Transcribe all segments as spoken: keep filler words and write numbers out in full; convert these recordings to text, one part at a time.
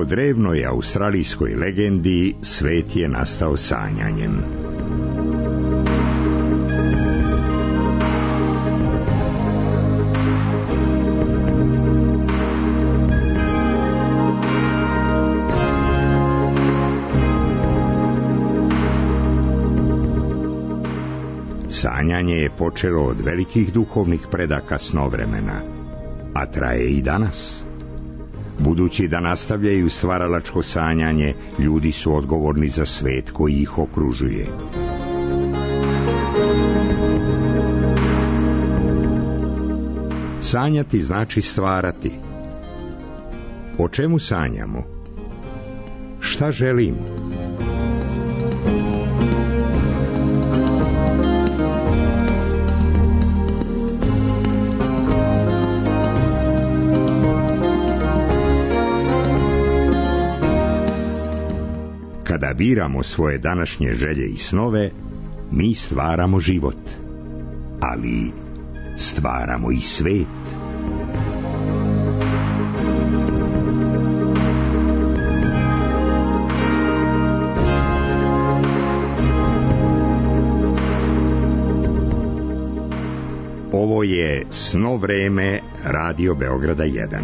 Po drevnoj australijskoj legendi, svet je nastao sanjanjem. Sanjanje je počelo od velikih duhovnih predaka snovremena, a traje i danas. Budući da nastavljaju stvaralačko sanjanje, ljudi su odgovorni za svet koji ih okružuje. Sanjati znači stvarati. O čemu sanjamo? Šta želim? Kada biramo svoje današnje želje i snove, mi stvaramo život, ali stvaramo i svet. Ovo je Sno vreme Radio Beograda jedan.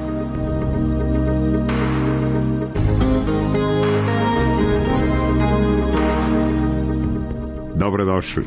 Dobrodošli.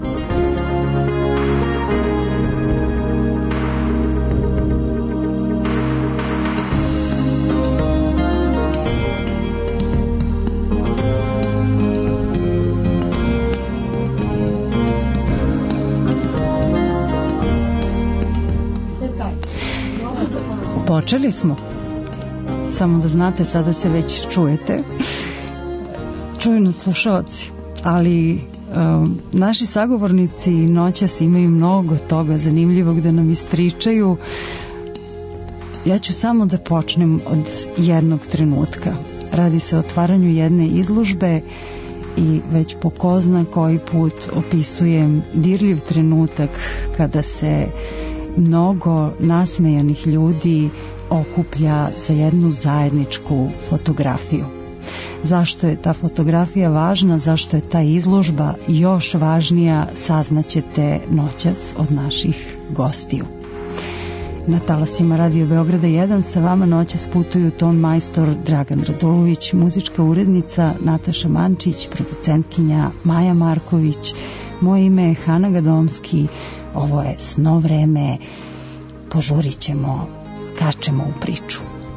Počeli smo. Samo da znate, sada se već čujete. Čuju nas slušaoci, ali um, naši sagovornici noćas imaju mnogo toga zanimljivog da nam ispričaju. Ja ću samo da počnem od jednog trenutka. Radi se o otvaranju jedne izložbe i već po ko zna koji put opisujem dirljiv trenutak kada se mnogo nasmejanih ljudi okuplja za jednu zajedničku fotografiju. Zašto je ta fotografija važna, zašto je ta izložba još važnija, saznaćete noćas od naših gostiju. Na talasima Radio Beograda jedan sa vama noćas putuju ton majstor Dragan Radulović, muzička urednica Nataša Mančić, producentkinja Maja Marković, moje ime je Hana Gadomski, ovo je Sno vreme, požurit ćemo, skačemo u priču.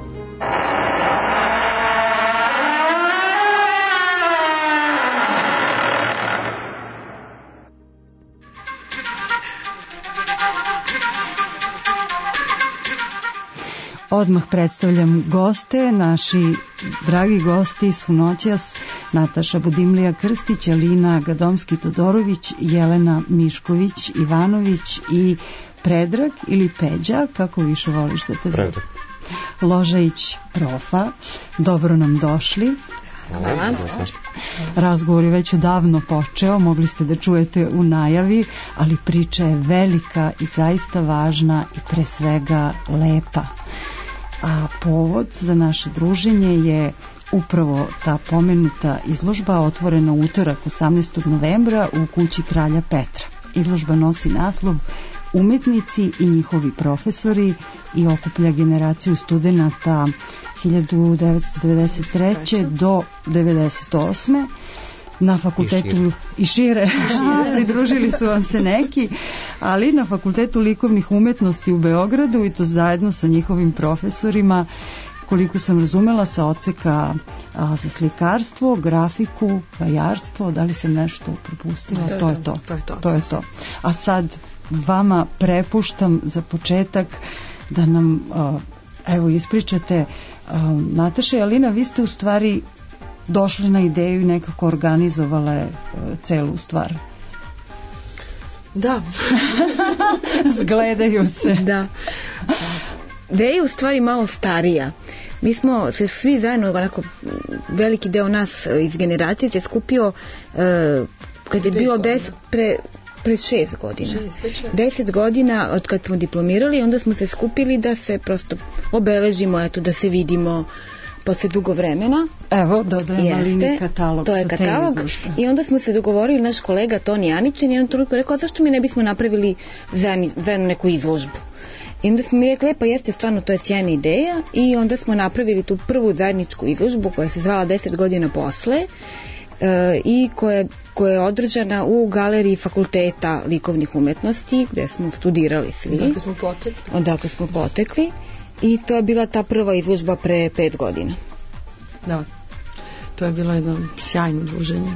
Odmah predstavljam goste. Naši dragi gosti su noćas Nataša Budimlija Krstić, Alina Gadomski-Todorović, Jelena Mišković-Ivanović i Predrag ili Peđa, kako više voliš da te zove? Ložajić Rofa. Dobro nam došli. Hvala. Razgovor je već odavno počeo, mogli ste da čujete u najavi, ali priča je velika i zaista važna i pre svega lepa. A povod za naše druženje je upravo ta pomenuta izložba otvorena u utorak osamnaestog novembra u kući Kralja Petra. Izložba nosi naslov Umetnici i njihovi profesori i okuplja generaciju studenata hiljadu devetsto devedeset treće do devedeset osme na fakultetu i šire, i šire. Pridružili su vam se neki, ali na Fakultetu likovnih umetnosti u Beogradu i to zajedno sa njihovim profesorima, koliko sam razumela, sa odseka a, za slikarstvo, grafiku, vajarstvo. Da li sam nešto propustila? To, to, je je to. to, je to. to je to. A sad vama prepuštam za početak da nam a, evo ispričate. a, Nataša i Alina, vi ste u stvari došli na ideju i nekako organizovale a, celu stvar. Da. Zgledaju se. Da. Ideja je u stvari malo starija. Mi smo se svi zajedno, onako, veliki deo nas iz generacije se skupio uh, kad je bilo des, pre, pre šest godina. Šest, deset godina od kad smo diplomirali, onda smo se skupili da se prosto obeležimo, eto, da se vidimo. posle dugo vremena. Evo, dodajem Alini katalog. To je katalog. I onda smo se dogovorili, naš kolega Toni Aničin je na toliko rekao, a zašto mi ne bismo napravili zajedno neku izložbu? I onda smo mi rekli, pa jeste, stvarno, to je sjajna ideja, i onda smo napravili tu prvu zajedničku izložbu koja se zvala deset godina posle, e, i koja, koja je održana u galeriji Fakulteta likovnih umetnosti, gde smo studirali svi. Odakle smo potekli. Odakle smo potekli. I to je bila ta prva izložba pre pet godina. Da, to je bilo jedno sjajno druženje.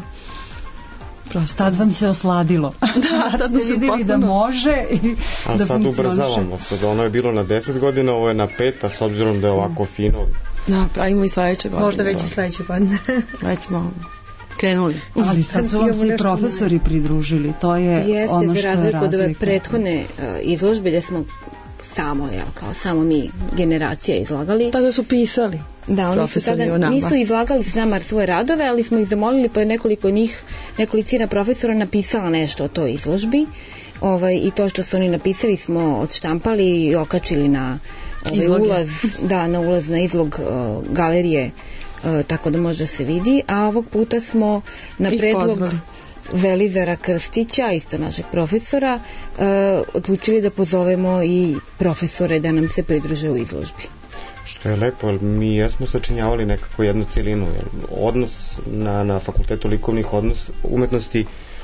Prosto. Tad vam se osladilo. Da, tad ste vidjeli potpuno da može i a da sad ubrzavamo. Sad ono je bilo na deset godina, ovo je na pet, a s obzirom da je ovako fino. Da, pravimo i sledeće godine. Možda već i sledeće godine. Već smo krenuli. Ali sad su vam se i profesori pridružili. To je jeste, ono što je razlika. Jeste, za razliku od ove prethodne uh, izložbe gde smo samo, jel, kao samo mi generacija izlagali. Tada su pisali. Da, oni su tada nisu izlagali s nama svoje radove, ali smo ih zamolili, pa je nekoliko njih, nekolicina profesora napisala nešto o toj izložbi. Ovaj, i to što su oni napisali smo odštampali i okačili na ovaj, ulaz, da, na ulaz na izlog uh, galerije, uh, tako da može se vidi, a ovog puta smo na predlog Velizara Krstića, isto našeg profesora, uh, odlučili da pozovemo i profesore da nam se pridruže u izložbi. Što je lepo, mi jesmo sačinjavali nekako jednu celinu, odnos na, na Fakultetu likovnih odnos, umetnosti,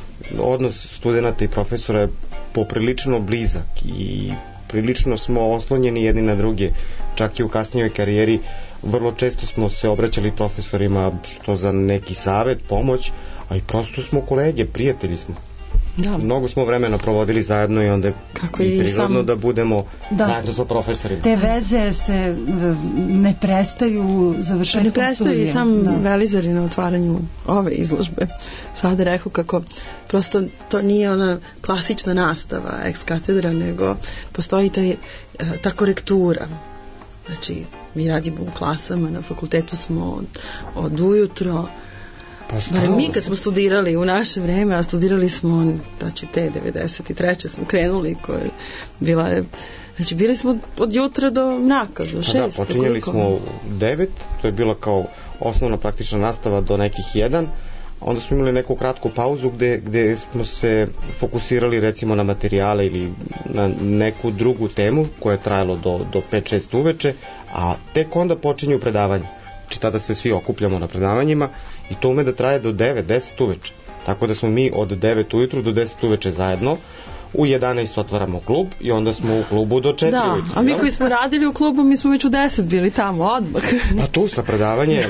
odnos studenta i profesora je poprilično blizak i prilično smo oslonjeni jedni na druge, čak i u kasnijoj karijeri vrlo često smo se obraćali profesorima što za neki savet, pomoć, a i prosto smo kolege, prijatelji smo. Da. Mnogo smo vremena provodili zajedno i onda je i prirodno sam... da budemo da. zajedno sa profesorima. Te veze se ne prestaju završetkom studija. Ne prestaju i sam da. Velizar je na otvaranju ove izložbe sada rekao kako prosto to nije ona klasična nastava ex katedra, nego postoji taj, ta korektura. Znači, mi radimo u klasama, na fakultetu smo od, od ujutro. Pa mi kad smo studirali u naše vreme, a studirali smo, znači te devedeset treće smo krenuli, koja je bila je, znači bili smo od jutra do mraka, do šest. Da, počinjeli smo u devet, to je bila kao osnovna praktična nastava do nekih jedan, onda smo imali neku kratku pauzu gde, gde smo se fokusirali recimo na materijale ili na neku drugu temu koja je trajalo do, do pet šest uveče, a tek onda počinju predavanje. Znači tada se svi okupljamo na predavanjima i to ume da traje do devet deset uveče. Tako da smo mi od devet ujutru do deset uveče zajedno, u jedanaest otvaramo klub i onda smo u klubu do četiri da, ujutru. A mi koji smo radili u klubu, mi smo već u deset bili tamo odmah. Pa tu sa predavanje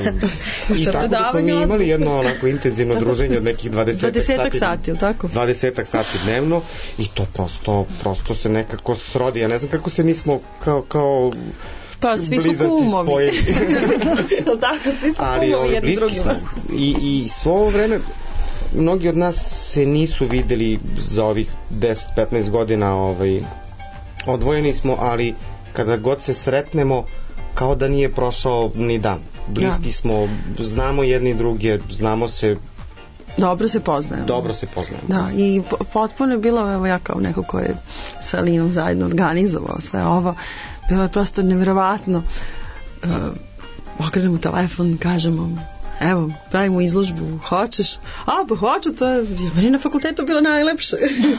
i tako da smo mi imali jedno onako intenzivno druženje od nekih dvadeset sati, sati, ili tako? dvadeset sati dnevno i to prosto, prosto se nekako srodi. Ja ne znam kako se nismo kao, kao pa svi smo kumovi. Tako, svi smo ali, kumovi jedni drugi. I, i svo ovo vreme mnogi od nas se nisu videli za ovih deset petnaest godina, ovaj, odvojeni smo, ali kada god se sretnemo kao da nije prošao ni dan. Bliski ja. smo, znamo jedni druge, znamo se, dobro se poznajemo. Dobro se poznajemo. Da, i potpuno je bilo, evo ja kao neko ko je sa Alinom zajedno organizovao sve ovo, bilo je prosto nevjerovatno. Uh, okrenemo telefon, kažemo, evo, pravimo izložbu, hoćeš? A, pa hoću, to je, meni na fakultetu bilo najlepše.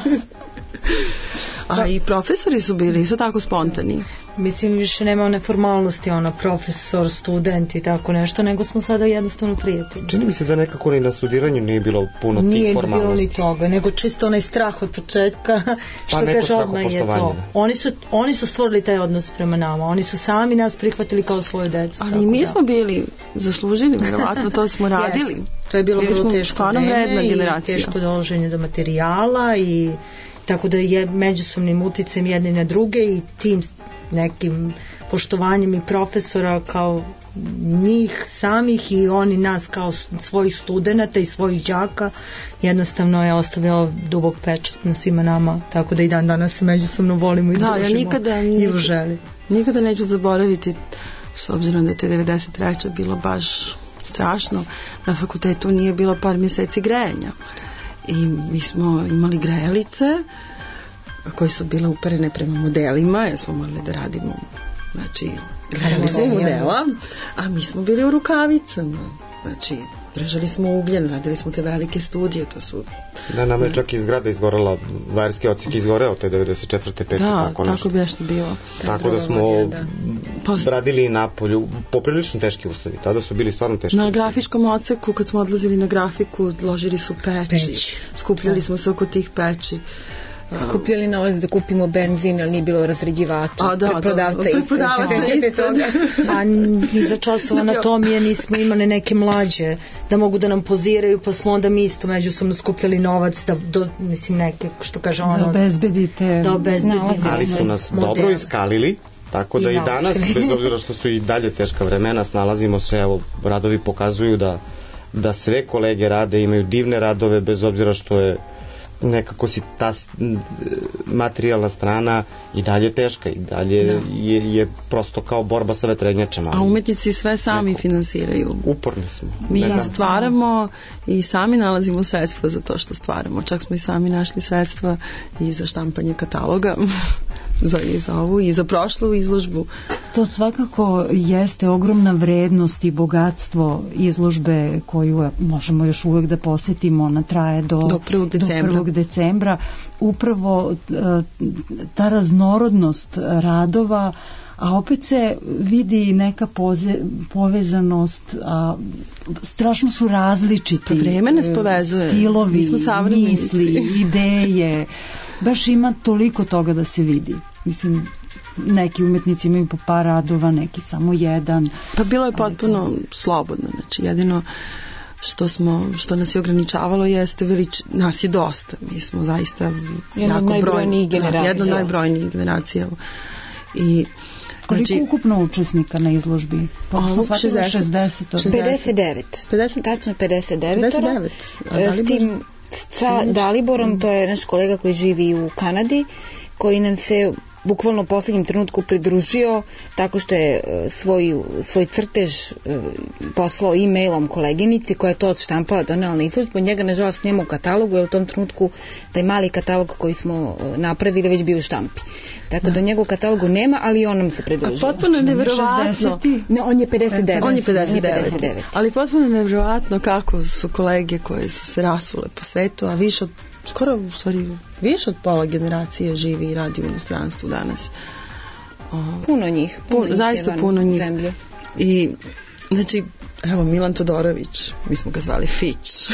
A i profesori su bili isto tako spontani. Mislim, više nema one formalnosti, ono, profesor, student i tako nešto, nego smo sada jednostavno prijatelji. Čini mi se da nekako ni na studiranju nije bilo puno nije tih formalnosti. Nije bilo ni toga, nego čisto onaj strah od početka, što pa kaže odmah je to. Oni su, oni su stvorili taj odnos prema nama, oni su sami nas prihvatili kao svoju decu. Ali i mi da. smo bili zaslužili, vjerovatno to smo radili. Yes. To je bilo vrlo teško vreme i teško dolaženje do materijala i tako da je međusobnim uticajem jedne na druge i tim nekim poštovanjem i profesora kao njih samih i oni nas kao svojih studenata i svojih đaka jednostavno je ostavio dubok pečat na svima nama, tako da i dan danas se međusobno volimo i da, družimo ja nikada, i uželi. Nikada neću zaboraviti, s obzirom da je te devedeset treće bilo baš strašno, na fakultetu nije bilo par mjeseci grejanja i mi smo imali grejalice koje su bile uperene prema modelima, jer smo morali da radimo znači gledali smo modela, a mi smo bili u rukavicama, znači držali smo ugljen, radili smo te velike studije, to su... Da, nam je čak i zgrada izgorela, vajerski odsek izgoreo te devedeset četvrte pete Da, tako, tako bi nešto bilo. Tako da smo radili i na polju, poprilično teški uslovi, tada su bili stvarno teški Na uslovi. grafičkom odseku, kad smo odlazili na grafiku, ložili su peći, skupljali smo se oko tih peći. Skupljali novac da kupimo benzin, ali nije bilo razređivača. A da, preprodavca da, preprodavca ispred. A ni za časova anatomije nismo imali neke mlađe da mogu da nam poziraju, pa smo onda mi isto međusobno skupljali novac da, do, mislim, neke, što kaže ono... Da obezbedite. Da obezbedite. Ali su nas model. dobro iskalili, tako da i, i danas, bez obzira što su i dalje teška vremena, snalazimo se, evo, radovi pokazuju da, da sve kolege rade, imaju divne radove, bez obzira što je nekako si ta materijalna strana i dalje teška i dalje je, je prosto kao borba sa vetrenjačama. A umetnici sve sami neko, finansiraju. Uporni smo. Mi da, stvaramo i sami nalazimo sredstva za to što stvaramo. Čak smo i sami našli sredstva i za štampanje kataloga za, i za ovu i za prošlu izložbu. To svakako jeste ogromna vrednost i bogatstvo izložbe koju možemo još uvek da posetimo. Ona traje do, do prvog decembra. Do prvog decembra. Upravo ta raznorodnost radova, a opet se vidi neka poze, povezanost, a strašno su različiti. Pa vreme nas povezuje. Stilovi, misli, ideje. Baš ima toliko toga da se vidi. Mislim, neki umetnici imaju po par radova, neki samo jedan. Pa bilo je potpuno slobodno, znači jedino što smo, što nas je ograničavalo jeste velič, nas je dosta, mi smo zaista jedna jako brojni, generacija. Da, jedna od najbrojnijih generacija. I koliko znači, ukupno učesnika na izložbi? šezdeset. šezdeset. pedeset devet. pedeset Tačno pedeset devet. pedeset devet. S tim sa Daliborom, to je naš kolega koji živi u Kanadi, koji nam se bukvalno u poslednjem trenutku pridružio tako što je svoj, svoj crtež poslao e-mailom koleginici koja je to odštampala, donela na izložbu. Njega nažalost nema u katalogu, jer u tom trenutku taj mali katalog koji smo napravili već bio u štampi. Tako da njegovog katalogu nema, ali on nam se pridružio. A potpuno nevjerovatno. Ne, on je pedeset devet. On je pedeset devet. Ali potpuno nevjerovatno kako su kolege koji su se rasule po svetu, a više od skoro, u stvari, više od pola generacije živi i radi u inostranstvu danas. O, puno njih. Puno pun, njih zaista puno njih. Zemlje. I, znači, evo, Milan Todorović, mi smo ga zvali Fić.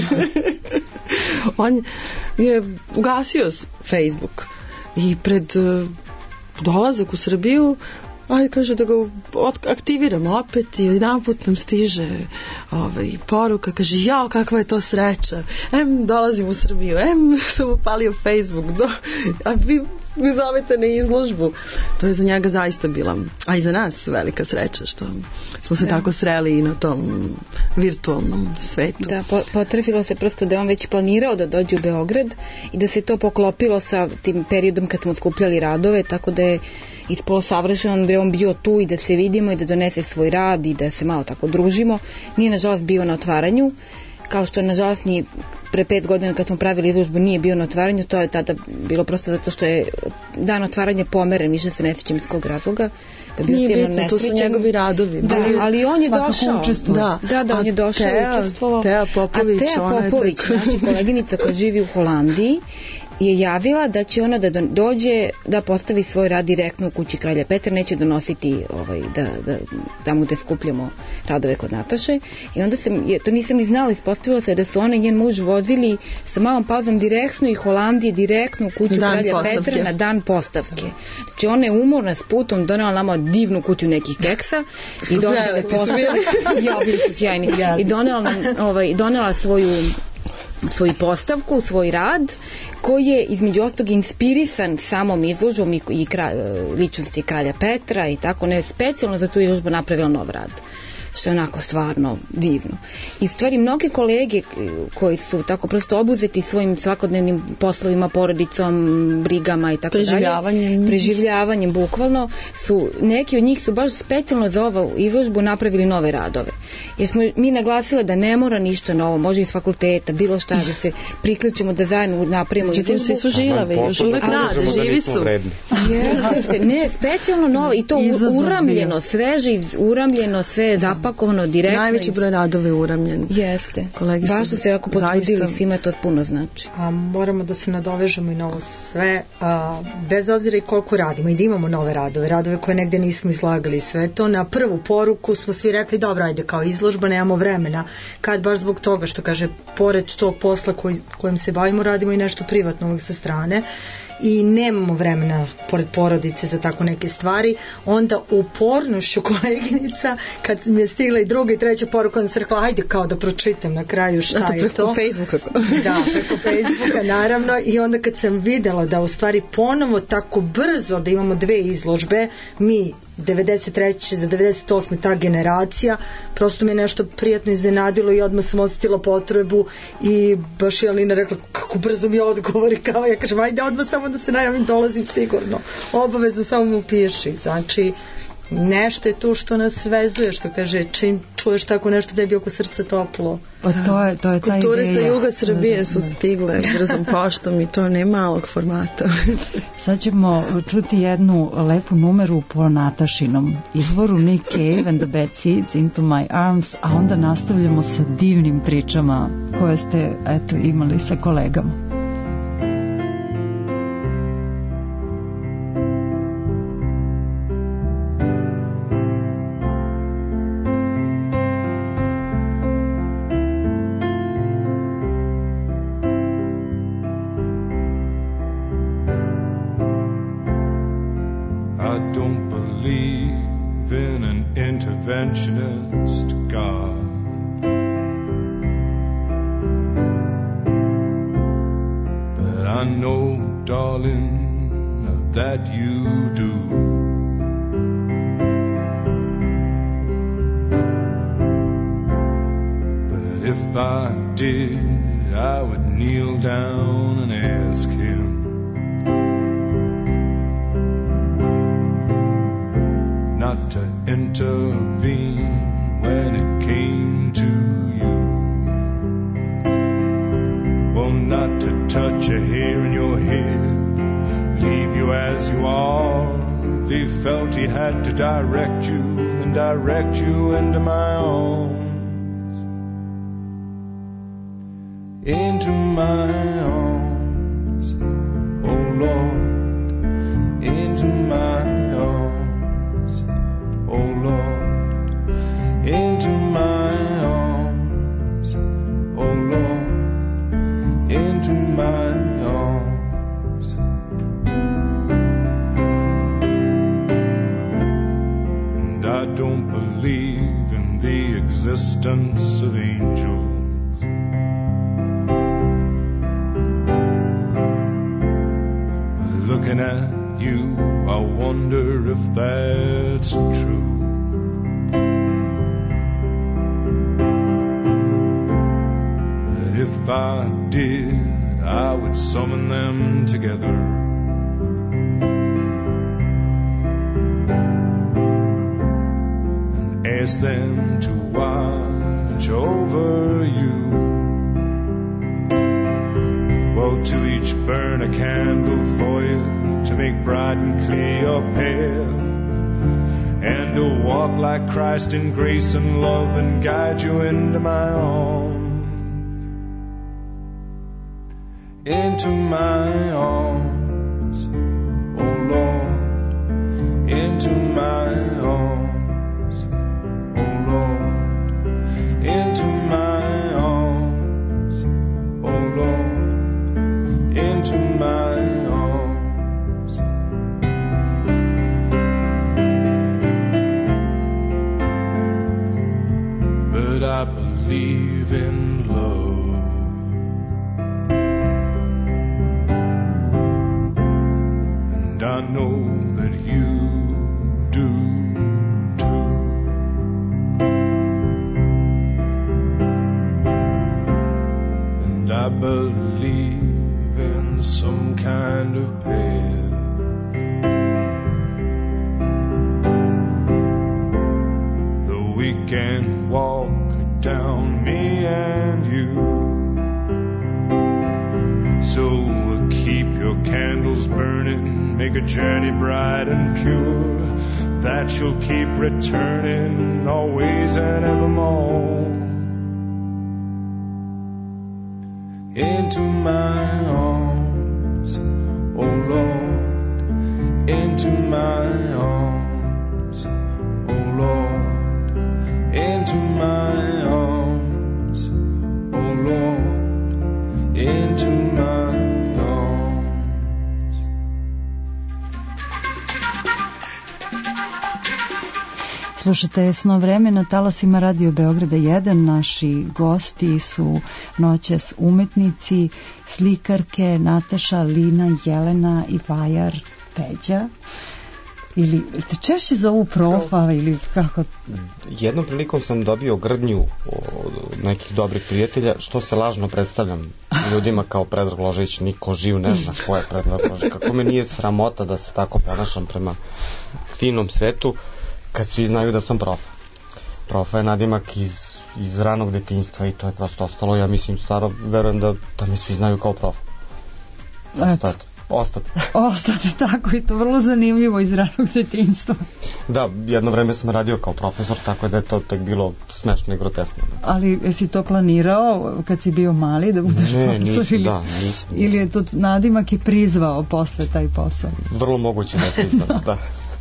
On je ugasio Facebook i pred uh, dolazak u Srbiju ajde kaže da ga aktiviramo opet i jedan put nam stiže ovaj, poruka, kaže jao kakva je to sreća, em dolazim u Srbiju, em sam upalio Facebook, do, a vi mi zovete na izložbu. To je za njega zaista bila, a i za nas velika sreća što smo se da. tako sreli i na tom virtualnom svetu. Da, po, potrefilo se prosto da je on već planirao da dođe u Beograd i da se to poklopilo sa tim periodom kad smo skupljali radove, tako da je ispolo savršeno da je on bio tu i da se vidimo i da donese svoj rad i da se malo tako družimo. Nije nažalost bio na otvaranju, kao što je nažalost ni pre pet godina kad smo pravili izložbu nije bio na otvaranju, to je tada bilo prosto zato što je dan otvaranja pomeren, više se ne sjećam iz kog razloga. Pa nije bitno, to su njegovi radovi. Da, ali on je došao. Da, da, da, on je došao i učestvovao. Teja Popović, a Teja Popović, naša koleginica koja živi u Holandiji, je javila da će ona da dođe da postavi svoj rad direktno u kući Kralja Petra, neće donositi ovaj, da, da, tamo gde skupljamo radove kod Nataše i onda sam, je, to nisam ni znala, ispostavilo se da su ona i njen muž vozili sa malom pauzom direktno iz Holandije direktno u kuću Kralja postavke. Petra na dan postavke. Znači ona je umorna s putom, donela nama divnu kutiju nekih keksa i donela se postavke. Ja, bili su sjajni. I donela, ovaj, donela svoju svoju postavku, svoj rad koji je između ostalog inspirisan samom izložbom i, i kra, ličnosti Kralja Petra i tako, ne specijalno za tu izložbu napravila nov rad. što je onako stvarno divno. I stvari mnogi kolege koji su tako prosto obuzeti svojim svakodnevnim poslovima, porodicom, brigama i tako preživljavanjem. dalje, preživljavanjem bukvalno, su, neki od njih su baš specijalno za ovu izložbu napravili nove radove. Jer smo mi naglasile da ne mora ništa novo, može iz fakulteta, bilo šta, da se priključimo, da zajedno napravimo izložbu. Svi su žilavi, još uvek rade, živi su. Jeste, ne, specijalno novo i to uramljeno, sveže, uramljeno, sve zapakovano direktno. Najveći broj radova je uramljen. Jeste. Kolegi baš su se jako potrudili, svima to puno znači. A moramo da se nadovežemo i na ovo sve, a, bez obzira i koliko radimo i da imamo nove radove, radove koje negde nismo izlagali, sve to na prvu poruku smo svi rekli dobro, ajde kao izložba, nemamo vremena, kad baš zbog toga što kaže, pored tog posla koji, kojim se bavimo, radimo i nešto privatno uvijek sa strane i nemamo vremena pored porodice za tako neke stvari, onda upornošću koleginica, kad mi je stigla i druga i treća poruka, onda se rekla, ajde kao da pročitam na kraju šta Zato je preko to. Facebooka. Da, preko Facebooka, naravno, i onda kad sam videla da u stvari ponovo tako brzo da imamo dve izložbe, mi devedeset treće do devedeset osme ta generacija, prosto mi je nešto prijatno iznenadilo i odmah sam osjetila potrebu i baš je Alina rekla kako brzo mi odgovori, kao ja kažem ajde odmah samo da se najavim, dolazim sigurno, obavezno samo mu piši, znači nešto je tu što nas vezuje, što kaže čim čuješ tako nešto da je bi oko srca toplo. O, to je, to je ta Skulpture ideja. sa juga Srbije su stigle brzom poštom i to ne malog formata. Sad ćemo čuti jednu lepu numeru po Natašinom izvoru Nick Cave and the Bad Seeds Into My Arms, a onda nastavljamo sa divnim pričama koje ste eto imali sa kolegama. interventionist God. But I know, darling, that you do. But if I did, I would kneel down and ask him not to intervene when it came to you. Well, not to touch a hair in your head, leave you as you are. If he felt he had to direct you, then direct you into my arms, into my arms, oh Lord, into my arms, oh Lord, into my arms, oh Lord, into my arms. And I don't believe in the existence of angels. But looking at you, I wonder if that's true. But if I did, I would summon them together and ask them to watch over you. Well, to each burn a candle for you, to make bright and clear your path, and to walk like Christ in grace and love and guide you into my arms, into my arms, oh Lord, into my arms, oh Lord, into my arms, oh Lord, into my arms. But I believe in love. And I know that you do too. believe in some kind of path. Though we can walk down, me and you. So keep your candles burning, make a journey bright and pure, that you'll keep returning always and evermore. Into my arms, oh Lord, into my arms, oh Lord, into my arms, oh Lord, into my arms. Slušate Snov vremena, talasima Radio Beograda jedan. Naši gosti su noćas umetnici, slikarke Nataša, Lina, Jelena i vajar Peđa. Ili te češće zovu profa ili kako? Jednom prilikom sam dobio grdnju od nekih dobrih prijatelja što se lažno predstavljam ljudima kao Predrag Ložević. Niko živ ne zna ko je Predrag Ložević. Kako me nije sramota da se tako ponašam prema finom svetu kad svi znaju da sam profa. Profa je nadimak iz, iz ranog detinjstva i to je prosto ostalo. Ja mislim staro, verujem da, da me svi znaju kao profa. Ostati. Ostati. Ostati, tako, i to vrlo zanimljivo iz ranog detinjstva. Da, jedno vreme sam radio kao profesor, tako da je to tek bilo smešno i groteskno. Ali jesi to planirao kad si bio mali da budeš ne, profesor? Nisam, ili, da, nisam. Ili je to nadimak i prizvao posle taj posao? Vrlo moguće da je prizvao, da.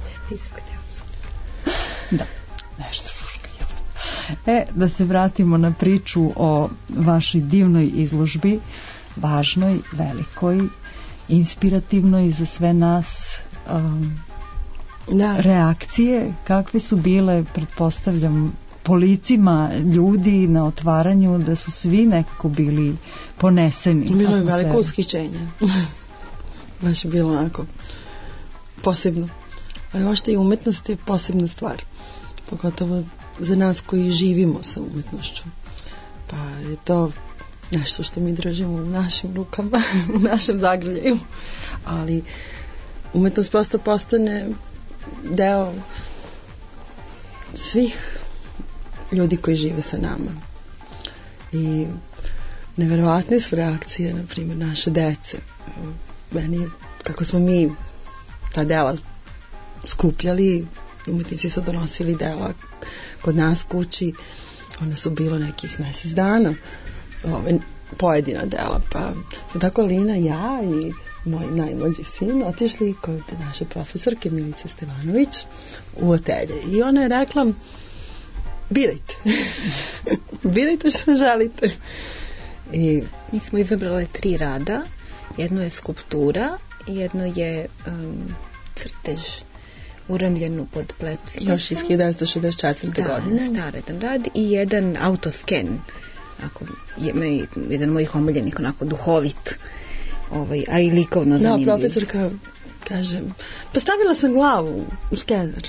Da, nešto šuška. E, da se vratimo na priču o vašoj divnoj izložbi, važnoj, velikoj, inspirativnoj za sve nas. Um, da. Reakcije kakve su bile, pretpostavljam, po licima ljudi na otvaranju, da su svi nekako bili poneseni. Bilo je veliko ushićenje. Baš je bilo onako posebno. Ali ošte i umetnost je posebna stvar. Pogotovo za nas koji živimo sa umetnošću. Pa je to nešto što mi držimo u našim rukama, u našem zagrljaju. Ali umetnost prosto postane deo svih ljudi koji žive sa nama. I neverovatne su reakcije, na primjer, naše dece. Meni je, kako smo mi ta dela skupljali, umetnici su donosili dela kod nas kući, ona su bilo nekih mjesec dana, ove, pojedina dela, pa tako Lina, ja i moj najmlađi sin otišli kod naše profesorke Milice Stevanović u atelje i ona je rekla, birajte birajte što želite. I mi smo izabrali tri rada, jedno je skulptura, jedno je um, crtež uremljenu pod plecima. Još iz hiljadu devetsto šezdeset četvrte. Da, godine. Stara jedan rad i jedan autosken. Ako je me, jedan mojih omiljenih, onako duhovit, ovaj, a i likovno zanimljiv. Da, profesorka kaže, pa stavila sam glavu u skener.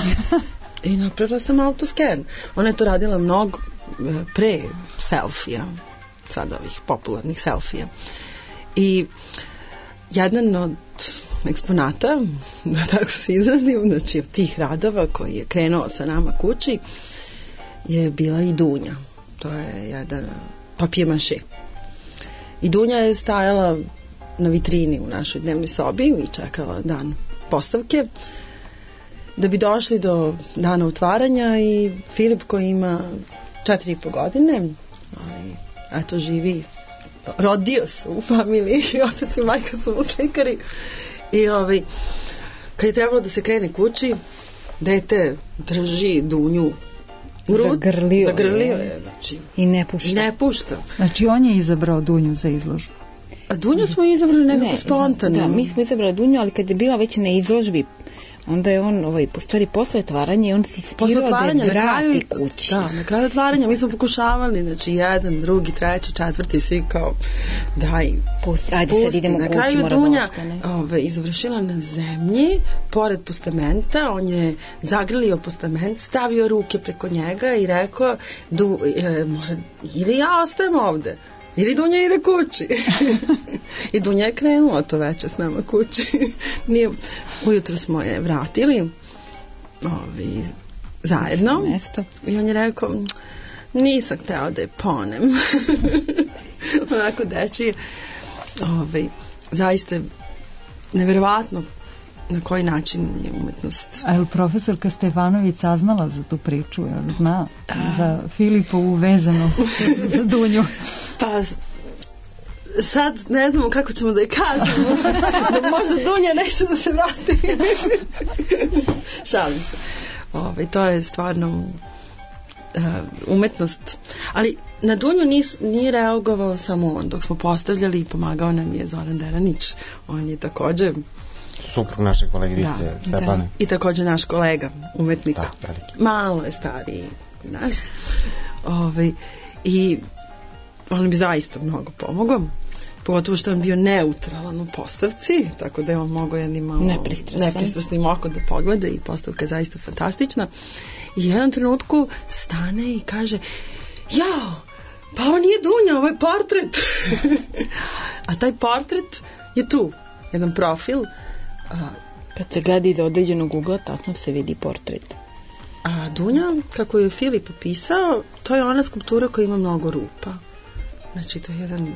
I napravila sam autosken. Ona je to radila mnogo pre selfija, sad ovih popularnih selfija. I jedan od eksponata, da tako se izrazim, znači od tih radova koji je krenuo sa nama kući, je bila i Dunja. To je jedan papije-maše. I Dunja je stajala na vitrini u našoj dnevnoj sobi i čekala dan postavke da bi došli do dana otvaranja i Filip koji ima četiri i po godine, ali eto živi, rodio se u familiji i otac i majka su mu slikari i ovaj, kad je trebalo da se krene kući, dete drži Dunju u rut, zagrlio, zagrlio je, znači, i ne pušta. ne pušta. Znači on je izabrao Dunju za izložbu. A Dunju smo izabrali nekako ne, spontano. Da, mi smo izabrali Dunju, ali kad je bila već na izložbi, onda je on, ovaj, po stvari, posle otvaranja, on si stirao da je vrati kući. Da, na kraju otvaranja mi smo pokušavali, znači, jedan, drugi, treći, četvrti, svi kao, daj, pusti, ajde pusti. sad idemo na kući, kraju mora Dunja, da ostane. Ove, izvršila na zemlji, pored postamenta, on je zagrlio postament, stavio ruke preko njega i rekao, du, e, mora, ili ja ostajem ovde. ili Dunja ide kući. I Dunja je krenula to veče s nama kući. Nije, ujutro smo je vratili ovi, zajedno i on je rekao, nisam hteo da je ponem. Onako dečije. Ovi, zaista neverovatno na koji način je umetnost. A je li profesorka Stefanović saznala za tu priču? Je li zna A... za Filipovu vezanost za Dunju? Pa sad ne znamo kako ćemo da je kažemo. Da možda Dunja neće da se vrati. Šalim se. Ove, to je stvarno uh, umetnost. Ali na Dunju nis, nije reagovao samo on. Dok smo postavljali i pomagao nam je Zoran Deranić. On je također suprug naše koleginice da, Stefane. Da. I također naš kolega, umetnik. Da, veliki. Malo je stariji od nas. Ove, I on bi zaista mnogo pomogao. Pogotovo što on bio neutralan u postavci, tako da je on mogao jednim malo nepristrasnim okom da pogleda i postavka je zaista fantastična. I u jednom trenutku stane i kaže, jao, pa ovo nije Dunja, ovo je portret. A taj portret je tu, jedan profil. A, kad se gleda iz određenog ugla, tačno se vidi portret. A Dunja, kako je Filip opisao, to je ona skulptura koja ima mnogo rupa. Znači, to je jedan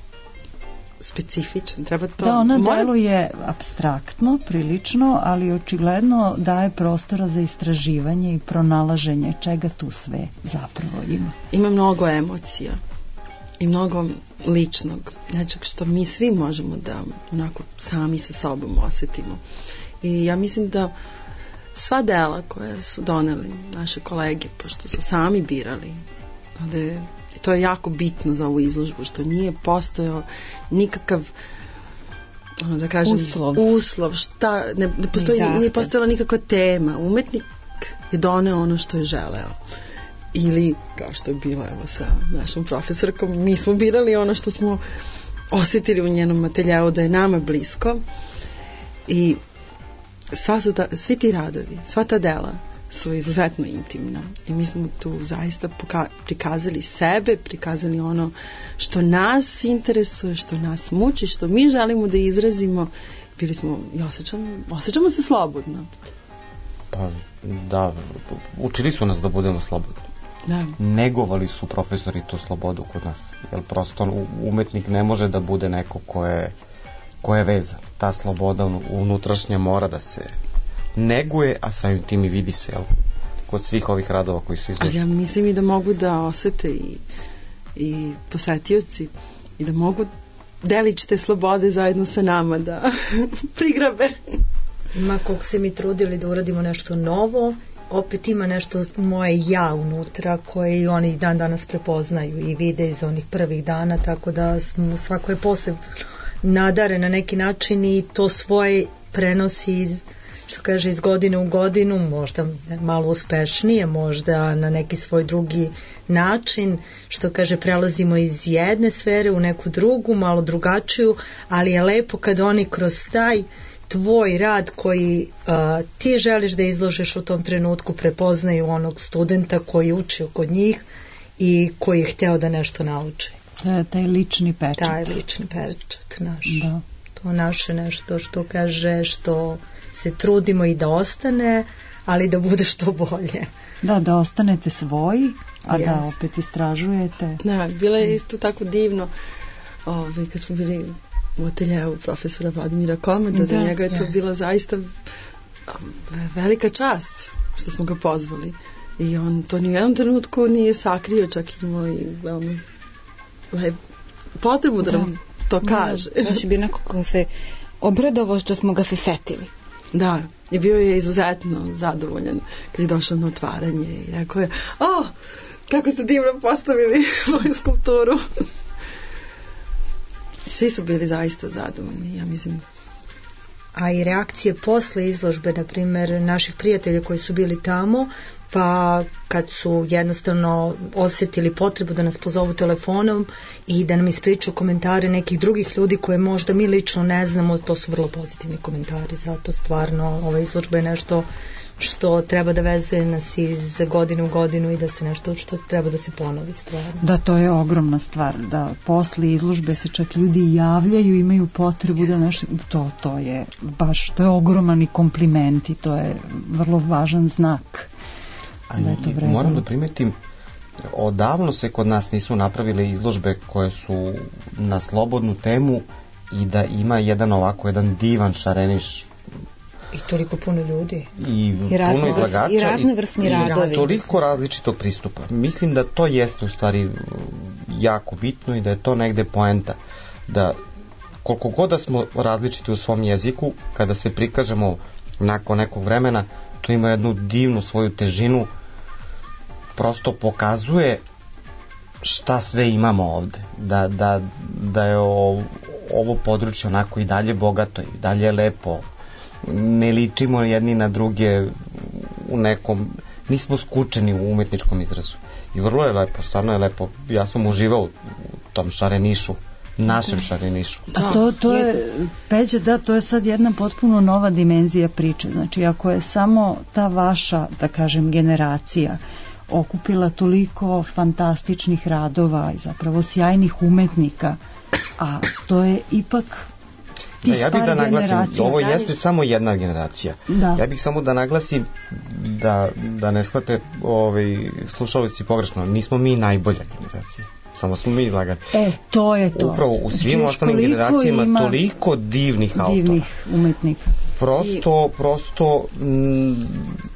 specifičan, treba to... Da, ona Moram... deluje apstraktno, prilično, ali očigledno daje prostora za istraživanje i pronalaženje čega tu sve zapravo ima. Ima mnogo emocija i mnogo ličnog, nečeg što mi svi možemo da onako sami sa sobom osetimo. I ja mislim da sva dela koje su doneli naše kolege, pošto su sami birali, da je i to je jako bitno za ovu izložbu, što nije postojao nikakav ono da kažem uslov, uslov šta, ne, ne postoji, nije postojala nikakva tema. Umetnik je doneo ono što je želeo. Ili, kao što je bilo evo sa našom profesorkom, mi smo birali ono što smo osjetili u njenom materijelu da je nama blisko i sva su ta, svi ti radovi, sva ta dela su izuzetno intimna i mi smo tu zaista poka- prikazali sebe, prikazali ono što nas interesuje, što nas muči, što mi želimo da izrazimo. Bili smo i osjećamo, osjećamo se slobodno. Pa da, učili su nas da budemo slobodni. Da. Negovali su profesori tu slobodu kod nas, jer prosto umetnik ne može da bude neko ko je, ko je vezan. Ta sloboda unutrašnja mora da se neguje, a samim tim i vidi se, jel? Kod svih ovih radova koji su izloženi. Ali ja mislim i da mogu da osete i, i posetioci i da mogu delić te slobode zajedno sa nama da prigrabe. Ma koliko se mi trudili da uradimo nešto novo, opet ima nešto moje ja unutra koje i oni dan danas prepoznaju i vide iz onih prvih dana, tako da smo svako je posebno nadare na neki način i to svoje prenosi iz, što kaže, iz godine u godinu, možda malo uspešnije, možda na neki svoj drugi način, što kaže, prelazimo iz jedne sfere u neku drugu, malo drugačiju, ali je lepo kad oni kroz taj tvoj rad koji uh, ti želiš da izložiš u tom trenutku prepoznaju onog studenta koji učio kod njih i koji je hteo da nešto nauči. To taj lični pečat. Taj lični pečat naš. Da. To naše nešto što kaže, što se trudimo i da ostane, ali da bude što bolje. Da, da ostanete svoji, a yes. da opet istražujete. Da, bilo je isto tako divno ovaj, kad smo bili u ateljevu profesora Vladimira Komada, da, za njega je to yes. bila zaista velika čast što smo ga pozvali. I on to ni u jednom trenutku nije sakrio, čak imao i veoma lep potrebu da, da nam to kaže. Da, baš je bio neko ko se obradovao što smo ga se setili. Da, i bio je izuzetno zadovoljan kad je došao na otvaranje i rekao je, o, kako ste divno postavili moju skulpturu. Svi su bili zaista zadovoljni, ja mislim. A i reakcije posle izložbe, na primjer, naših prijatelja koji su bili tamo, pa kad su jednostavno osjetili potrebu da nas pozovu telefonom i da nam ispričaju komentare nekih drugih ljudi koje možda mi lično ne znamo, to su vrlo pozitivni komentari, zato stvarno ova izložba je nešto što treba da vezuje nas iz godine u godinu i da se nešto što treba da se ponovi stvarno. Da, to je ogromna stvar, da posle izložbe se čak ljudi javljaju, imaju potrebu yes. da nešto, to, to je baš, to je ogroman i kompliment i to je vrlo važan znak. Da je to vredno. Moram da primetim, odavno se kod nas nisu napravile izložbe koje su na slobodnu temu i da ima jedan ovako, jedan divan šareniš i toliko puno ljudi i, I puno izlagača i raznovrsni radovi i toliko različitog pristupa. Mislim da to jeste u stvari jako bitno i da je to negde poenta, da koliko god da smo različiti u svom jeziku, kada se prikažemo nakon nekog vremena, to ima jednu divnu svoju težinu, prosto pokazuje šta sve imamo ovde, da, da, da je o, ovo područje onako i dalje bogato i dalje lepo, ne ličimo jedni na druge u nekom, nismo skučeni u umetničkom izrazu i vrlo je lepo, stvarno je lepo, ja sam uživao u tom šarenišu, našem šarenišu. A to, to je, Peđa, da, to je sad jedna potpuno nova dimenzija priče, znači ako je samo ta vaša, da kažem, generacija okupila toliko fantastičnih radova i zapravo sjajnih umetnika, a to je ipak Da, ja bih da naglasim, ovo jeste samo jedna generacija. Da. Ja bih samo da naglasim da, da ne shvate ovaj, slušalici pogrešno, nismo mi najbolja generacija. Samo smo mi izlagani. E, to je to. Upravo u svim znači, ostalim generacijama toliko divnih autora. Divnih umetnika. Prosto, I... prosto m,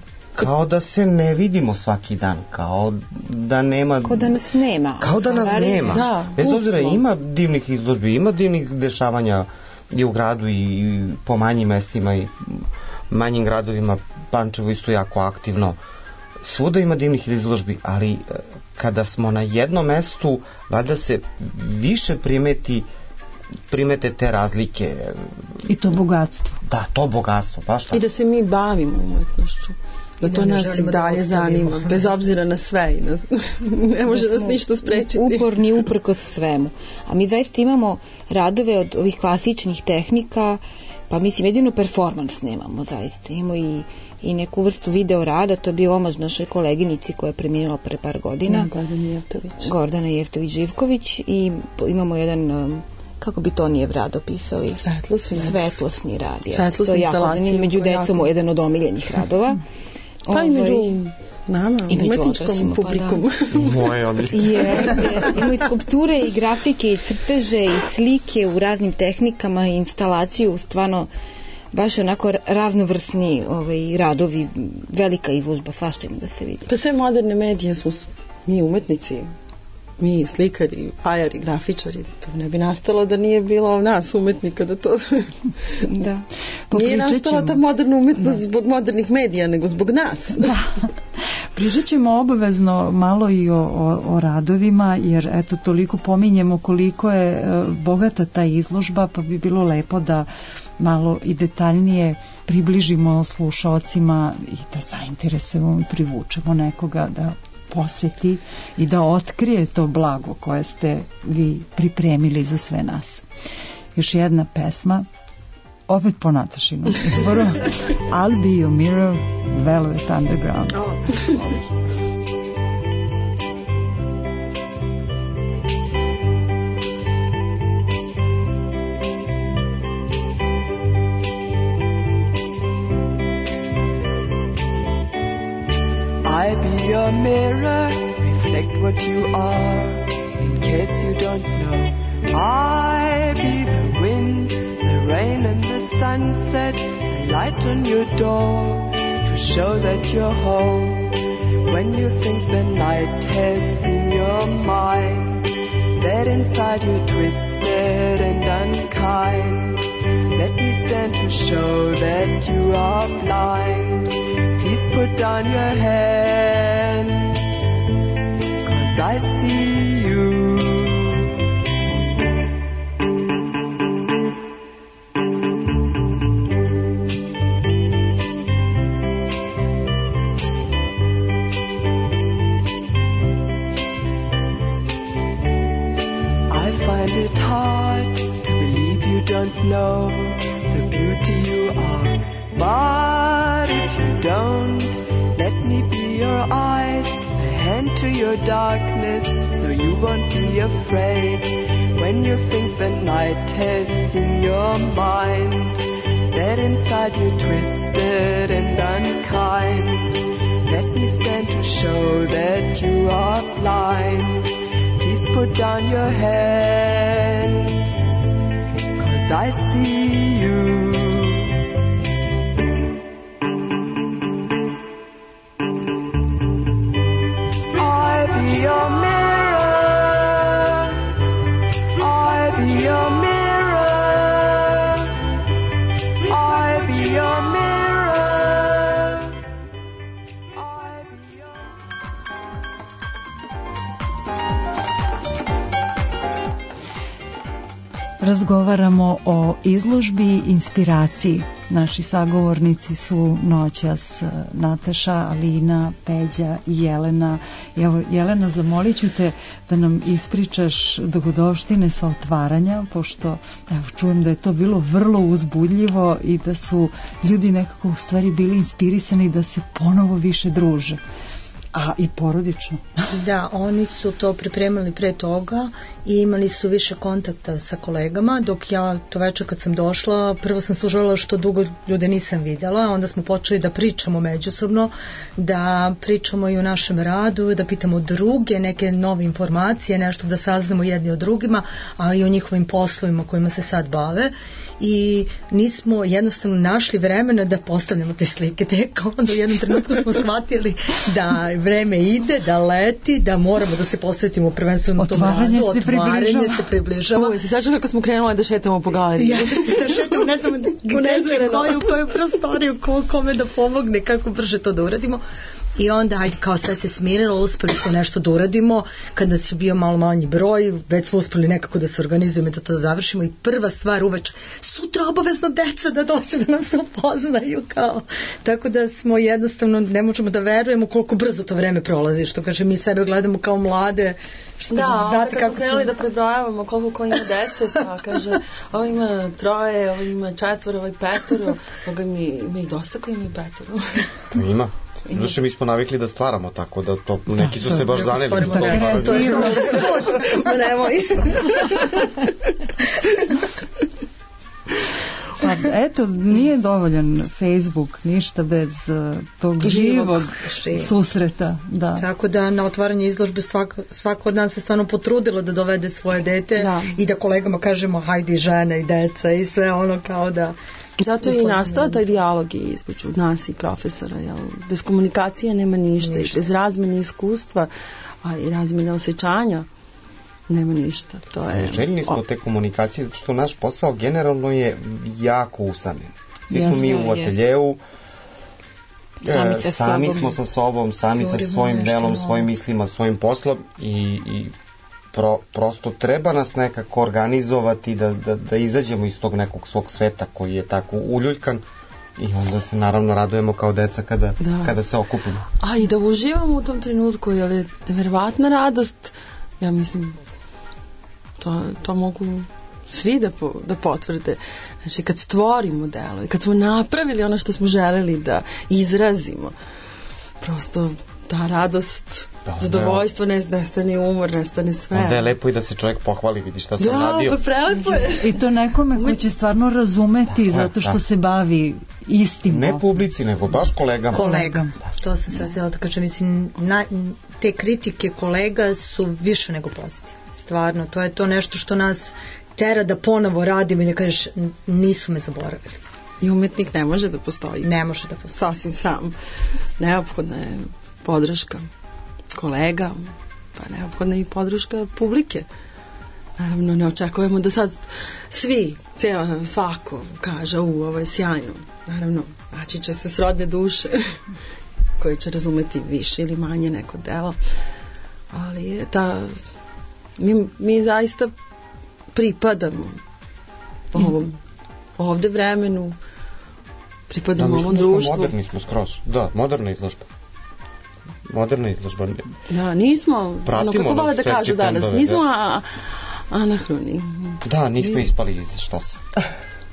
kao da se ne vidimo svaki dan, kao da nema... Kao da nas nema. Kao da nas nema. Da, bez obzira, ima divnih izložbi, ima divnih dešavanja i u gradu i po manjim mestima i manjim gradovima. Pančevo isto jako aktivno, svuda ima divnih izložbi, ali kada smo na jednom mestu valjda se više primeti primete te razlike i to bogatstvo. Da, to bogatstvo, baš tako. I da se mi bavimo umetnošću, da to nas i dalje zanima, bez obzira na sve i nas, ne može nas ništa sprečiti. Uporni uprkos svemu. A mi zaista imamo radove od ovih klasičnih tehnika, pa mislim jedino performans nemamo zaista. Imamo i, i neku vrstu video rada, to je bio omaž našoj koleginici koja je preminula pre par godina. Gordana Jeftović. Gordana Jeftović-Živković i imamo jedan... kako bi to nije rad opisali? Svetlosni. Svetlosni rad. Svetlosni instalacije. Među decom jako... jedan od omiljenih radova. Pa i među nama, umetničkom publikom. Moje odlično. Imaju skulpture i grafike i crteže i slike u raznim tehnikama i instalaciju, stvarno baš onako raznovrsni ovaj, radovi, velika izložba, svašta ima da se vidi. Pa sve moderne medije smo mi umetnici, mi slikari, fajari, grafičari, to ne bi nastalo da nije bilo nas umetnika da to... da. Nije nastala ta moderna umetnost da. Zbog modernih medija, nego zbog nas. Da. Pričat ćemo obavezno malo i o, o, o radovima, jer eto toliko pominjemo koliko je e, bogata ta izložba, pa bi bilo lepo da malo i detaljnije približimo slušaocima i da zainteresujemo i privučemo nekoga da posjeti i da otkrije to blago koje ste vi pripremili za sve nas. Još jedna pesma, opet po Natašinom izboru, I'll Be Your Mirror, Velvet Underground. I be your mirror, reflect what you are, in case you don't know. I be the wind, the rain and the sunset, the light on your door, to show that you're home. When you think the night has seen your mind, that inside you're twisted and unkind, let me stand to show that you are blind. Please put down your hands, 'cause I see you. know the beauty you are. But if you don't, let me be your eyes, a hand to your darkness, so you won't be afraid when you think the night has in your mind, that inside you're twisted and unkind. Let me stand to show that you are blind. Please put down your hands, 'cause I see you. I be your mirror, I be your mirror, I be your mirror, I be your... Razgovaramo o izložbi inspiraciji. Naši sagovornici su noćas Nataša, Alina, Peđa i Jelena. Evo, Jelena, zamolit ću te da nam ispričaš dogodovštine sa otvaranja, pošto evo, čujem da je to bilo vrlo uzbudljivo i da su ljudi nekako u stvari bili inspirisani da se ponovo više druže. A i porodično. Da, oni su to pripremali pre toga i imali su više kontakta sa kolegama, dok ja to večer kad sam došla, prvo sam služala što dugo ljude nisam videla, onda smo počeli da pričamo međusobno, da pričamo i o našem radu, da pitamo druge, neke nove informacije, nešto da saznamo jedni od drugima, a i o njihovim poslovima kojima se sad bave. I nismo jednostavno našli vremena da postavljamo te slike, tek onda u jednom trenutku smo shvatili da vreme ide, da leti, da moramo da se posvetimo prvenstveno tom radu, otvaranje se približava. Ovo, se sjećam kako smo krenuli da šetamo po galeriji. Ja, da šetamo, ne znam gde će koju, u koju prostoriju, ko, kome da pomogne, kako brže to da uradimo. I onda, ajde, kao sve se smirilo, uspeli smo nešto da uradimo, kada se bio malo manji broj, već smo uspeli nekako da se organizujemo i da to završimo i prva stvar uveč, sutra obavezno deca da dođe da nas upoznaju, kao. Tako da smo jednostavno, ne možemo da verujemo koliko brzo to vreme prolazi, što kaže, mi sebe gledamo kao mlade, što da, kaže, znate kako smo... krenuli da prebrojavamo koliko ko ima dece, pa kaže, ovo ima troje, ovo ima četvoro, ovo je petoro, ovoga mi, ima ih dosta koji imaju petoro. Ima. Znači, mi smo navikli da stvaramo tako, da to, neki su se baš zaneli da to stvaraju. To je ma nemoj. Pa eto, nije dovoljan Facebook, ništa bez uh, tog živog susreta. Da. Tako da na otvaranje izložbe svako, svako od nas se stvarno potrudilo da dovede svoje dete da. I da kolegama kažemo hajde žene i deca i sve ono kao da... Zato je i nastao taj dijalog između nas i profesora. Jel? Bez komunikacije nema ništa, ništa. I bez razmene iskustva, a i razmene osjećanja nema ništa. To je... Željni smo te komunikacije, zato što naš posao generalno je jako usamljen. Svi smo mi u ateljeu, sami, e, sami smo sa sobom, sami sa svojim delom, svojim mislima, svojim poslom i, i Pro, prosto treba nas nekako organizovati da, da, da izađemo iz tog nekog svog sveta koji je tako uljuljkan i onda se naravno radujemo kao deca kada, kada se okupimo. A i da uživamo u tom trenutku, jer je neverovatna radost, ja mislim to, to mogu svi da, po, da potvrde. Znači kad stvorimo delo i kad smo napravili ono što smo želeli da izrazimo, prosto ta radost, da, zadovoljstvo, ne, nestane umor, nestane sve. Onda je lepo i da se čovjek pohvali, vidi šta sam da, radio. Da, pa prelepo je. I to nekome ko će stvarno razumeti da, zato što da. Se bavi istim ne poslom. Publici, nego baš kolegama. Kolegam. Da. To sam sad htjela da kažem, mislim, na, te kritike kolega su više nego pozitivne. Stvarno, to je to nešto što nas tera da ponovo radimo i da kažeš, nisu me zaboravili. I umetnik ne može da postoji. Ne može da postoji. Sasvim sam. Neophodna je podrška kolega, pa neophodna je i podrška publike. Naravno, ne očekujemo da sad svi, cijela, svako kaže, u, ovo je sjajno. Naravno, naći će se srodne duše koje će razumeti više ili manje neko delo. Ali je ta... Mi, mi zaista pripadamo ovom, ovde vremenu, pripadamo da, ovom društvu. Moderni smo skroz. Da, moderna izložba. Moderna izložba. Da, nismo, ono, kako vole da kažu danas, nismo a, anahroni. Da, nismo ispali iz štose.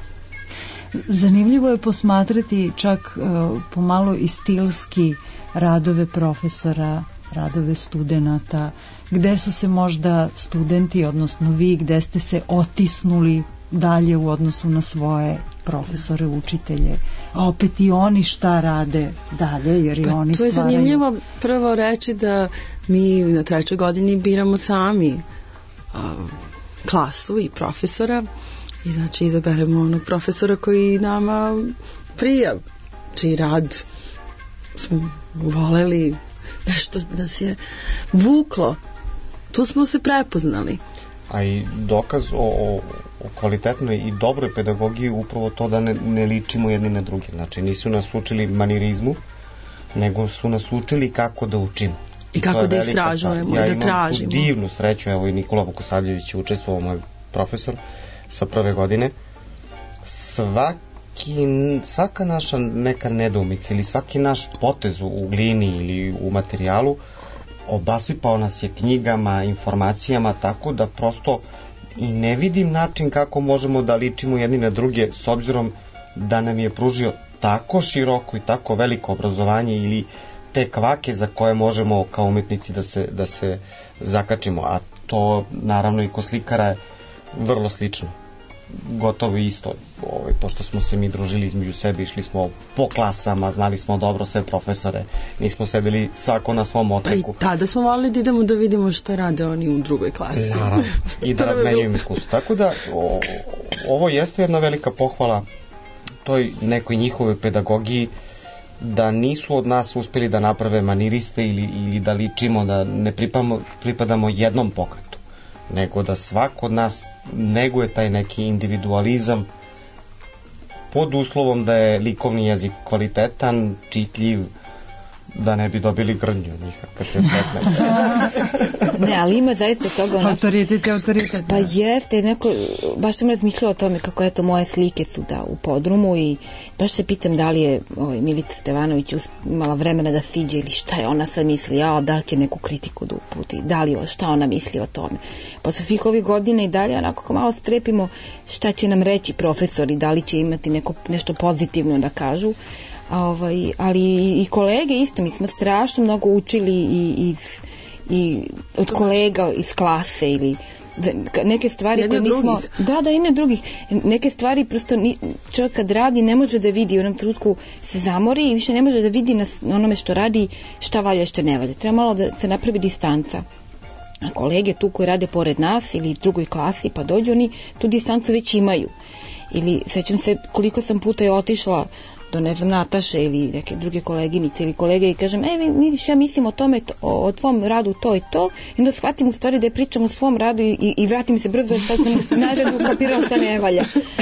zanimljivo je posmatrati čak uh, pomalo i stilski radove profesora, radove studenata, gde su se možda studenti, odnosno vi, gde ste se otisnuli dalje u odnosu na svoje profesore, učitelje, a opet i oni šta rade dalje, jer i pa, oni stvaraju. To je stvaraju... zanimljivo prvo reći da mi na trećoj godini biramo sami uh, klasu i profesora i znači izaberemo onog profesora koji nama prija, čiji rad smo voleli, nešto nas je vuklo, tu smo se prepoznali. A i dokaz o, o, o kvalitetnoj i dobroj pedagogiji upravo to da ne, ne ličimo jedni na drugi. Znači nisu nas učili manirizmu, nego su nas učili kako da učimo. I, I kako da istražujemo ja i da tražimo. Ja imam divnu sreću, evo i Nikola Vukosavljević je učestvovao, moj profesor sa prve godine. Svaki, svaka naša neka nedoumica ili svaki naš potez u glini ili u materijalu obasipao nas je knjigama, informacijama, tako da prosto i ne vidim način kako možemo da ličimo jedni na druge s obzirom da nam je pružio tako široko i tako veliko obrazovanje ili te kvake za koje možemo kao umetnici da se, da se zakačimo, a to naravno i kod slikara je vrlo slično, gotovo isto, ovaj, pošto smo se mi družili između sebe, išli smo po klasama, znali smo dobro sve profesore, nismo sedeli svako na svom oteku. Pa i tada smo volili da idemo da vidimo šta rade oni u drugoj klasi. Naravno, i da razmenjujem iskustvo. Tako da o, ovo jeste jedna velika pohvala toj nekoj njihovoj pedagogiji, da nisu od nas uspeli da naprave maniriste ili, ili da ličimo, da ne pripadamo, pripadamo jednom pokretu, nego da svako od nas neguje taj neki individualizam pod uslovom da je likovni jezik kvalitetan, čitljiv, da ne bi dobili grnju od njih kad se sretne. Ne, ali ima zaista toga ono... Autoritet je autoritet. Pa jeste, neko, baš sam razmišljala o tome kako eto moje slike su da u podrumu i baš se pitam da li je ovaj, Milica Stevanović imala vremena da siđe ili šta je ona sad misli, a da li će neku kritiku da uputi, da li šta ona misli o tome. Posle svih ovih godina i dalje onako malo strepimo šta će nam reći profesori, da li će imati neko, nešto pozitivno da kažu. Ovaj, ali i kolege isto, mi smo strašno mnogo učili i, i, i od kolega iz klase ili neke stvari jedne koje nismo, da, da, ime drugih, neke stvari prosto ni, čovjek kad radi ne može da vidi, u jednom trenutku se zamori i više ne može da vidi na onome što radi šta valja, što ne valja, treba malo da se napravi distanca. A kolege tu koji rade pored nas ili drugoj klasi pa dođu, oni tu distancu već imaju. Ili sećam se koliko sam puta je otišla do ne znam Nataše ili neke druge koleginice ili kolege i kažem, e vidiš ja mislim o tome, to, o, o tvom radu to i to i onda shvatim u stvari da je pričam o svom radu i, i, i vratim se brzo sad sam nazad ukapirao šta ne valja.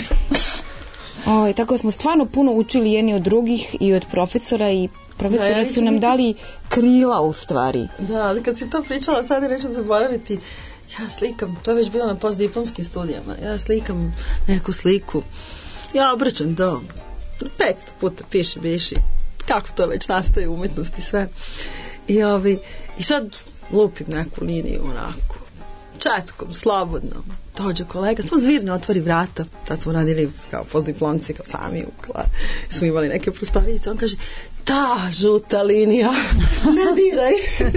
O, tako smo stvarno puno učili jedni od drugih i od profesora i profesori da, ja su nam dali krila u stvari. Da, ali kad si to pričala sad je neću zaboraviti, ja slikam, to je već bilo na postdiplomskim studijama, ja slikam neku sliku, ja obraćam to petsto puta piše, viši kako to već nastaje u umetnosti sve i, ovi, i sad lupim neku liniju onako četkom, slobodno dođe kolega, samo zvirne otvori vrata, tad smo radili kao postdiplomci kao sami ukla, smo imali neke prostorice, on kaže ta žuta linija ne diraj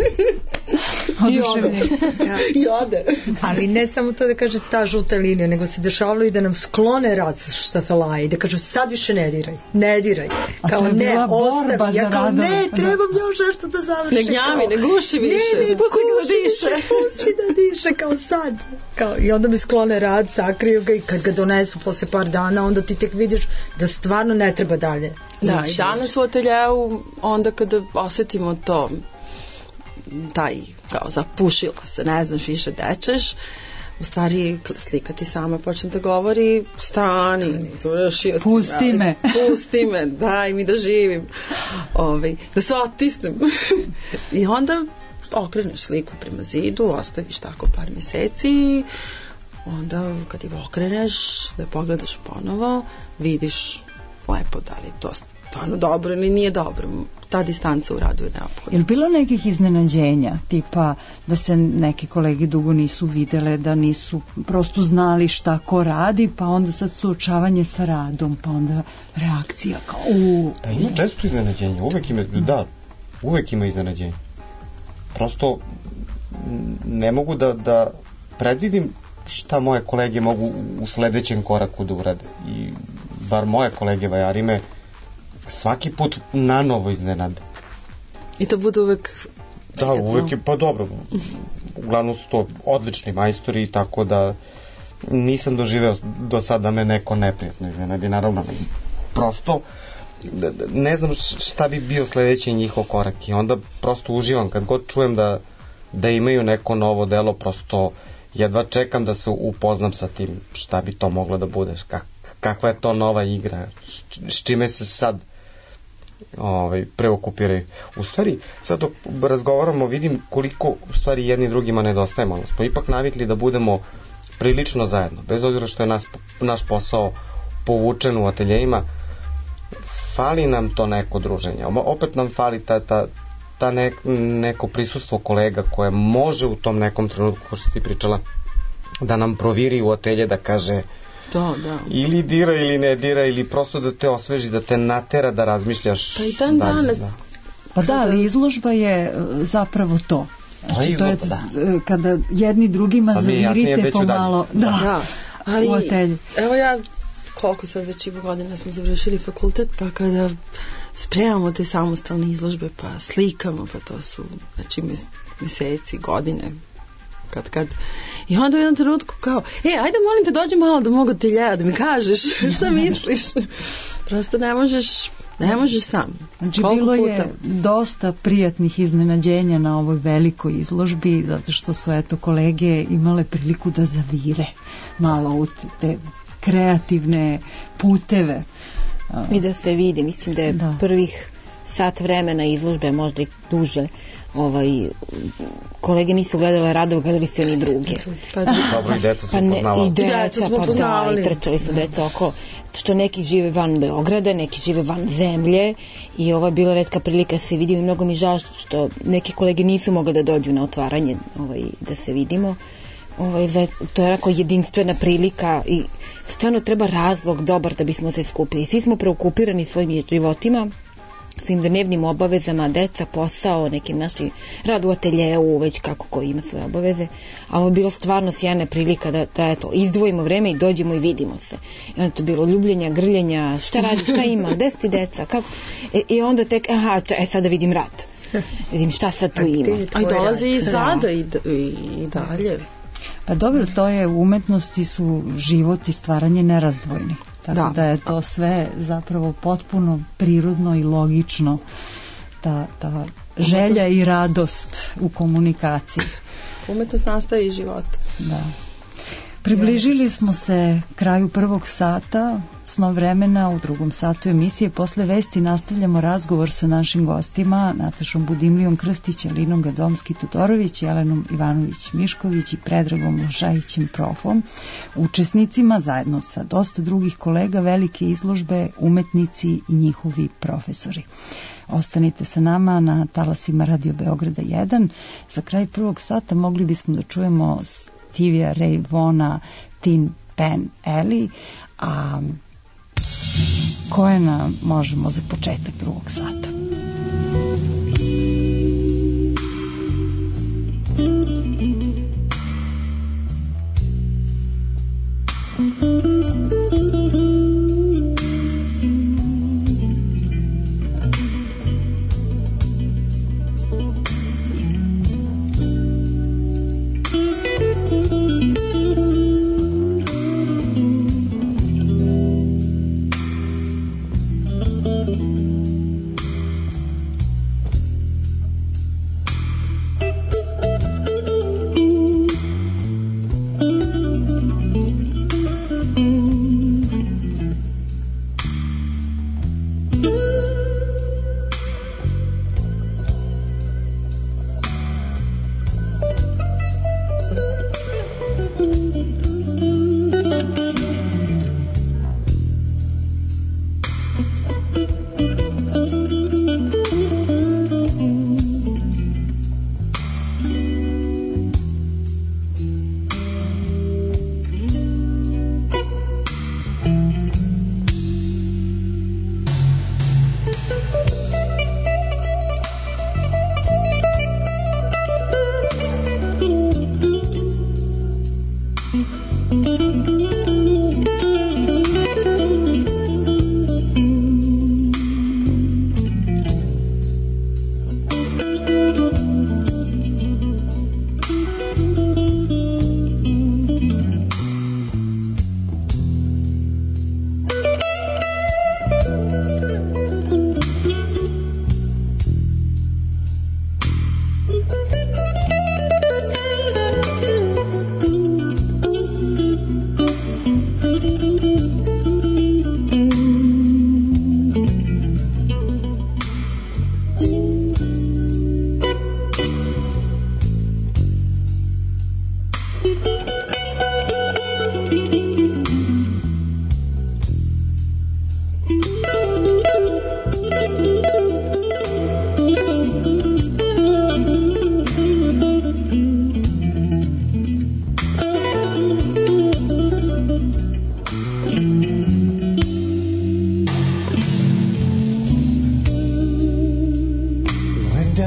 i ode i ode ali ne samo to da kaže ta žuta linija, nego se dešavalo i da nam sklone rad štafelaje i da kažu sad više ne diraj, ne diraj kao ne, ostavi, ja kao ne trebam još nešto da završim, ne gnjavi, ne guši više, ne, ne, pusti ga da diše pusti da diše kao sad kao, i onda mi sklone rad, sakriju ga i kad ga donesu posle par dana onda ti tek vidiš da stvarno ne treba dalje. Da, i danas u ateljeu onda kada osetimo to taj kao zapušila se, ne znaš više dečeš, u stvari slika ti sama počne da govori stani, završio si pusti me, pusti me, daj mi da živim Ove, da se otisnem i onda okreneš sliku prema zidu, ostaviš tako par meseci i onda kad je okreneš da pogledaš ponovo vidiš lepo da li to stvarno dobro ili nije dobro. ta distanca u radu je neophodna. Je li bilo nekih iznenađenja, tipa da se neke kolege dugo nisu videle, da nisu prosto znali šta ko radi, pa onda sad suočavanje sa radom, pa onda reakcija kao u... Pa ima često iznenađenja, uvek ima, da, uvek ima iznenađenja. Prosto ne mogu da, da predvidim šta moje kolege mogu u sledećem koraku da urade. I bar moje kolege vajari me svaki put nanovo iznenade. I to bude uvek... Da, uvek je, pa dobro. Uglavnom su to odlični majstori, tako da nisam doživeo do sada da me neko neprijatno iznenadi. Naravno, prosto ne znam šta bi bio sledeći njihov korak i onda prosto uživam kad god čujem da, da imaju neko novo delo, prosto jedva čekam da se upoznam sa tim šta bi to moglo da bude, kak, kakva je to nova igra, s čime se sad ovaj, preokupiraju. U stvari, sad dok razgovaramo, vidim koliko u stvari jedni drugima nedostajemo, ali smo ipak navikli da budemo prilično zajedno, bez obzira što je nas, naš posao povučen u ateljejima, fali nam to neko druženje, opet nam fali ta, ta, ta ne, neko prisustvo kolega koje može u tom nekom trenutku, ko što ti pričala, da nam proviri u atelje, da kaže to, da. Ili dira ili ne dira, ili prosto da te osveži, da te natera da razmišljaš. Pa i dan dalje, danas. Da. Pa da, ali izložba je zapravo to. Znači, to je da. kada jedni drugima sad zavirite pomalo. Da, da. Ali, u atelju. Evo ja, koliko sad već ima godina smo završili fakultet, pa kada spremamo te samostalne izložbe, pa slikamo, pa to su, znači, meseci, godine, kad, kad. I onda u jednom trenutku kao, e, ajde molim te dođi malo do mog ateljeja, da mi kažeš šta misliš. Prosto ne možeš, ne možeš sam. Znači, koliko bilo puta? je dosta prijatnih iznenađenja na ovoj velikoj izložbi, zato što su, eto, kolege imale priliku da zavire malo u te kreativne puteve. I da se vidi, mislim da je da. prvih sat vremena izložbe, možda i duže, ovaj, kolege nisu gledale radove, gledali su oni druge. Pa, dobro, i deca su pa poznavali. I deca, pa da, i trčali su deca oko, što neki žive van Beograda, neki žive van zemlje i ovo je bila retka prilika da se vidimo i mnogo mi žao što neki kolege nisu mogli da dođu na otvaranje, ovaj, da se vidimo. Ovaj, to je onako jedinstvena prilika i stvarno treba razlog dobar da bismo se skupili. Svi smo preokupirani svojim životima, svim dnevnim obavezama, deca, posao, neki naši rad u ateljeu, već kako ko ima svoje obaveze, ali ovo je bilo stvarno sjajna prilika da, da eto, izdvojimo vreme i dođemo i vidimo se. I onda to bilo ljubljenja, grljenja, šta radi, šta ima, gde su ti deca, kako? E, i onda tek, aha, e, sad da vidim rad. Vidim šta sad tu ima. A i dolazi i sada i, i, i dalje. Pa dobro, to je u umetnosti su život i stvaranje nerazdvojni. Tako da, da je to sve zapravo potpuno prirodno i logično, ta, ta želja i radost u komunikaciji. Umetnost nastaje iz života. Da. Približili smo se kraju prvog sata Snov vremena. U drugom satu emisije Posle vesti nastavljamo razgovor sa našim gostima Natašom Budimlijom Krstić, Alinom Gadomski-Todorović, Jelenom Ivanović-Mišković i Predragom Lošajićem Profom, učesnicima zajedno sa dosta drugih kolega velike izložbe Umetnici i njihovi profesori. Ostanite sa nama na talasima Radio Beograda jedan. Za kraj prvog sata mogli bismo da čujemo Stevia Ray Vona Tin Pan Alley, a koje nam možemo za početak drugog sata?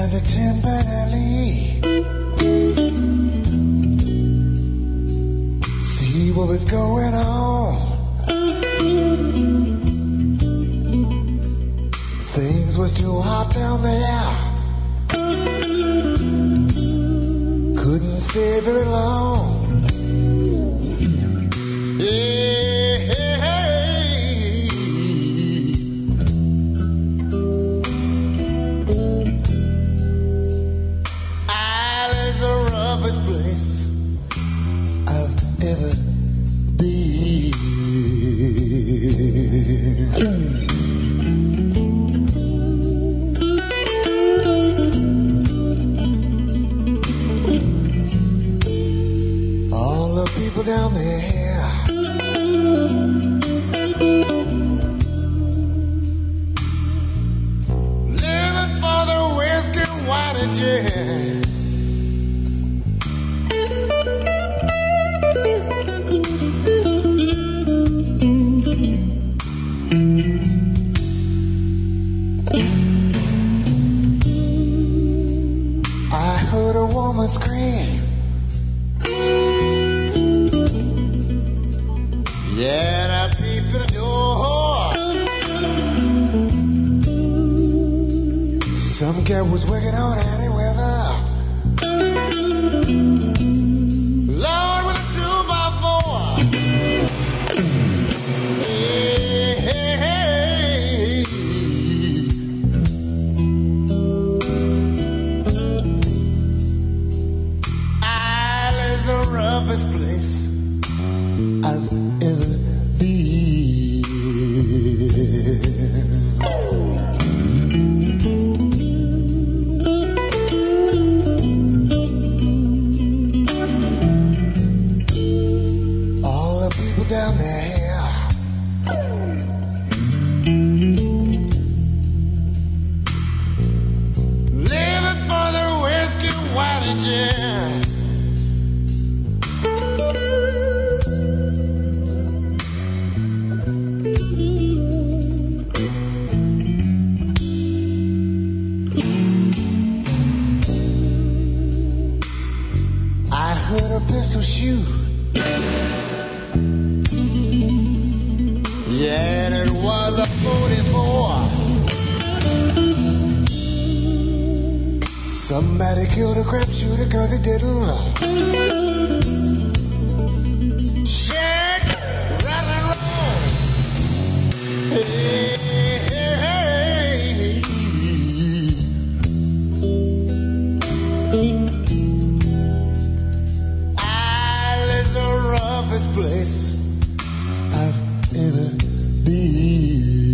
down to Timberley, see what was going on. Things was too hot down there, couldn't stay very long. Hey, hey, hey. Ireland's the roughest place I've ever been. Down there, living for the whiskey, wine and gin. I heard a woman scream, yeah, and I peeped through the door. Some girl was working on any weather. Lord, with a two by four. Hey, hey, hey. Island's the roughest place I've ever been. All the people down there, living for the whiskey, wine and gin. Heard a pistol shoot, yeah, and it was a forty-four. Somebody killed a crap shooter cause he didn't shake, rattle and roll. Hey, hey, hey. Place I've ever been.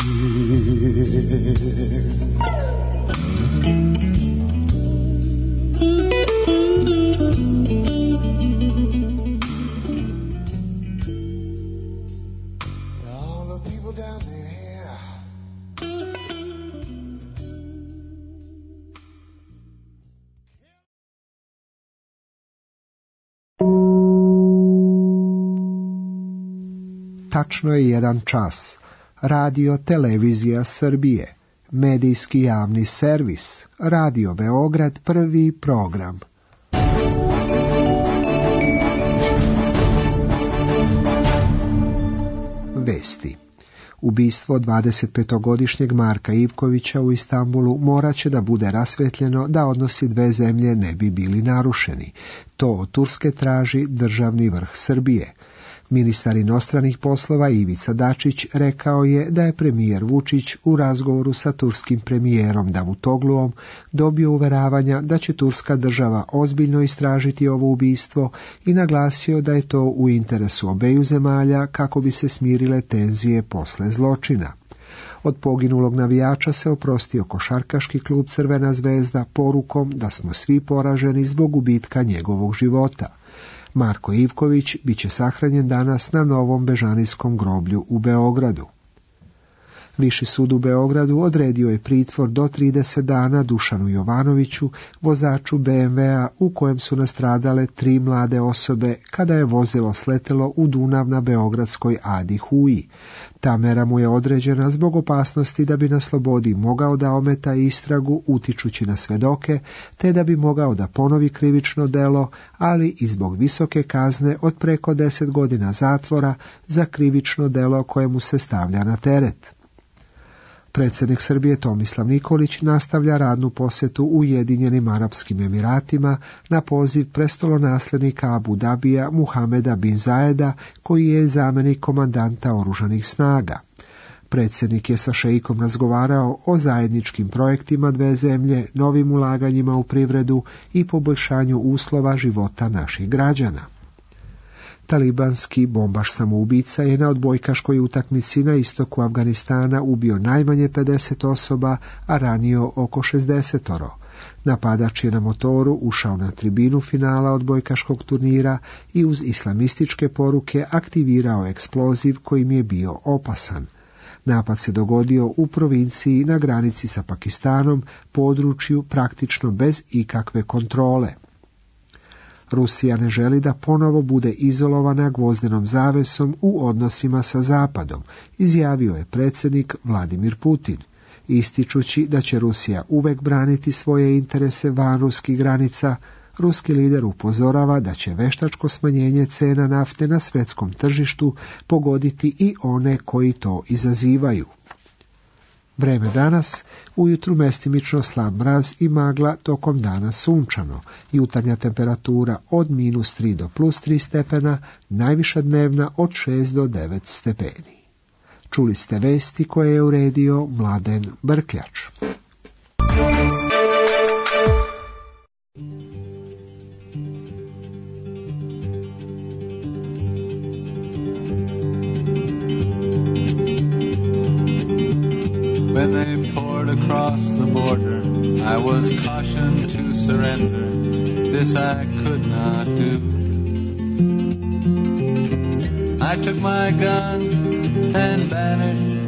All the people down there. Tačno je jedan čas. Radio Televizija Srbije. Medijski javni servis. Radio Beograd, prvi program. Vesti. Ubistvo dvadesetpetogodišnjeg Marka Ivkovića u Istanbulu morat će da bude rasvetljeno da odnosi dve zemlje ne bi bili narušeni. To od Turske traži državni vrh Srbije. Ministar inostranih poslova Ivica Dačić rekao je da je premijer Vučić u razgovoru sa turskim premijerom Davutogluom dobio uveravanja da će turska država ozbiljno istražiti ovo ubistvo i naglasio da je to u interesu obeju zemalja kako bi se smirile tenzije posle zločina. Od poginulog navijača se oprostio košarkaški klub Crvena zvezda porukom da smo svi poraženi zbog gubitka njegovog života. Marko Ivković bit će sahranjen danas na novom Bežanijskom groblju u Beogradu. Viši sud u Beogradu odredio je pritvor do trideset dana Dušanu Jovanoviću, vozaču be em ve a u kojem su nastradale tri mlade osobe kada je vozilo sletelo u Dunav na beogradskoj Adi Huji. Ta mera mu je određena zbog opasnosti da bi na slobodi mogao da ometa istragu utičući na svedoke, te da bi mogao da ponovi krivično delo, ali i zbog visoke kazne od preko deset godina zatvora za krivično delo koje mu se stavlja na teret. Predsjednik Srbije Tomislav Nikolić nastavlja radnu posjetu u Ujedinjenim Arapskim Emiratima na poziv prestolonaslednika Abu Dabija Muhameda bin Zajeda, koji je zamjenik komandanta oružanih snaga. Predsjednik je sa šeikom razgovarao o zajedničkim projektima dve zemlje, novim ulaganjima u privredu i poboljšanju uslova života naših građana. Talibanski bombaš samoubica je na odbojkaškoj utakmici na istoku Afganistana ubio najmanje pedeset osoba, a ranio oko šezdesetoro. Napadač je na motoru ušao na tribinu finala odbojkaškog turnira i uz islamističke poruke aktivirao eksploziv kojim je bio opasan. Napad se dogodio u provinciji na granici sa Pakistanom, području praktično bez ikakve kontrole. Rusija ne želi da ponovo bude izolovana gvozdenom zavesom u odnosima sa Zapadom, izjavio je predsjednik Vladimir Putin, ističući da će Rusija uvek braniti svoje interese van ruskih granica. Ruski lider upozorava da će veštačko smanjenje cena nafte na svjetskom tržištu pogoditi i one koji to izazivaju. Vreme danas, ujutru mestimično slab mraz i magla, tokom dana sunčano, jutarnja temperatura od minus tri do plus tri stepena, najviša dnevna od šest do devet stepeni. Čuli ste vesti koje je uredio Mladen Brkljač. When they poured across the border, I was cautioned to surrender. This I could not do. I took my gun and vanished.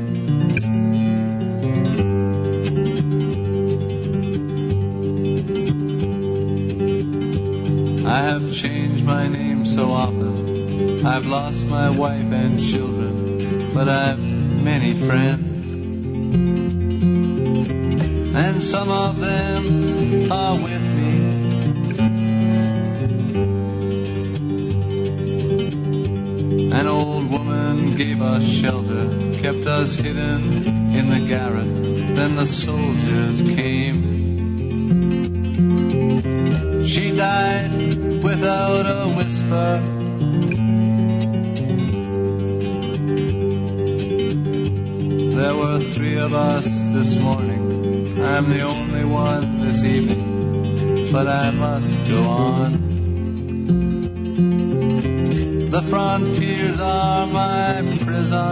I have changed my name so often. I've lost my wife and children, but I've many friends. And some of them are with me. An old woman gave us shelter, kept us hidden in the garret. Then the soldiers came. She died without a whisper. There were three of us this morning. I'm the only one this evening, but I must go on. The frontiers are my prison.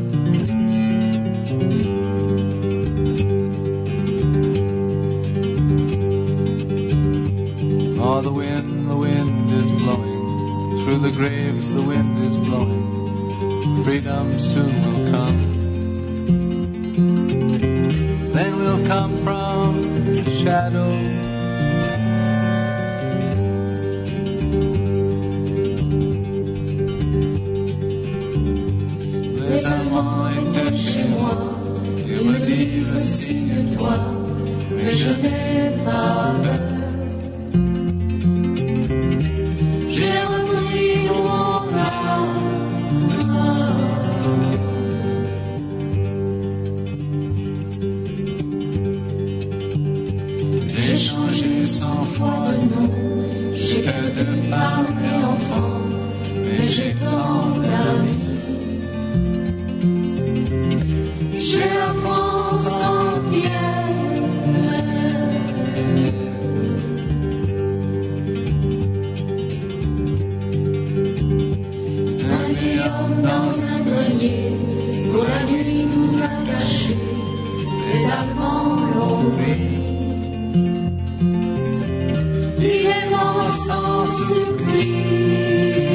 Oh, the wind, the wind is blowing. Through the graves the wind is blowing. Freedom soon will come. Then we'll come from shadow. Les Allemands étaient chez moi, ils me disent signe-toi, mais je n'ai pas peur. J'ai repris mon âme. J'ai changé cent fois de nom, j'ai quelques femmes et enfants, mais j'ai tant d'amis. J'ai la France entière. Un vieil homme dans un grenier, pour la nuit nous a cachés, les Allemands l'ont pris. Il est mort sans surprise.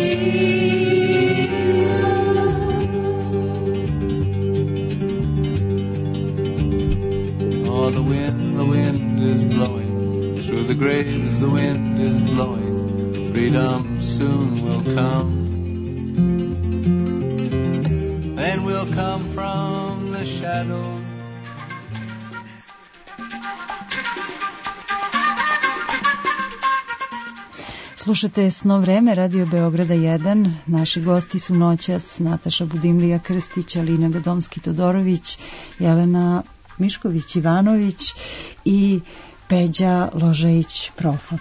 Oh, the wind, the wind is blowing. Through the graves the wind is blowing. Freedom soon will come. Then we'll come from shadow. Slušate Sno vreme, Radio Beograda jedan. Naši gosti su noćas Nataša Budimlija Krstić, Alina Gadomski-Todorović, Jelena Mišković-Ivanović i Peđa Ložejić-Profa.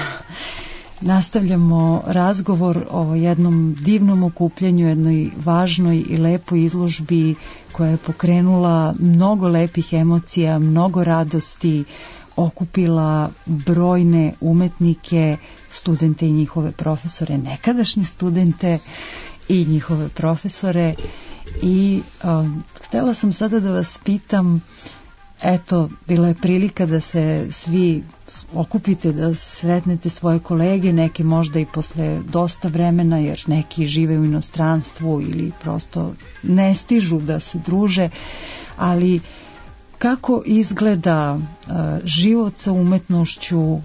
Nastavljamo razgovor o jednom divnom okupljanju, jednoj važnoj i lepoj izložbi koja je pokrenula mnogo lepih emocija, mnogo radosti, okupila brojne umetnike, studente i njihove profesore, nekadašnje studente i njihove profesore. I um, htjela sam sada da vas pitam, eto, bila je prilika da se svi okupite, da sretnete svoje kolege, neke možda i posle dosta vremena, jer neki žive u inostranstvu ili prosto ne stižu da se druže, ali kako izgleda uh, život sa umetnošću, uh,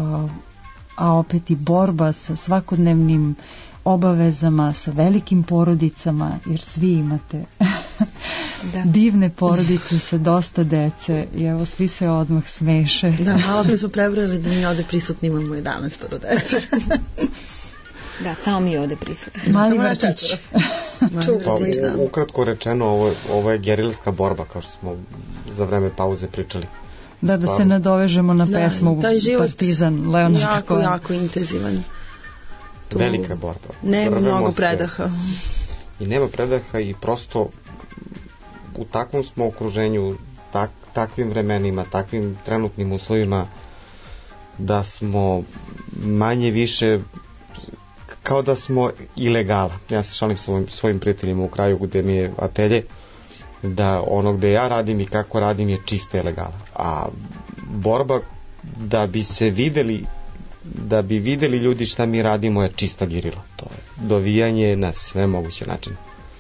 a opet i borba sa svakodnevnim obavezama, sa velikim porodicama, jer svi imate da. divne porodice sa dosta dece i evo svi se odmah smeše. Da, malo bi smo prebrali da mi ovde prisutni imamo jedanaest dece. Da, samo mi ovde prisutni. Mali vrtić. Pa, ukratko rečeno, ovo, ovo je gerilska borba, kao što smo za vreme pauze pričali. Da, da se nadovežemo na pesmu da, taj život Partizan Leonard jako, Cohen. Jako intenzivan. Tu velika borba. Nema Drvemo mnogo predaha. I nema predaha i prosto u takvom smo okruženju, tak, takvim vremenima, takvim trenutnim uslovima, da smo manje više kao da smo ilegala. Ja se šalim svojim, svojim prijateljima u kraju gde mi je atelje, da ono gde ja radim i kako radim je čista ilegala. A borba da bi se videli, da bi videli ljudi šta mi radimo je čista gerila. To je dovijanje na sve moguće načine.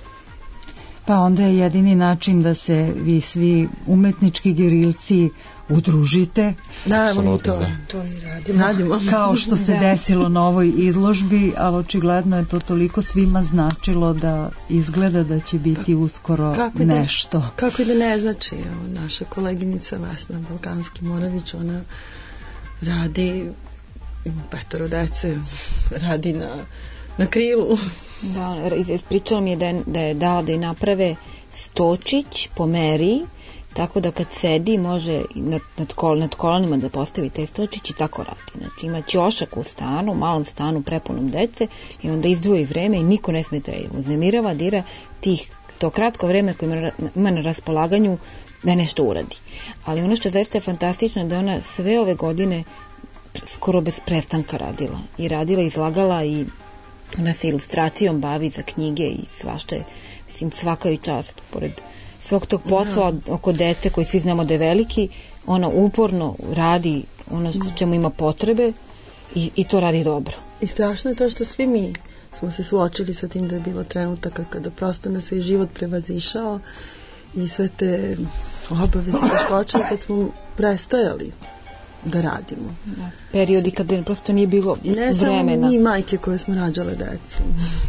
Pa onda je jedini način da se vi svi umetnički gerilci udružite. Da, evo mi to, to i radimo. radimo. Kao što se desilo na ovoj izložbi, ali očigledno je to toliko svima značilo da izgleda da će biti uskoro kako nešto. Da, kako i da ne znači, evo, naša koleginica Vesna Balkanski-Moravić, ona radi, ima petoro dece, radi na, na krilu. Da, ispričala mi je da je, da je dala da je naprave stočić po meri, tako da kad sedi može nad, nad, kol, nad kolanima da postavi taj stočić i tako radi. Znači ima ćošak u stanu, u malom stanu prepunom dece i onda izdvoji vreme i niko ne sme da je uznemirava, dira tih, to kratko vreme koje ima na raspolaganju da nešto uradi. Ali ono što je zaista fantastično je da ona sve ove godine skoro bez prestanka radila. I radila, izlagala i ona se ilustracijom bavi za knjige i svašta je, mislim, svaka i čast. Pored svog tog posla da. oko dece koji svi znamo da je veliki, ona uporno radi ono što čemu ima potrebe i, i to radi dobro. I strašno je to što svi mi smo se suočili sa tim da je bilo trenutaka kada prosto nas je život prevazišao i sve te obaveze teškoće kad smo prestajali da radimo. Da. Periodi kada prosto nije bilo i ne vremena. Samo mi majke koje smo rađale decu.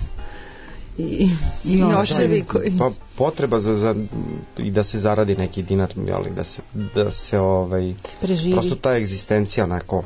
I, i, i očevi koji... Pa potreba za, za, i da se zaradi neki dinar, jeli, da se, da se ovaj, preživi. Prosto ta egzistencija onako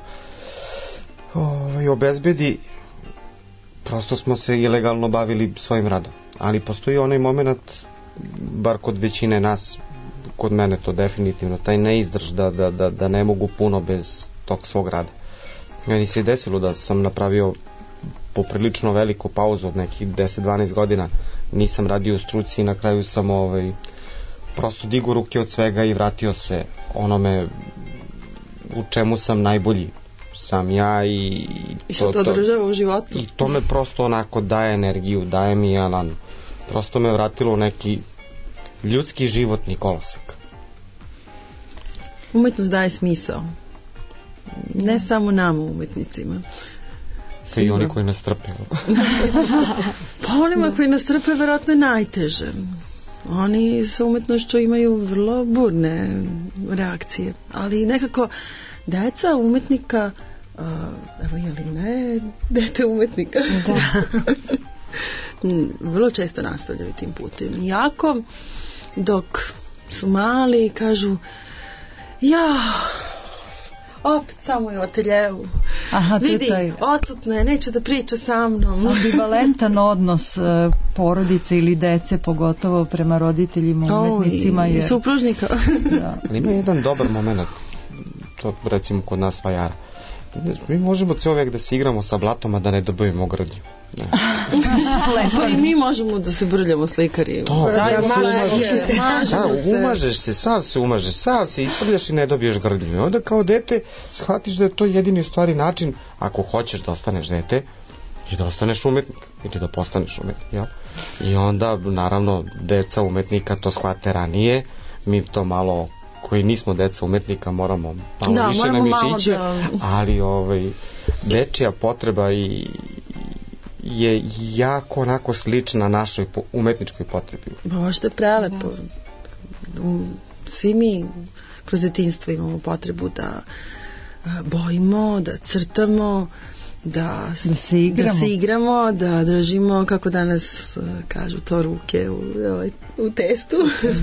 ovaj, obezbedi. Prosto smo se ilegalno bavili svojim radom. Ali postoji onaj moment, bar kod većine nas, kod mene to definitivno, taj neizdrž da, da, da, da ne mogu puno bez tog svog rada. Meni se desilo da sam napravio poprilično veliku pauzu od nekih deset dvanaest godina, nisam radio u struci i na kraju sam ovaj, prosto digu ruke od svega i vratio se onome u čemu sam najbolji, sam ja i, I što to održava u životu. I to me prosto onako daje energiju, daje mi jedan, prosto me vratilo u neki ljudski životni kolosek. Umetnost daje smisao. Ne samo nama umetnicima. Sve i oni koji nas trpe. Pa onima koji nas trpe verovatno je najteže. Oni sa umetnošću imaju vrlo burne reakcije. Ali nekako deca umetnika, uh, evo je li ne, dete umetnika, da. vrlo često nastavljaju tim putem. Iako dok su mali i kažu ja opet samo je u ateljevu. Aha, vidi, taj... odsutno je, neće da priča sa mnom. Ambivalentan odnos uh, porodice ili dece, pogotovo prema roditeljima, umetnicima. O, i, jer... i supružnika. Da. Ima jedan dobar moment, to recimo kod nas vajara. Mi možemo cijel vek da se igramo sa blatom, a da ne dobijemo grdnju. Pa i mi možemo da se brljamo slikari. To, da, da, mažemo se. Umažeš se, sav se umažeš, sav se ispravljaš i ne dobiješ grdnju. Onda kao dete shvatiš da je to jedini u stvari način, ako hoćeš da ostaneš dete, i da ostaneš umetnik, ili da postaneš umetnik, jel? I onda, naravno, deca umetnika to shvate ranije, mi to malo koji nismo deca umetnika moramo malo da, više moramo na mišiće, da... ali ovaj, dečija potreba i je jako onako slična našoj umetničkoj potrebi. Ba, što je prelepo. Svi mi kroz detinjstvo imamo potrebu da bojimo, da crtamo, da, da, se igramo. da se igramo, da držimo, kako danas kažu to, ruke u, u testu.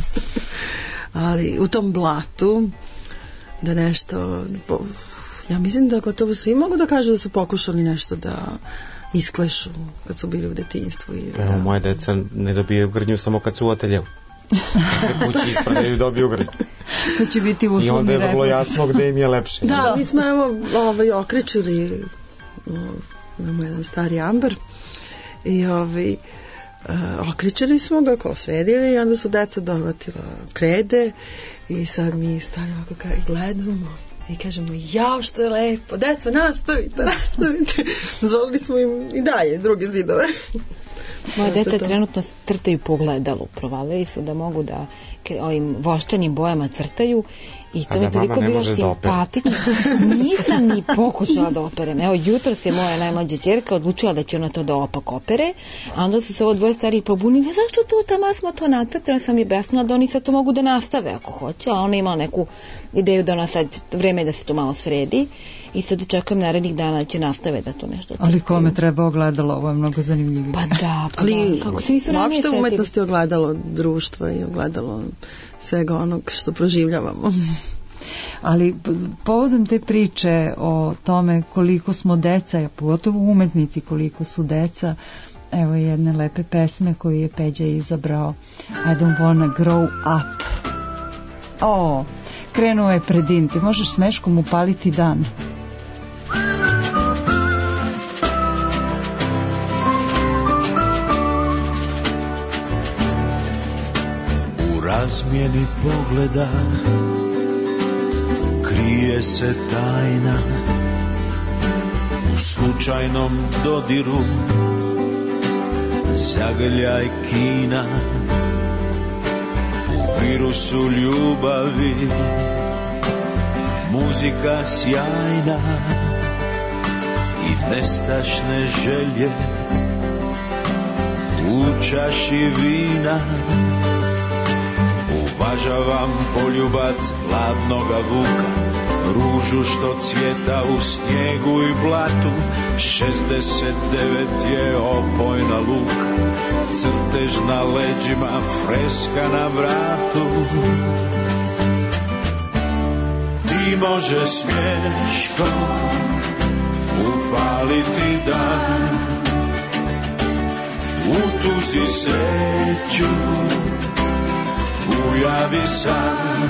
Ali u tom blatu da nešto, ja mislim da gotovo svi mogu da kažu da su pokušali nešto da isklešu kad su bili u detinjstvu. I, Evo, da. moje deca ne dobijaju grdnju samo kad su u ateljevu. Kad se kući ispravljaju dobiju grdnju. To će biti uslovni refleks. I onda je vrlo jasno gde im je lepše. Da, da. Mi smo evo ovaj, okrećili, imamo jedan stari ambar i ovaj, Uh, okričali smo ga, kao sredili i onda su deca dovatila krede i sad mi stali ovako kao i gledamo i kažemo jao što je lepo, deco nastavite, nastavite. Zvolili smo im i dalje druge zidove. Moje deca trenutno crtaju po ogledalu, provalili su da mogu da ovim voščanim bojama crtaju i to mi je toliko bilo simpatično. Nisam ni pokušala da operem. Evo, jutros je moja najmlađa ćerka odlučila da će ona to da opak opere, a onda su se ovo dvoje starih probunili, zašto to tamo smo to nacrtali, sam je objasnila da oni sad to mogu da nastave ako hoće, a ona imala neku ideju da ona sad vreme da se to malo sredi i sad očekujem narednih dana da će nastave da to nešto ali kome treba ogledalo, ovo je mnogo zanimljivije. Pa da, pa ali da. Kako se nisu ranije setili. Umetnost je ogledalo društva i ogledalo svega onog što proživljavamo. Ali povodom te priče o tome koliko smo deca, a pogotovo umetnici koliko su deca, evo jedne lepe pesme koju je Peđa izabrao, I don't wanna grow up. O, krenuo je predin, ti možeš smeškom upaliti dan. U razmjeni pogleda krije se tajna, u slučajnom dodiru zagrljaj kina, u virusu ljubavi muzika sjajna i nestašne želje u čaši vina. Uvažavam poljubac hladnoga vuka, ružu što cvjeta u snijegu i blatu. šezdeset devet je opojna luka, crtež na leđima, freska na vratu. Ti može smješkom upaliti dan, u tuzi sreću ujavi san.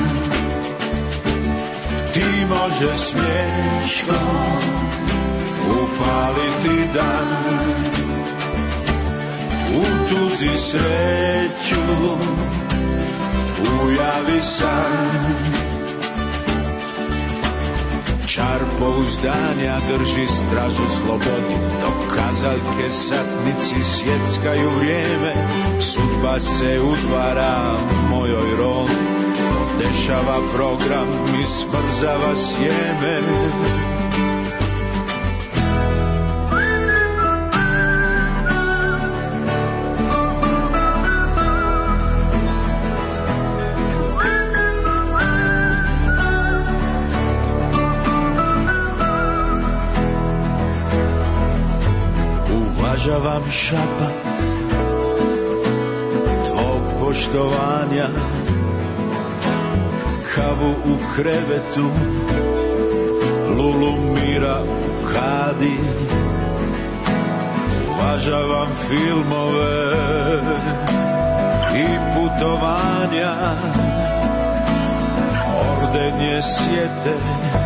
Ti može smješkom upaliti dan, u tuzi sreću ujavi san. Čar pouzdanja drži stražu slobodi, dok kazaljke satnici sjeckaju vrijeme. Sudba se udvara mojoj roli, dešava program i smrzava sjeme. Uvažavam šapat tvog poštovanja, kavu u krevetu, lulu mira u kadi, uvažavam filmove i putovanja, ordenje sjete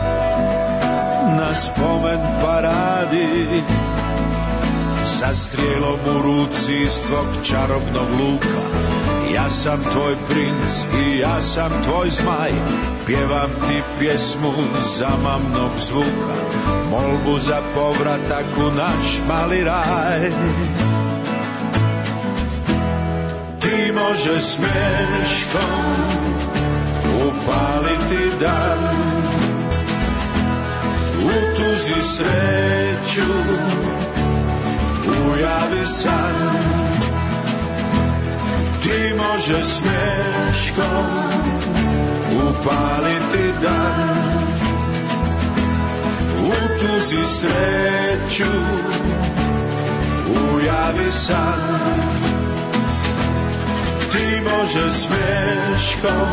na spomen paradi, sa strijelom u ruci iz tvog čarobnog luka. Ja sam tvoj princ i ja sam tvoj zmaj, pjevam ti pjesmu zamamnog zvuka, molbu za povratak u naš mali raj. Ti može smješkom upaliti dan, u tuzi sreću ujavi san. Ti može smješkom upaliti dan, u tuzi sreću ujavi san. Ti može smješkom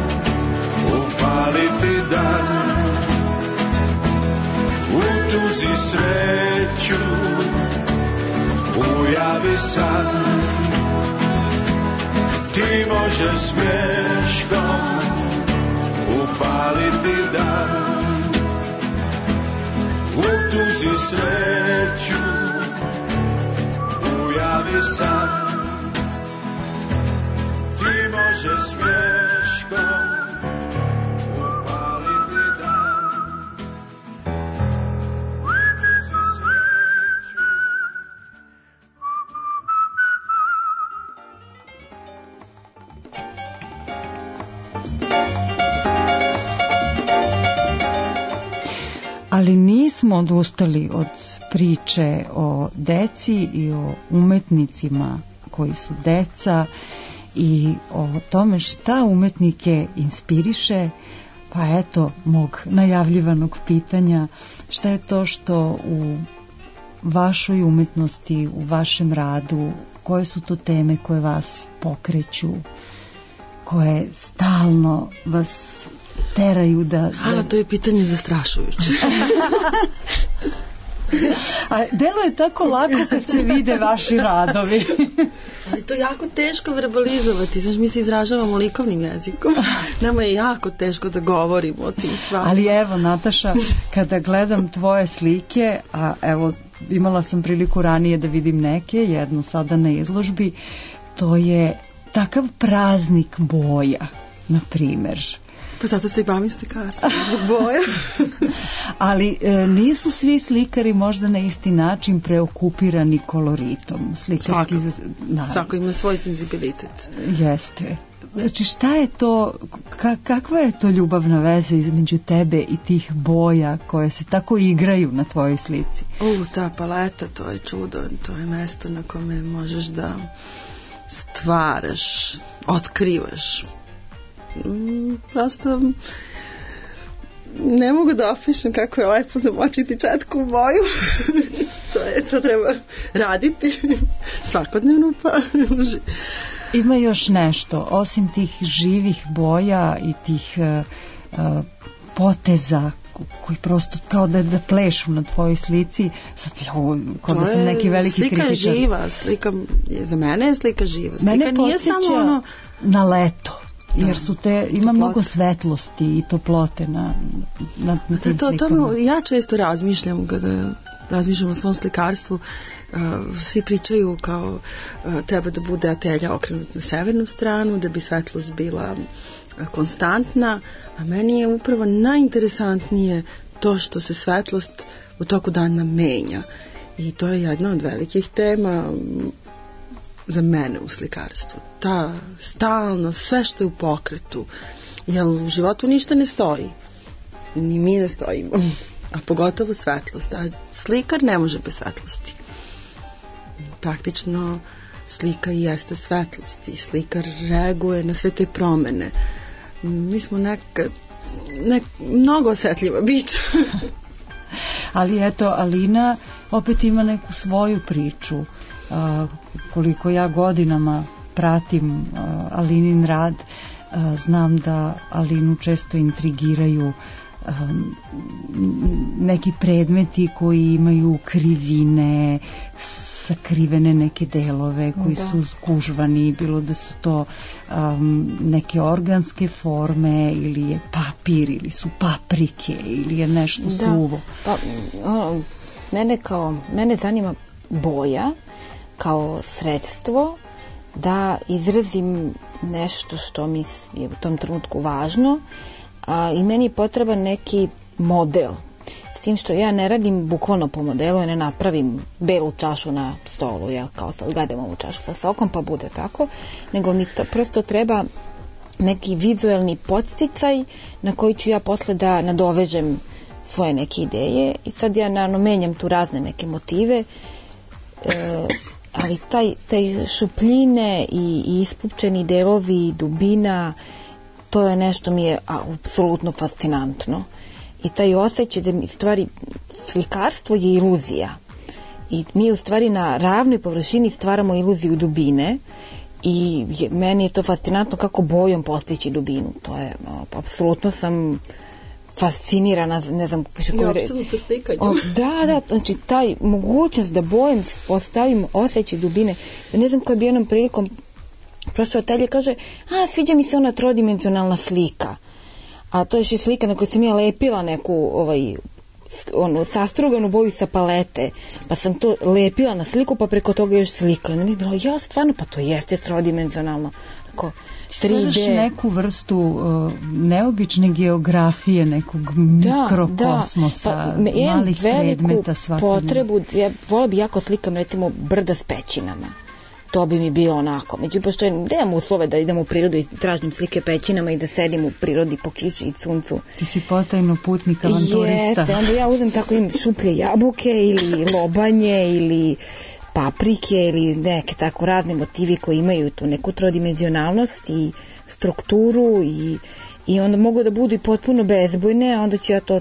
upaliti dan, u tuzi sreću ujavi san. Ti može smješkom upaliti dan, u tuzi sreću ujavi san. Ti može smješkom upaliti dan, u tuzi sreću. Ali nismo odustali od priče o deci i o umetnicima koji su deca i o tome šta umetnike inspiriše. Pa eto, mog najavljivanog pitanja, šta je to što u vašoj umetnosti, u vašem radu, koje su to teme koje vas pokreću, koje stalno vas teraju da... da... Ana, to je pitanje zastrašujuće. A delo je tako lako kad se vide vaši radovi. Ali to je jako teško verbalizovati. Znaš, mi se izražavamo likovnim jezikom. Nama je jako teško da govorimo o tim stvarima. Ali evo, Nataša, kada gledam tvoje slike, a evo, imala sam priliku ranije da vidim neke, jednu sada na izložbi, to je takav praznik boja, na primer. Pa zato se i bavim slikarstvom, zbog boja. Ali e, nisu svi slikari možda na isti način preokupirani koloritom. Slikarski, Svako. Svako ima svoj senzibilitet. Jeste. Znači, šta je to, ka, kakva je to ljubavna veza između tebe i tih boja koje se tako igraju na tvojoj slici? U, ta paleta, to je čudo, to je mesto na kome možeš da stvaraš, otkrivaš. Mm, prosto ne mogu da opišem kako je lepo zamočiti četku u boju. to, je, to treba raditi svakodnevno. Pa ima još nešto osim tih živih boja i tih uh, uh, poteza koji prosto kao da, da plešu na tvojoj slici. Sad ja ovo, kao da sam neki veliki slika kritičar. Slika je živa, slika je, za mene je slika živa. Slika mene nije samo ono... na leto. Jer su te, ima toplote. Mnogo svetlosti i toplote na, na, na tim to, slikama. To, ja često razmišljam kada razmišljam o svom slikarstvu, uh, svi pričaju kao uh, treba da bude atelja okrenut na severnu stranu, da bi svetlost bila uh, konstantna, a meni je upravo najinteresantnije to što se svetlost u toku dana menja. I to je jedna od velikih tema za mene u slikarstvu. Ta stalno, sve što je u pokretu. Jer u životu ništa ne stoji. Ni mi ne stojimo. A pogotovo svetlost. A slikar ne može bez svetlosti. Praktično slika i jeste svetlost. I slikar reaguje na sve te promene. Mi smo neka, nek, mnogo osjetljiva bića. Ali eto, Alina opet ima neku svoju priču. Uh, koliko ja godinama pratim uh, Alinin rad, znam da Alinu često intrigiraju um, neki predmeti koji imaju krivine, sakrivene neke delove koji da. su zgužvani, bilo da su to um, neke organske forme ili je papir ili su paprike ili je nešto da. suvo. Pa, o, mene kao, mene zanima boja kao sredstvo da izrazim nešto što mi je u tom trenutku važno, a, i meni je potreban neki model. S tim što ja ne radim bukvalno po modelu, ja ne napravim belu čašu na stolu, jel, kao sad gadem ovu čašu sa sokom pa bude tako, nego mi to prosto treba neki vizuelni podsticaj na koji ću ja posle da nadovežem svoje neke ideje i sad ja naravno menjam tu razne neke motive, e, ali taj, taj šupljine i, i ispupčeni delovi, dubina, to je nešto mi je apsolutno fascinantno. I taj osjećaj da mi stvari, slikarstvo je iluzija. I mi u stvari na ravnoj površini stvaramo iluziju dubine i je, meni je to fascinantno kako bojom postići dubinu. To je, no, apsolutno sam fascinirana, ne znam više koji... I apsolutno slikanje. Da, da, znači taj mogućnost da bojom postavim osjećaj dubine. Ne znam koja bi jednom prilikom prošao atelje kaže, a sviđa mi se ona trodimenzionalna slika. A to je še slika na kojoj sam ja lepila neku ovaj, onu sastruganu boju sa palete, pa sam to lepila na sliku, pa preko toga još slikala. Ne mi je bilo, ja stvarno, pa to jeste trodimenzionalno. Tako, tri D. Stvaraš neku vrstu uh, neobične geografije, nekog mikrokosmosa, da, da. Pa, malih predmeta svakodnevno. Potrebu, ja vola bi jako slikam recimo brda s pećinama. To bi mi bilo onako. Međutim, pošto nemam uslove da idem u prirodu i tražim slike pećinama i da sedim u prirodi po kiši i suncu. Ti si potajno putnik, avanturista. Jeste, onda ja uzem tako im šuplje jabuke ili lobanje ili paprike ili neke tako razne motivi koji imaju tu neku trodimenzionalnost i strukturu i, i onda mogu da budu i potpuno bezbojne, a onda ću ja to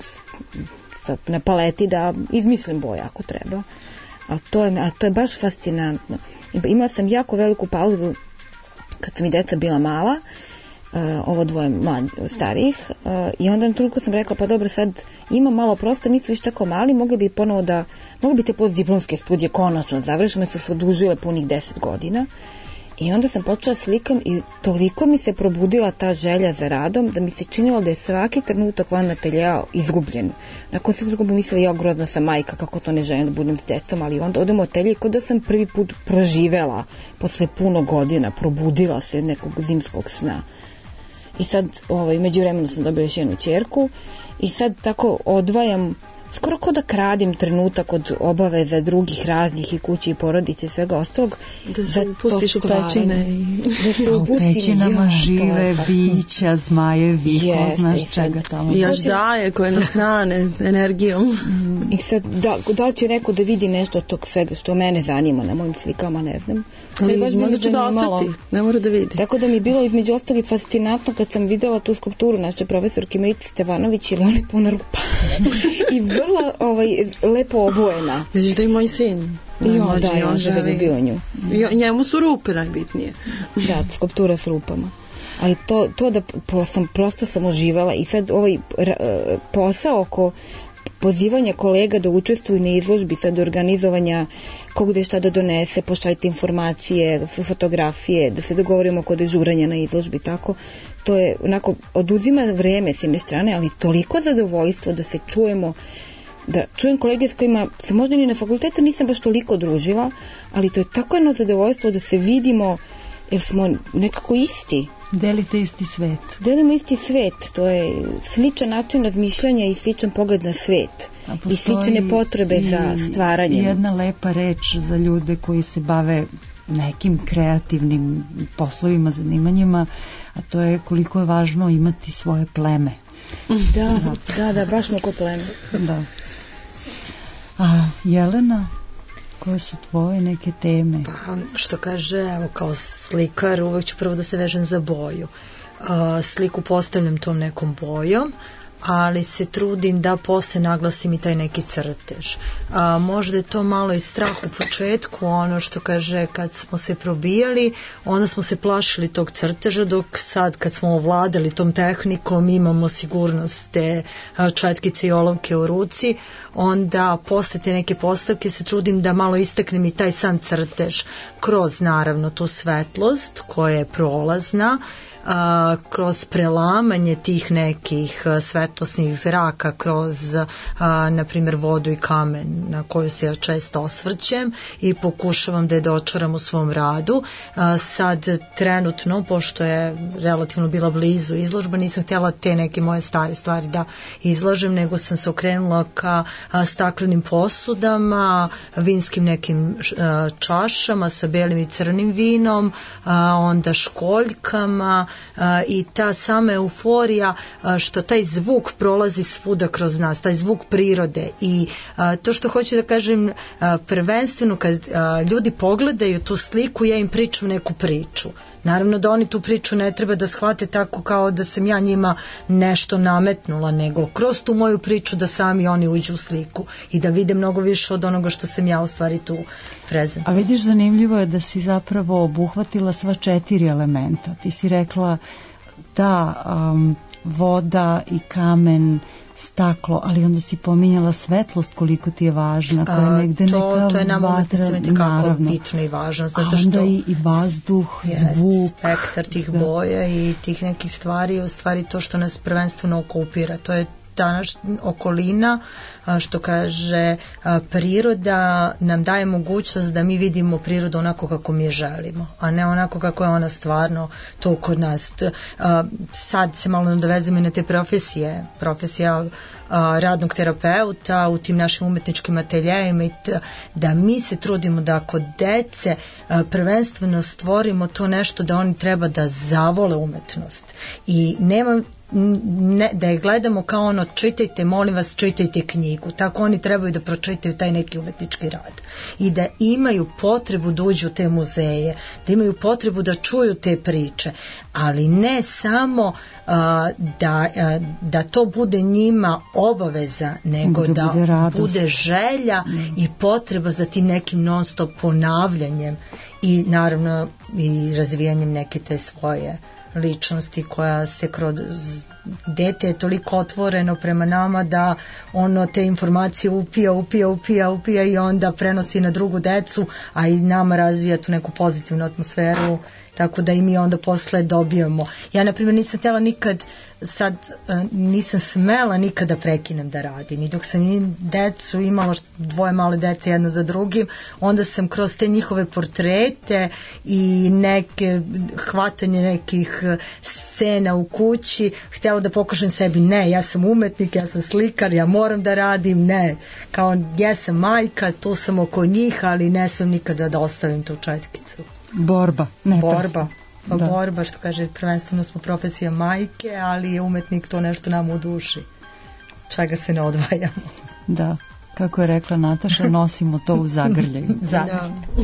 na paleti da izmislim boje ako treba. A to je, a to je baš fascinantno. Imala sam jako veliku pauzu kad sam i deca bila mala, uh, ovo dvoje mlad, starijih, uh, i onda toliko sam rekla, pa dobro, sad ima malo prostora, nisu više tako mali, mogli bi ponovo da, mogli bi te postdiplomske studije konačno završene, su se odužile punih deset godina. I onda sam počela slikam i toliko mi se probudila ta želja za radom da mi se činilo da je svaki trenutak van ateljeja izgubljen. Nakon se drugo bi mislila, ja grozna sam majka, kako to ne želim da budem s decom, ali onda odem u atelje i kod da sam prvi put proživela posle puno godina, probudila se nekog zimskog sna. I sad, ovaj, među vremenu sam dobila još jednu ćerku i sad tako odvajam, skoro kao da kradim trenutak od obaveza drugih raznih i kući i porodice i svega ostalog. Da se upustiš u pećine. I... Da se upustiš u pećinama ja, žive bića, zmajevi, ko znaš čega tamo. I još daje koje nas hrane energijom. Mm. I sad, da, da li će neko da vidi nešto od tog svega što mene zanima na mojim slikama, ne znam. Ali možda će da osjeti, ne mora da vidi. Tako da mi je bilo između ostalih fascinantno kad sam videla tu skulpturu naše profesorke Milice Stevanović, jer ona je puna rupa. I vrlo ovaj, lepo obojena. Vidiš da i moj sin. I on, da, i on želi bio nju. I njemu su rupe najbitnije. Da, skulptura s rupama. Ali to, to da pro, sam, prosto sam oživala i sad ovaj r, posao oko pozivanja kolega da učestvuju na izložbi, sad organizovanja ko gde šta da donese, pošaljite informacije, fotografije, da se dogovorimo kod dežuranja na izložbi, tako, to je onako, oduzima vreme s jedne strane, ali toliko zadovoljstvo da se čujemo, da čujem kolege s kojima se možda ni na fakultetu nisam baš toliko družila, ali to je tako jedno zadovoljstvo da se vidimo jer smo nekako isti. Delite isti svet. Delimo isti svet, to je sličan način razmišljanja i sličan pogled na svet. I slične potrebe za stvaranjem. Jedna lepa reč za ljude koji se bave nekim kreativnim poslovima, zanimanjima, a to je koliko je važno imati svoje pleme. Da, da, da, baš mnogo pleme. Da. A Jelena, koje su tvoje neke teme? Pa, što kaže, evo, kao slikar, uvek ću prvo da se vežem za boju. Uh, sliku postavljam tom nekom bojom, ali se trudim da posle naglasim i taj neki crtež. A, možda je to malo i strah u početku, ono što kaže kad smo se probijali, onda smo se plašili tog crteža, dok sad kad smo ovladali tom tehnikom, imamo sigurnost te četkice i olovke u ruci, onda posle te neke postavke se trudim da malo istaknem i taj sam crtež kroz naravno tu svetlost koja je prolazna, a, kroz prelamanje tih nekih a, svetlosnih zraka kroz a, na primjer vodu i kamen na koju se ja često osvrćem i pokušavam da je dočaram u svom radu. A, sad trenutno, pošto je relativno bila blizu izložba, nisam htjela te neke moje stare stvari da izlažem, nego sam se okrenula ka a, staklenim posudama, vinskim nekim a, čašama sa belim i crnim vinom, a, onda školjkama, Uh, i ta sama euforija uh, što taj zvuk prolazi svuda kroz nas, taj zvuk prirode i uh, to što hoću da kažem uh, prvenstveno kad uh, ljudi pogledaju tu sliku, ja im pričam neku priču. Naravno da oni tu priču ne treba da shvate tako kao da sam ja njima nešto nametnula, nego kroz tu moju priču da sami oni uđu u sliku i da vide mnogo više od onoga što sam ja u stvari tu prezentila. A vidiš, zanimljivo je da si zapravo obuhvatila sva četiri elementa. Ti si rekla da um, voda i kamen, staklo, ali onda si pominjala svetlost koliko ti je važna, koja je negde neka to, to je nama umetnicima tekako bitno i važno, zato što a onda i, i vazduh, jest, zvuk, spektar tih da. boja i tih nekih stvari je u stvari to što nas prvenstveno okupira, to je danas okolina, što kaže priroda nam daje mogućnost da mi vidimo prirodu onako kako mi je želimo, a ne onako kako je ona stvarno to kod nas. Sad se malo nadovezimo i na te profesije, profesija radnog terapeuta u tim našim umetničkim ateljejima i da mi se trudimo da kod dece prvenstveno stvorimo to nešto da oni treba da zavole umetnost i nema ne, da je gledamo kao ono čitajte, molim vas, čitajte knjigu, tako oni trebaju da pročitaju taj neki umetnički rad i da imaju potrebu da uđu u te muzeje, da imaju potrebu da čuju te priče, ali ne samo uh, da, uh, da to bude njima obaveza, nego da, da bude, bude želja mm. i potreba za tim nekim non stop ponavljanjem i naravno i razvijanjem neke te svoje ličnosti koja se kroz dete je toliko otvoreno prema nama da ono te informacije upija, upija, upija, upija i onda prenosi na drugu decu, a i nama razvija tu neku pozitivnu atmosferu, tako da i mi onda posle dobijamo. Ja na primjer nisam htjela nikad, sad nisam smela nikada prekinem da radim i dok sam im decu imala dvoje male dece jedno za drugim, onda sam kroz te njihove portrete i neke hvatanje nekih scena u kući htjela da pokažem sebi, ne, ja sam umetnik, ja sam slikar, ja moram da radim, ne, kao ja sam majka, tu sam oko njih, ali ne smem nikada da ostavim tu četkicu. Borba, ne borba. Pa da. Borba, što kaže, prvenstveno smo profesija majke, ali je umetnik to nešto nam u duši, čega se ne odvajamo. Da, kako je rekla Nataša, nosimo to u zagrljaju. Da.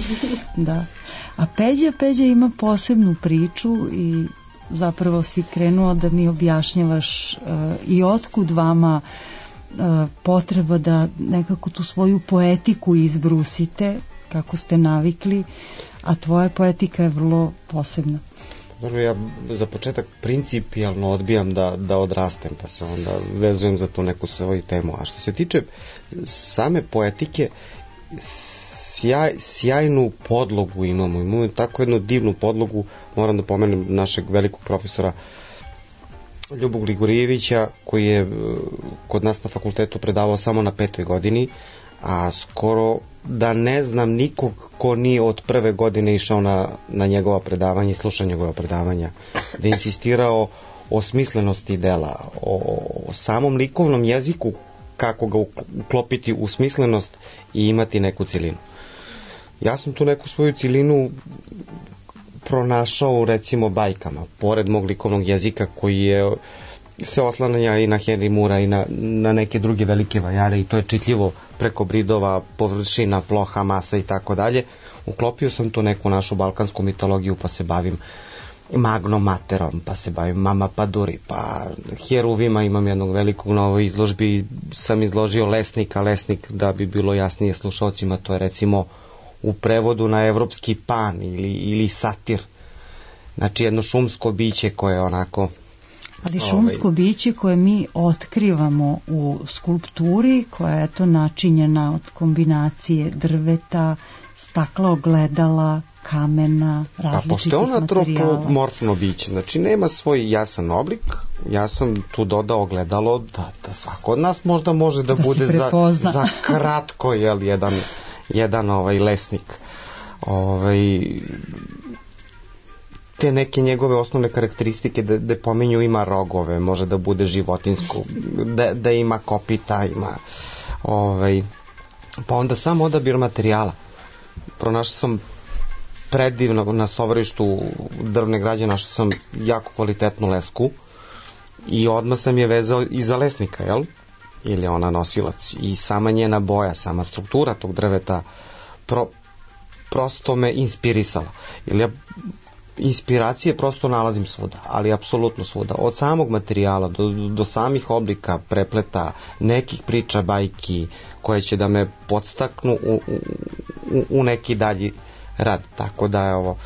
Da. A Peđa, Peđa ima posebnu priču i zapravo si krenuo da mi objašnjavaš uh, i otkud vama uh, potreba da nekako tu svoju poetiku izbrusite, kako ste navikli, a tvoja poetika je vrlo posebna. Dobro, ja za početak principijalno odbijam da, da odrastem, pa se onda vezujem za tu neku svoju temu. A što se tiče same poetike, sjaj, sjajnu podlogu imamo. Imamo tako jednu divnu podlogu, moram da pomenem našeg velikog profesora Ljubu Gligorijevića, koji je kod nas na fakultetu predavao samo na petoj godini, a skoro da ne znam nikog ko nije od prve godine išao na, na njegova predavanja i slušao njegova predavanja, da je insistirao o smislenosti dela, o, o samom likovnom jeziku, kako ga uklopiti u smislenost i imati neku cilinu. Ja sam tu neku svoju cilinu pronašao u recimo bajkama, pored mog likovnog jezika koji je se oslanja i na Henry Moora i na, na neke druge velike vajare i to je čitljivo preko bridova, površina, ploha, masa i tako dalje. Uklopio sam tu neku našu balkansku mitologiju pa se bavim Magno Materom, pa se bavim Mama Paduri, pa Hjeruvima, imam jednog velikog na ovoj izložbi, sam izložio Lesnika. Lesnik, da bi bilo jasnije slušalcima, to je recimo u prevodu na evropski pan ili, ili satir. Znači jedno šumsko biće koje je onako... Ali šumsko ovaj... biće koje mi otkrivamo u skulpturi, koja je to načinjena od kombinacije drveta, stakla, ogledala, kamena, različitih materijala. A pošto je ona antropomorfno biće, znači nema svoj jasan oblik, ja sam tu dodao ogledalo da, da svako od nas možda može da, da bude za, za kratko, jel, jedan, jedan ovaj lesnik. Ovaj, te neke njegove osnovne karakteristike da, da pominju ima rogove, može da bude životinsko, da, da ima kopita, ima ovaj, pa onda sam odabir materijala. Pronašao sam predivno na Sovarištu drvne građe, našao sam jako kvalitetnu lesku i odmah sam je vezao i za lesnika, jel? Ili je ona nosilac. I sama njena boja, sama struktura tog drveta pro, prosto me inspirisala. Ili ja inspiracije prosto nalazim svuda, ali apsolutno svuda. Od samog materijala do, do samih oblika, prepleta, nekih priča, bajki koje će da me podstaknu u, u, u neki dalji rad, tako da je ovo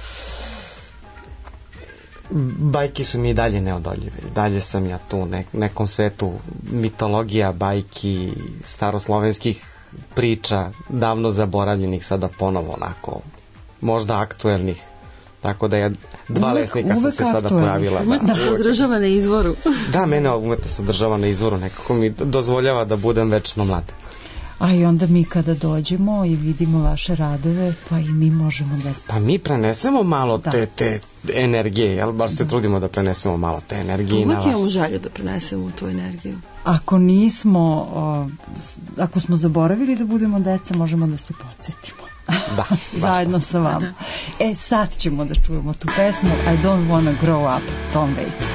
bajke su mi i dalje neodoljive, i dalje sam ja tu u ne, nekom svetu mitologija, bajki, staroslovenskih priča, davno zaboravljenih, sada ponovo onako možda aktuelnih, tako da je dva uvek, lesnika su se sada pojavila. Umetnost da, održava na izvoru. Da, mene umetnost održava na izvoru, nekako mi dozvoljava da budem večno mlad. A i onda mi kada dođemo i vidimo vaše radove, pa i mi možemo da... Pa mi prenesemo malo da. te, te energije, jel? Baš se da. trudimo da prenesemo malo te energije na vas. Uvijek imamo želju da prenesemo tu energiju. Ako nismo, o, ako smo zaboravili da budemo deca, možemo da se podsjetimo. Da, zajedno sa vama. Da. E, sad ćemo da čujemo tu pesmu I Don't Wanna Grow Up, Tom Waits.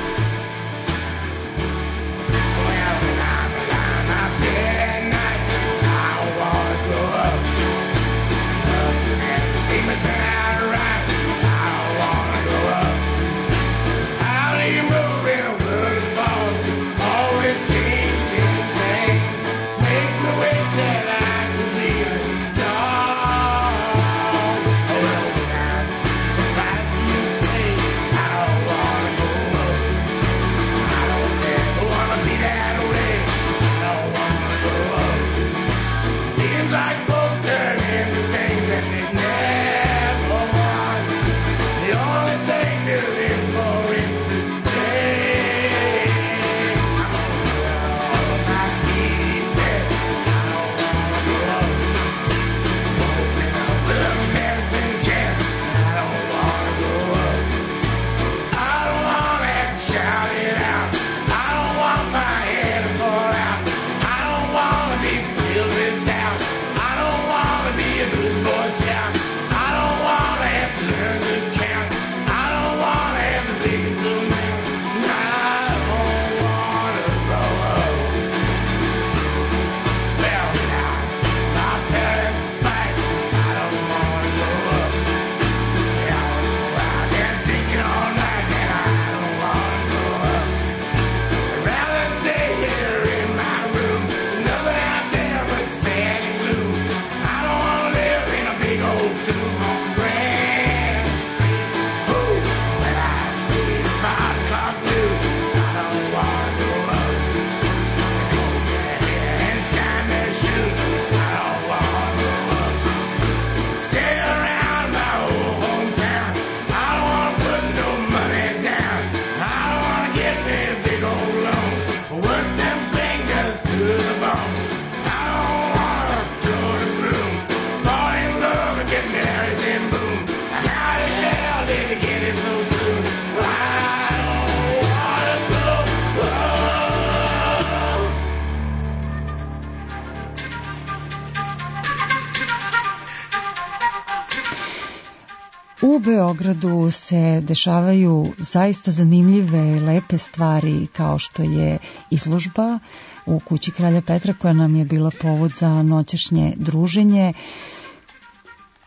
U Beogradu se dešavaju zaista zanimljive i lepe stvari, kao što je izložba u kući Kralja Petra koja nam je bila povod za noćašnje druženje.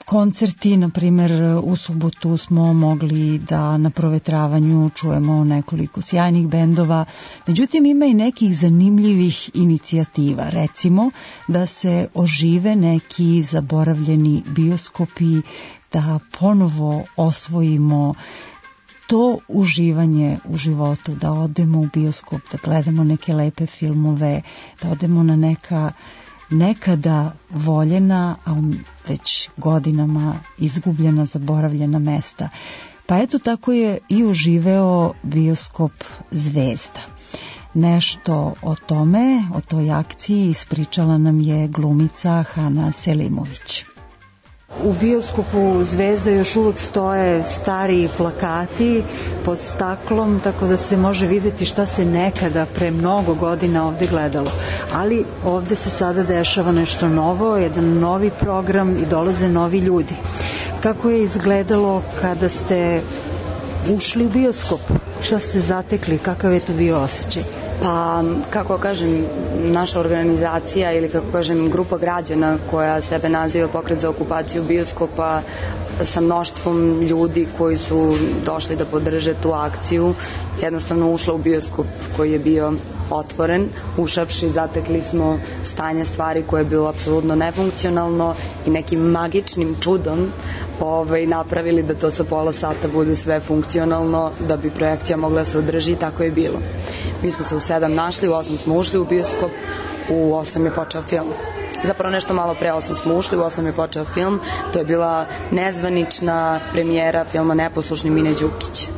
koncerti, na primjer u subotu smo mogli da na provetravanju čujemo nekoliko sjajnih bendova, međutim ima i nekih zanimljivih inicijativa, recimo da se ožive neki zaboravljeni bioskopi, da ponovo osvojimo to uživanje u životu, da odemo u bioskop, da gledamo neke lepe filmove, da odemo na neka nekada voljena, a već godinama izgubljena, zaboravljena mesta. Pa eto, tako je i oživeo bioskop Zvezda. Nešto o tome, o toj akciji ispričala nam je glumica Hana Selimović. U bioskopu Zvezda još uvek stoje stari plakati pod staklom, tako da se može videti šta se nekada pre mnogo godina ovde gledalo. Ali ovde se sada dešava nešto novo, jedan novi program i dolaze novi ljudi. Kako je izgledalo kada ste ušli u bioskop? Šta ste zatekli? Kakav je to bio osjećaj? Pa, kako kažem, naša organizacija ili kako kažem grupa građana koja sebe naziva Pokret za okupaciju bioskopa sa mnoštvom ljudi koji su došli da podrže tu akciju, jednostavno ušla u bioskop koji je bio otvoren. Ušavši zatekli smo stanje stvari koje je bilo apsolutno nefunkcionalno i nekim magičnim čudom ovaj, napravili da to sa pola sata bude sve funkcionalno, da bi projekcija mogla se održi i tako je bilo. Mi smo se u sedam našli, u osam smo ušli u bioskop, u osam je počeo film. Zapravo nešto malo pre osam smo ušli, u osam je počeo film. To je bila nezvanična premijera filma Neposlušni Mine Đukić.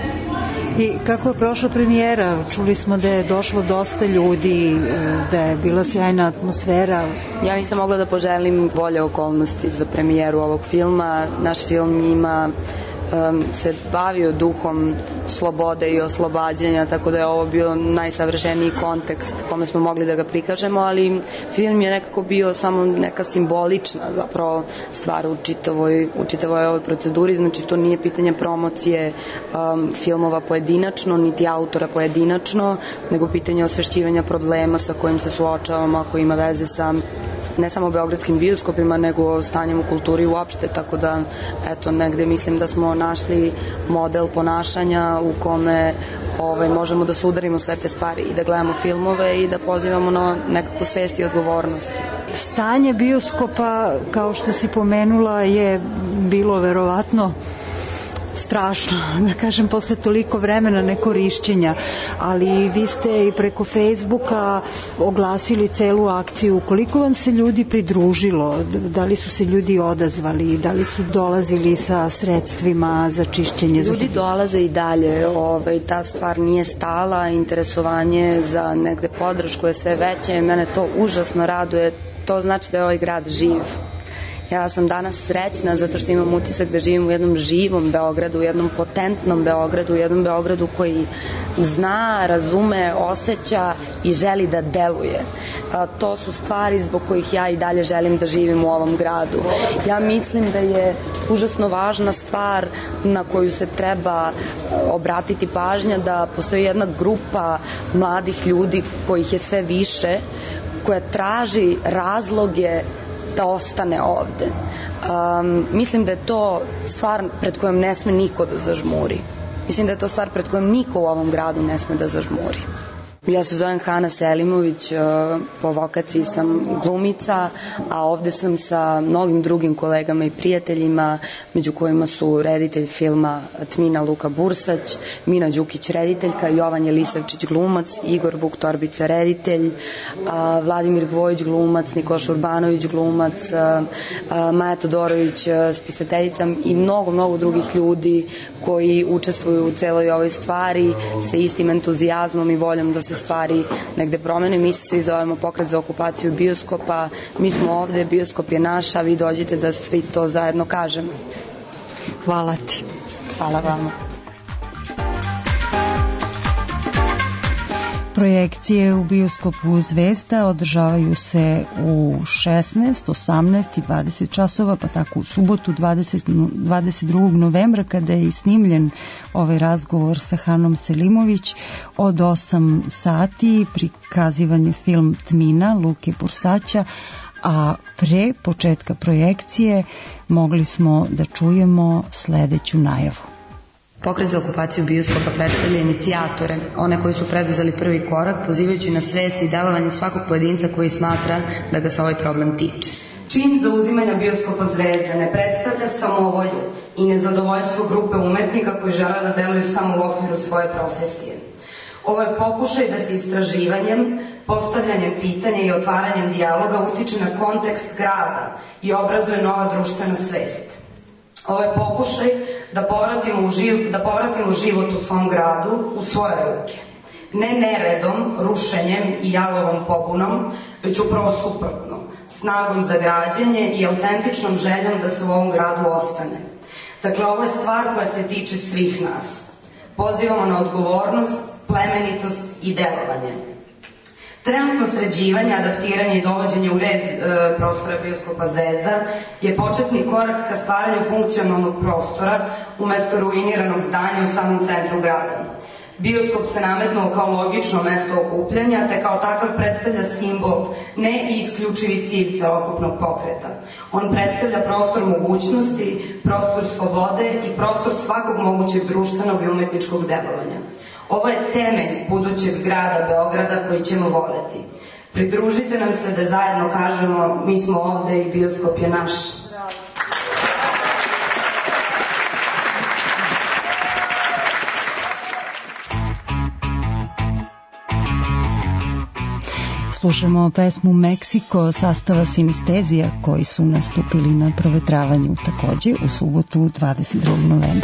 I kako je prošla premijera? Čuli smo da je došlo dosta ljudi, da je bila sjajna atmosfera. Ja nisam mogla da poželim bolje okolnosti za premijeru ovog filma. Naš film ima Um, se bavio duhom slobode i oslobađanja, tako da je ovo bio najsavršeniji kontekst kome smo mogli da ga prikažemo, ali film je nekako bio samo neka simbolična zapravo stvar u čitavoj, u čitavoj ovoj proceduri, znači to nije pitanje promocije um, filmova pojedinačno, niti autora pojedinačno, nego pitanje osvešćivanja problema sa kojim se suočavamo, ako ima veze sa ne samo beogradskim bioskopima, nego stanjem u kulturi uopšte, tako da eto, negde mislim da smo našli model ponašanja u kome ovaj, možemo da sudarimo sve te stvari i da gledamo filmove i da pozivamo na nekakvu svest i odgovornost. Stanje bioskopa, kao što si pomenula, je bilo verovatno strašno, da kažem, posle toliko vremena nekorišćenja, ali vi ste i preko Facebooka oglasili celu akciju. Koliko vam se ljudi pridružilo? Da li su se ljudi odazvali? Da li su dolazili sa sredstvima za čišćenje? Ljudi dolaze i dalje. Ovaj, ta stvar nije stala. Interesovanje za negde podršku je sve veće. Mene to užasno raduje. To znači da je ovaj grad živ. Ja sam danas srećna zato što imam utisak da živim u jednom živom Beogradu, u jednom potentnom Beogradu, u jednom Beogradu koji zna, razume, osjeća i želi da deluje. A, to su stvari zbog kojih ja i dalje želim da živim u ovom gradu. Ja mislim da je užasno važna stvar na koju se treba obratiti pažnja, da postoji jedna grupa mladih ljudi kojih je sve više, koja traži razloge da ostane ovde. Um, mislim da je to stvar pred kojom ne sme niko da zažmuri. Mislim da je to stvar pred kojom niko u ovom gradu ne sme da zažmuri. Ja se zovem Hana Selimović, po vokaciji sam glumica, a ovde sam sa mnogim drugim kolegama i prijateljima, među kojima su reditelj filma Tmina Luka Bursać, Mina Đukić rediteljka, Jovan Jelisavčić glumac, Igor Vuk Torbica reditelj, Vladimir Gvojić glumac, Nikoša Urbanović glumac, Maja Todorović spisateljica i mnogo, mnogo drugih ljudi koji učestvuju u celoj ovoj stvari sa istim entuzijazmom i voljom da se stvari negde promene. Mi se svi zovemo Pokret za okupaciju bioskopa, mi smo ovde, bioskop je naš, a vi dođete da svi to zajedno kažemo. Hvala ti. Hvala vama. Projekcije u bioskopu Zvezda održavaju se u šesnaest, osamnaest i dvadeset časova, pa tako u subotu dvadeset drugog novembra kada je i snimljen ovaj razgovor sa Hanom Selimović. Od osam sati prikazivan je film Tmina Luke Bursaća, a pre početka projekcije mogli smo da čujemo sledeću najavu. Pokret za okupaciju bioskopa predstavlja inicijatore, one koji su preduzeli prvi korak, pozivajući na svest i delovanje svakog pojedinca koji smatra da ga se ovaj problem tiče. Čin zauzimanja bioskopa Zvezda ne predstavlja samovolju i nezadovoljstvo grupe umetnika koji žele da deluju samo u okviru svoje profesije. Ovo je pokušaj da se istraživanjem, postavljanjem pitanja i otvaranjem dijaloga utiče na kontekst grada i obrazuje nova društvena svest. Ovo je pokušaj da povratimo, u živ, da povratimo život u svom gradu u svoje ruke. Ne neredom, rušenjem i jalovom pobunom, već upravo suprotno, snagom za građenje i autentičnom željom da se u ovom gradu ostane. Dakle, ovo je stvar koja se tiče svih nas. Pozivamo na odgovornost, plemenitost i delovanje. Trenutno sređivanje, adaptiranje i dovođenje u red e, prostora bioskopa Zvezda je početni korak ka stvaranju funkcionalnog prostora umesto ruiniranog zdanja u samom centru grada. Bioskop se nametnuo kao logično mesto okupljanja, te kao takav predstavlja simbol, ne i isključivi cilj celokupnog pokreta. On predstavlja prostor mogućnosti, prostor slobode i prostor svakog mogućeg društvenog i umetničkog delovanja. Ovo je temelj budućeg grada Beograda koji ćemo voleti. Pridružite nam se da zajedno kažemo mi smo ovde i bioskop je naš. Slušamo pesmu Meksiko sastava Sinestezija koji su nastupili na provetravanju takođe u subotu dvadeset drugog novembra.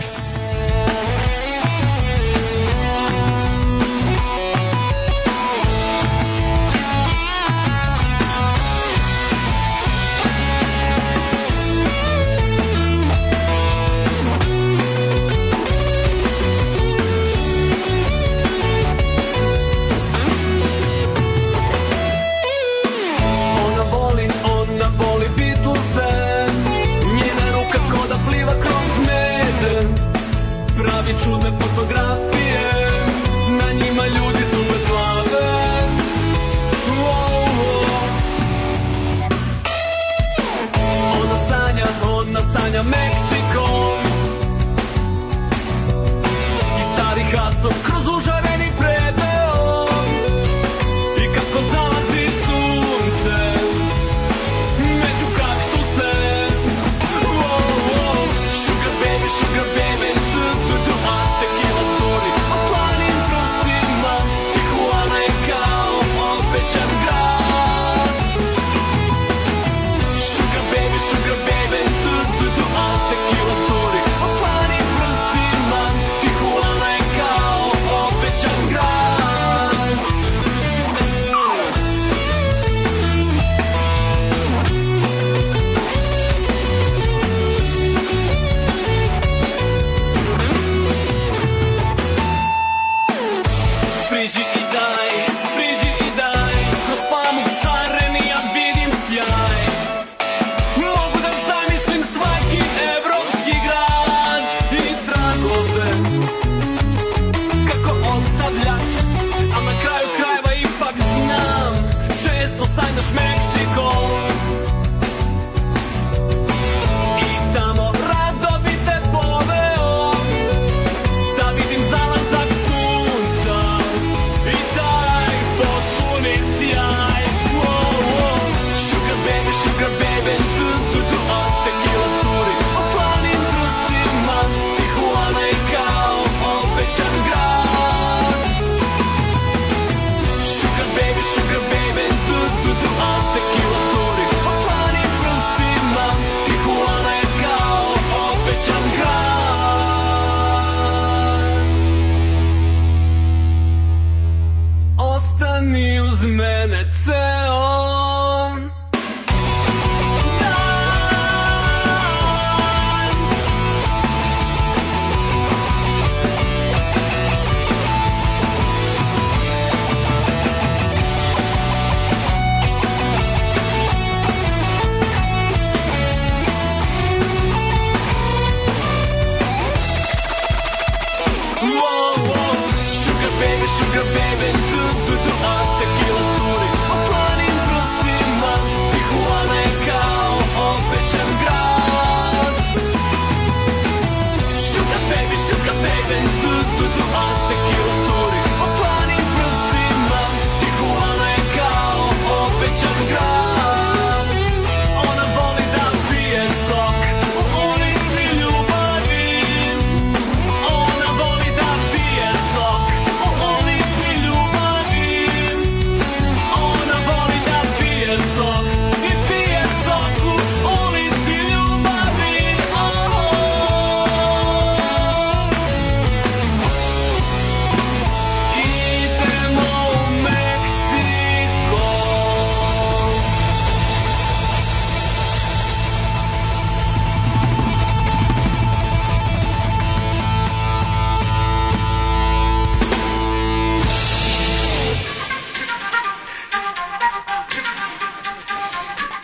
Sugar baby, tu, tu, tu, a tequila curi, o slanim prstima, Tijuana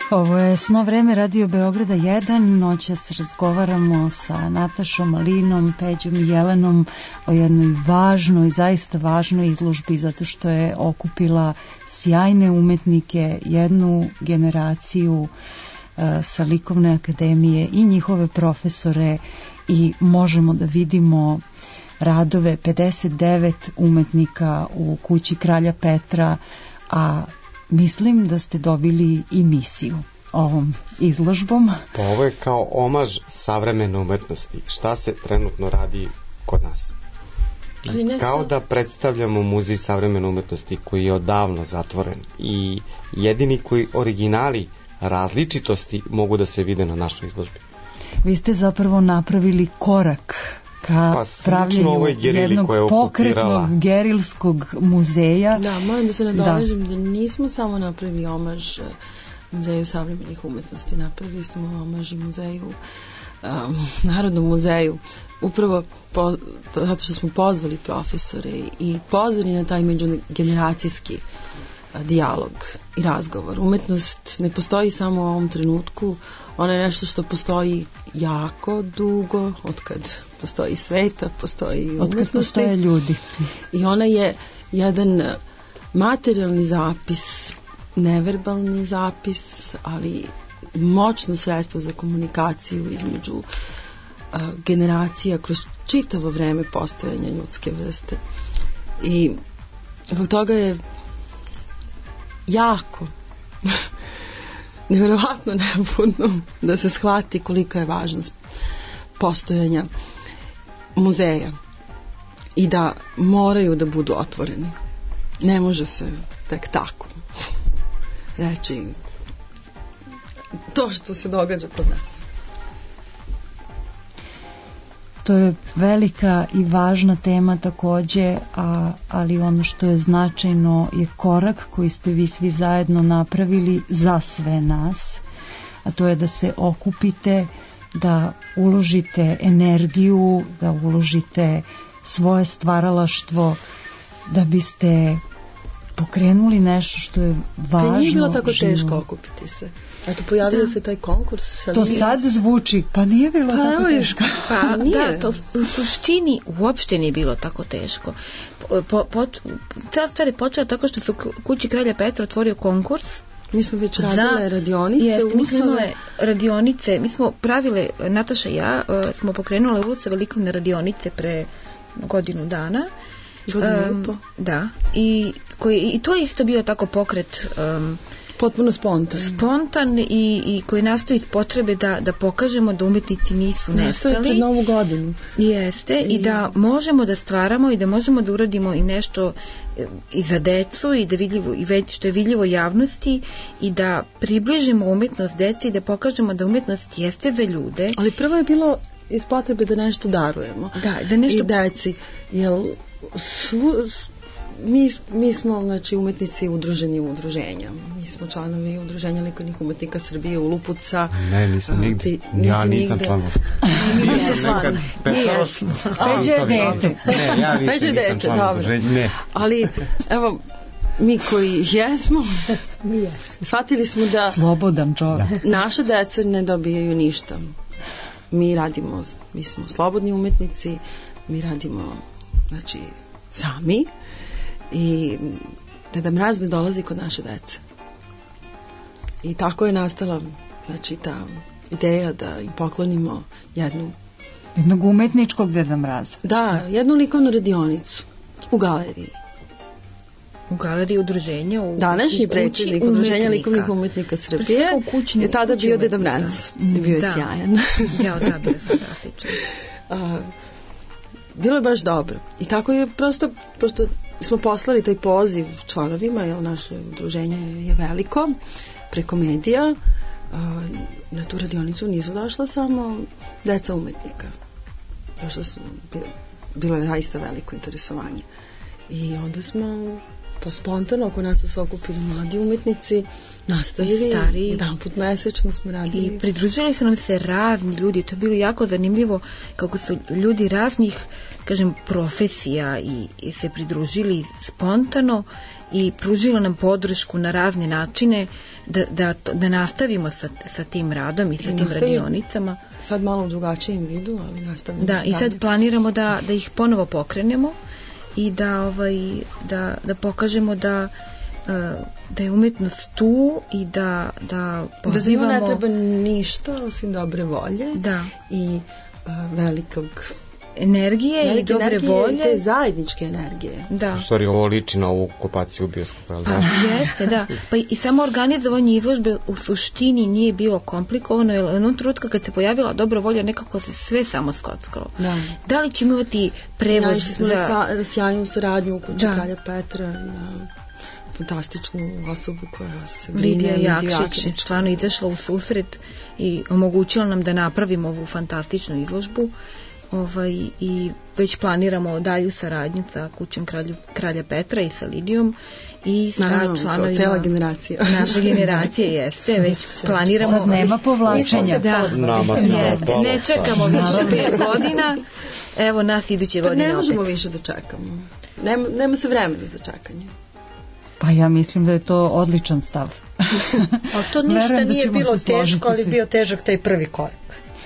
Ovo je Sno vreme Radio Beograda jedan. Noćas razgovaramo sa Natašom Malinom, Peđom i Jelenom o jednoj važnoj, zaista važnoj izložbi, zato što je okupila sjajne umetnike, jednu generaciju uh, sa Likovne akademije i njihove profesore, i možemo da vidimo radove pedeset devet umetnika u kući Kralja Petra, a mislim da ste dobili i misiju ovom izložbom. Pa ovo je kao omaž savremene umetnosti. Šta se trenutno radi kod nas? Kao sam... da predstavljamo muzej savremene umetnosti koji je odavno zatvoren i jedini koji originali različitosti mogu da se vide na našoj izložbi. Vi ste zapravo napravili korak ka pa, pravljenju jednog pokretnog gerilskog muzeja. Da, moram da se nadovežem da. da nismo samo napravili omaž muzeju savremenih umetnosti, napravili smo omaž i muzeju, um, Narodnom muzeju, upravo po, zato što smo pozvali profesore i pozvali na taj međugeneracijski dijalog i razgovor. Umetnost ne postoji samo u ovom trenutku, ona je nešto što postoji jako dugo, otkad postoji sveta, postoji umetnosti. Otkad postoje ljudi. I ona je jedan materijalni zapis, neverbalni zapis, ali moćno sredstvo za komunikaciju između a, generacija kroz čitavo vreme postojanja ljudske vrste. I zbog toga je jako nevjerovatno neophodno da se shvati kolika je važnost postojanja muzeja i da moraju da budu otvoreni. Ne može se tek tako reći to što se događa kod nas. To je velika i važna tema takođe, a, ali ono što je značajno je korak koji ste vi svi zajedno napravili za sve nas, a to je da se okupite, da uložite energiju, da uložite svoje stvaralaštvo, da biste pokrenuli nešto što je važno. Pa nije bilo tako život. Teško okupiti se. Eto, pojavio da. se taj konkurs. To nije... sad zvuči, pa nije bilo pa, tako teško. Pa nije. Da, to u suštini uopšte nije bilo tako teško. Po, po, cela stvar je počela tako što su kući Kralja Petra otvorio konkurs. Mi smo već radile radionice. Jeste, mi smo imale radionice, mi smo pravile, Nataša i ja, uh, smo pokrenule Ulusove likovne radionice pre godinu dana. Um, da, i, koji, i to je isto bio tako pokret um, potpuno spontan spontan i, i koji nastoji iz potrebe da, da pokažemo da umetnici nisu nestali. Nastoji pred novu godinu. Jeste, i... i da možemo da stvaramo i da možemo da uradimo i nešto i za decu i da vidljivo, i već što je vidljivo javnosti i da približimo umetnost deci i da pokažemo da umetnost jeste za ljude. Ali prvo je bilo iz potrebe da nešto darujemo. Da, da nešto... I deci, jel Svu, mi, mi smo znači umetnici udruženi u udruženja. Mi smo članovi udruženja likovnih umetnika Srbije u Lupuca. Ne, nisam nigde. Ti, ja nisam član. Nisam član. Peđe je dete. Ne, ja nisam, Peđe nisam član udruženja. Ne. Ali, evo, mi koji jesmo, mi jesmo. shvatili smo da slobodan čovjek. Naše dece ne dobijaju ništa. Mi radimo, mi smo slobodni umetnici, mi radimo znači sami i Deda Mraz ne dolazi kod naše dece. I tako je nastala znači ta ideja da im poklonimo jednu jednog umetničkog Deda Mraza. Da, jednu likovnu radionicu u galeriji. U galeriji udruženja u današnji predsjednik udruženja likovnih umetnika Srbije je tada bio Deda Mraz. Bio je da. Sjajan. Ja, da, bio je fantastičan. A, bilo je baš dobro. I tako je prosto, pošto smo poslali taj poziv članovima, jer naše udruženje je veliko, preko medija, a, na tu radionicu nisu došla samo deca umetnika. Došla su, bilo je zaista veliko interesovanje. I onda smo pa spontano, oko nas su se okupili mladi umetnici, nastavili, stari, jedan put mesečno smo radili. I pridružili su nam se razni ljudi, to je bilo jako zanimljivo kako su ljudi raznih, kažem, profesija i, i se pridružili spontano i pružilo nam podršku na razne načine da, da, da nastavimo sa, sa tim radom i sa I tim radionicama. Sad malo u drugačijem vidu, ali nastavimo. Da, i sad planiramo da, da ih ponovo pokrenemo i da, ovaj, da, da pokažemo da da je umetnost tu i da, da pozivamo... Da ne treba ništa osim dobre volje da. I uh, velikog... energije Velike i dobre energije volje. I te zajedničke energije. Da. U stvari ovo liči na ovu okupaciju bioskopa, ali da? Jeste, da. Pa i samo organizovanje izložbe u suštini nije bilo komplikovano, jer u jednom trenutku kad se pojavila dobra volja, nekako se sve samo skockalo. Da. Da li ćemo imati prevoz ja, smo za... sa, sjajnu saradnju u kući Kralja Petra na fantastičnu osobu koja se brine. Lidija Jakšić je stvarno izašla u susret i omogućila nam da napravimo ovu fantastičnu izložbu. Ovaj, i već planiramo dalju saradnju sa kućem kralju, Kralja Petra i sa Lidijom i sa Naravno, članovima cela generacija naše generacije jeste, već planiramo. Sad nema povlačenja. Da, jeste, ne čekamo više pet godina, evo nas iduće pa godine ne možemo opet. više da čekamo, nema, nema se vremena za čekanje. Pa ja mislim da je to odličan stav. Ali to ništa nije bilo teško, ali bio težak taj prvi korak.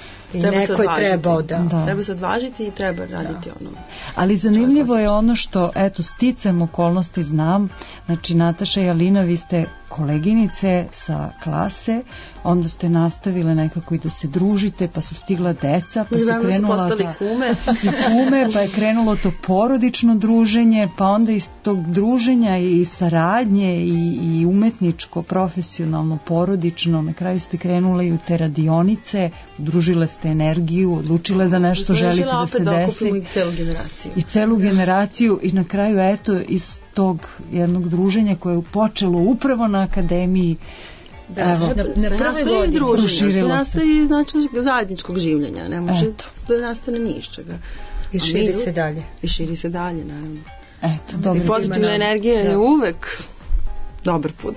I treba neko je trebao da. da. Treba se odvažiti i treba raditi da. Ono. Ali zanimljivo je ono što, eto, sticajem okolnosti znam, znači Nataša i Alina, vi ste koleginice sa klase, onda ste nastavile nekako i da se družite, pa su stigla deca, pa su krenula su da, kume. kume, pa je krenulo to porodično druženje, pa onda iz tog druženja i saradnje i, i umetničko, profesionalno, porodično, na kraju ste krenule i u te radionice, udružile ste energiju, odlučile da nešto želite da se desi. I celu generaciju. I celu generaciju i na kraju, eto, iz tog jednog druženja koje je počelo upravo na akademiji. Da, evo, na, na prvoj godini druženja, sve nastaje znači zajedničkog življenja, ne može eto. Da nastane ni iz čega. I širi se dalje. I širi se dalje, naravno. Eto, dobro. I pozitivna energija da. Je uvek dobar put.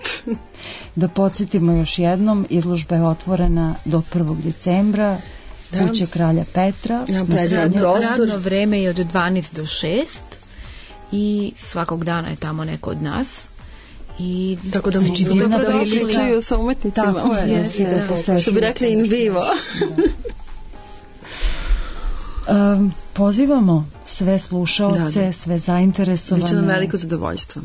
Da podsjetimo još jednom, izložba je otvorena do prvog decembra, da. Kuće Kralja Petra. Ja, radno vreme je od dvanaest do šest i svakog dana je tamo neko od nas. I tako da znači, mogu da pričaju sa umetnicima. Tako je, yes, da. Što bi rekli in vivo. um, pozivamo sve slušaoce, da, da. Sve zainteresovane. Biće nam veliko zadovoljstvo.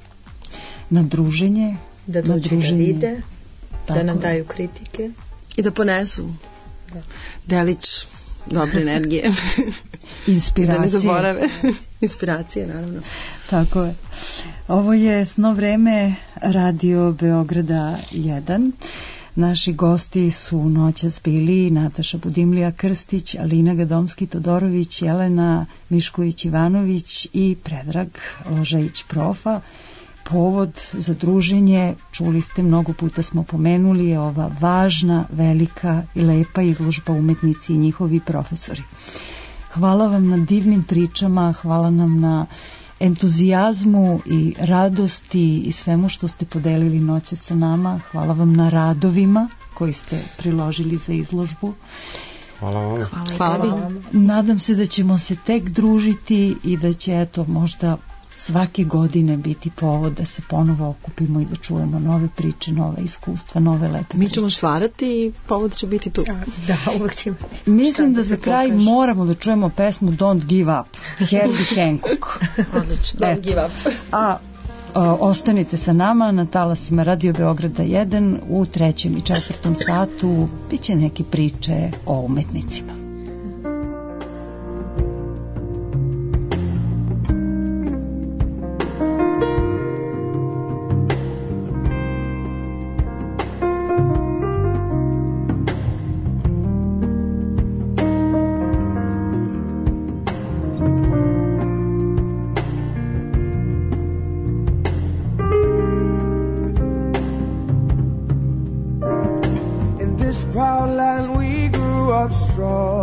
Na druženje. Da dođu da vide, tako. Da nam daju kritike. I da ponesu da. Delić dobre energije. Inspiracije. Da ne zaborave. Inspiracije, naravno. Tako je. Ovo je Sno vreme Radio Beograda jedan. Naši gosti su noćas bili Nataša Budimlija Krstić, Alina Gadomski-Todorović, Jelena Mišković-Ivanović i Predrag Ložajić Profa. Povod za druženje, čuli ste, mnogo puta smo pomenuli, je ova važna, velika i lepa izložba umetnici i njihovi profesori. Hvala vam na divnim pričama, hvala nam na entuzijazmu i radosti i svemu što ste podelili noće sa nama. Hvala vam na radovima koji ste priložili za izložbu. Hvala vam. Hvala, hvala vam. Nadam se da ćemo se tek družiti i da će, eto, možda svake godine biti povod da se ponovo okupimo i da čujemo nove priče, nove iskustva, nove lepe priče. Mi ćemo stvarati i povod će biti tu. Da, uvek ćemo. Mislim da za kraj pokaže. Moramo da čujemo pesmu Don't Give Up, Herbie Hancock. Odlično, Don't Give Up. A o, ostanite sa nama na talasima Radio Beograda jedan u trećem i četvrtom satu. Biće neke priče o umetnicima.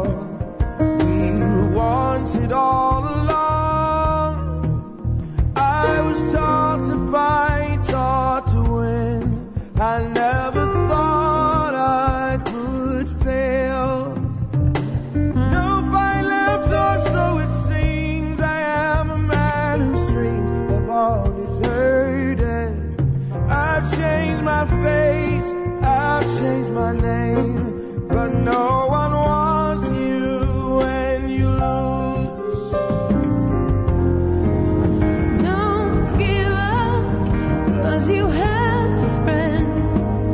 Strong, we were wanted all along. I I was taught to fight, taught to win. I never thought I could fail. No fight left, or so it seems. I am a man whose dreams have all deserted. I've changed my face, I've changed my name, but no one wants you when you lose. Don't give up, 'cause you have friends.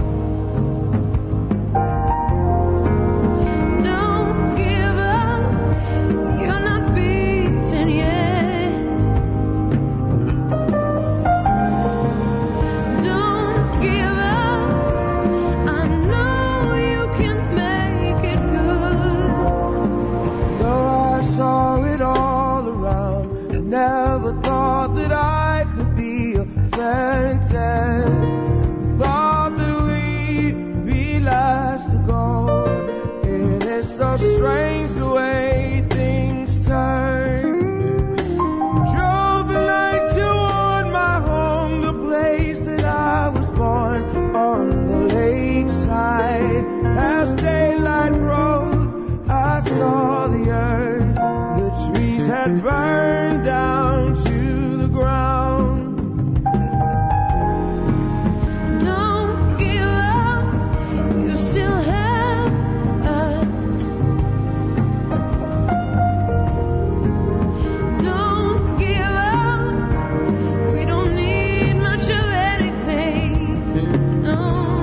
Don't give up, you're not beaten yet. Don't give up, I know you can make it good. Though I saw it all around, I never thought that I could be affected. Thought that we'd be last to go. It is so strange the way things turn. Drove the night toward my home, the place that I was born, on the lakeside. As daylight broke, I saw the earth. The trees had burned down to the ground. Don't give up, you still have us. Don't give up, we don't need much of anything. No.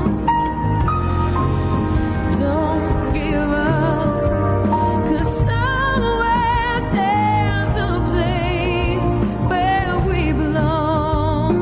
Don't give up, 'cause somewhere there's a place where we belong.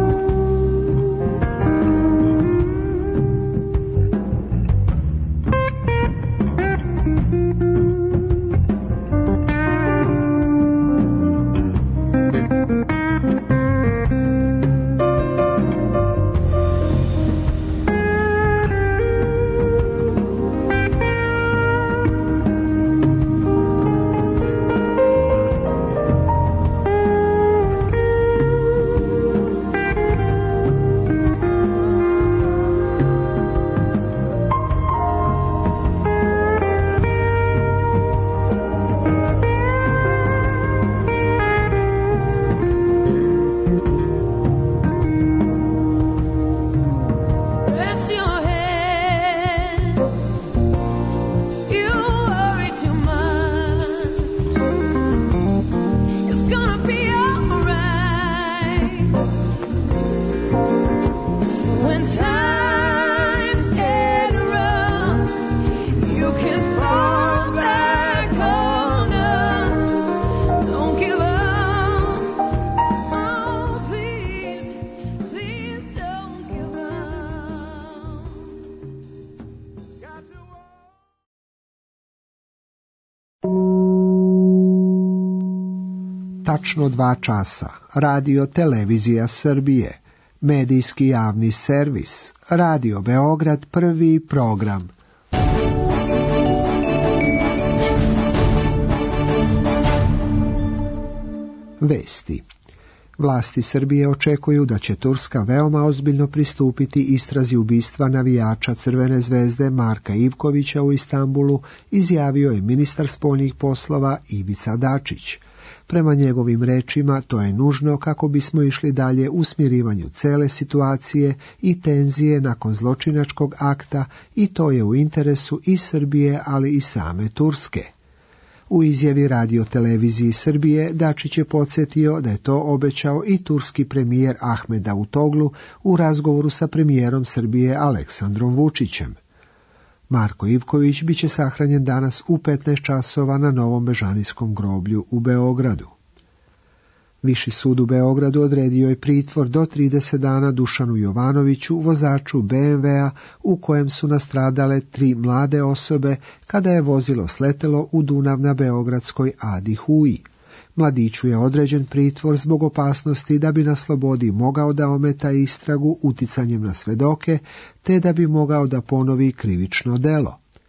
Rest your head, you worry too much. It's gonna be alright. When times get rough, you can fall back on us. Don't give up. Oh, please, please don't give up. Tačno dva časa. Radio Televizija Srbije. Medijski javni servis. Radio Beograd, prvi program. Vesti. Vlasti Srbije očekuju da će Turska veoma ozbiljno pristupiti istrazi ubistva navijača Crvene zvezde Marka Ivkovića u Istanbulu, izjavio je ministar spoljnih poslova Ivica Dačić. Prema njegovim rečima, to je nužno kako bismo išli dalje u smirivanju cele situacije i tenzije nakon zločinačkog akta, i to je u interesu i Srbije, ali i same Turske. U izjavi Radio Televiziji Srbije Dačić je podsjetio da je to obećao i turski premijer Ahmed Davutoglu u razgovoru sa premijerom Srbije Aleksandrom Vučićem. Marko Ivković biće sahranjen danas u petnaest časova na Novom Bežanijskom groblju u Beogradu. Viši sud u Beogradu odredio je pritvor do trideset dana Dušanu Jovanoviću, vozaču be em ve-a u kojem su nastradale tri mlade osobe kada je vozilo sletelo u Dunav na beogradskoj Adi Huji. Mladiću je određen pritvor zbog opasnosti da bi na slobodi mogao da ometa istragu uticanjem na svedoke, te da bi mogao da ponovi krivično delo.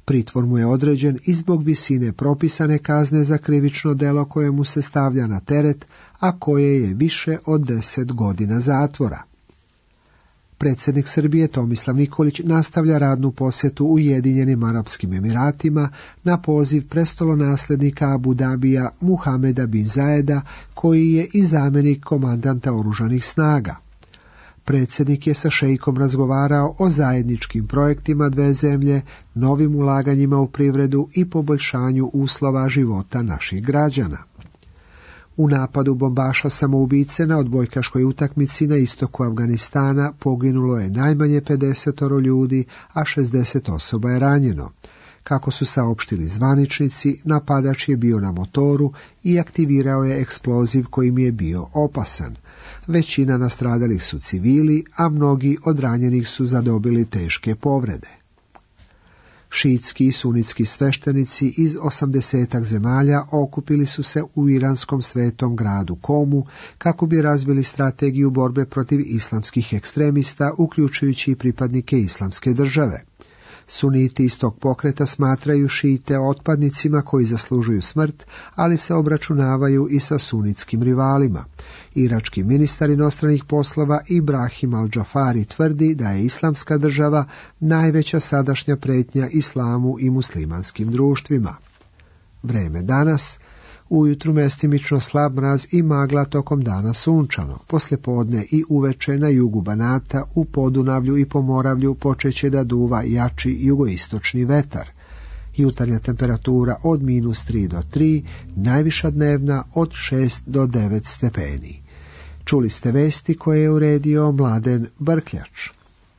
Pritvor mu je određen i zbog visine propisane kazne za krivično delo koje mu se stavlja na teret, a koje je više od deset godina zatvora. Predsjednik Srbije Tomislav Nikolić nastavlja radnu posjetu u Ujedinjenim Arapskim Emiratima na poziv prestolonaslednika Abu Dabija Muhameda bin Zajeda, koji je i zamjenik komandanta oružanih snaga. Predsjednik je sa šejkom razgovarao o zajedničkim projektima dve zemlje, novim ulaganjima u privredu i poboljšanju uslova života naših građana. U napadu bombaša samoubice na odbojkaškoj utakmici na istoku Afganistana poginulo je najmanje pedeset ljudi, a šezdeset osoba je ranjeno. Kako su saopštili zvaničnici, napadač je bio na motoru i aktivirao je eksploziv kojim je bio opasan. Većina nastradalih su civili, a mnogi od ranjenih su zadobili teške povrede. Šiitski i sunitski sveštenici iz osamdesetak zemalja okupili su se u iranskom svetom gradu Komu kako bi razvili strategiju borbe protiv islamskih ekstremista, uključujući i pripadnike islamske države. Suniti iz tog pokreta smatraju šijite otpadnicima koji zaslužuju smrt, ali se obračunavaju i sa sunitskim rivalima. Irački ministar inostranih poslova Ibrahim al-Džafari tvrdi da je islamska država najveća sadašnja prijetnja islamu i muslimanskim društvima. Vreme danas: ujutru mestimično slab mraz i magla, tokom dana sunčano. Poslijepodne i uveče na jugu Banata, u Podunavlju i Pomoravlju počeće da duva jači jugoistočni vetar. Jutarnja temperatura od minus tri do tri, najviša dnevna od šest do devet stepeni. Čuli ste vesti koje je uredio Mladen Brkljač.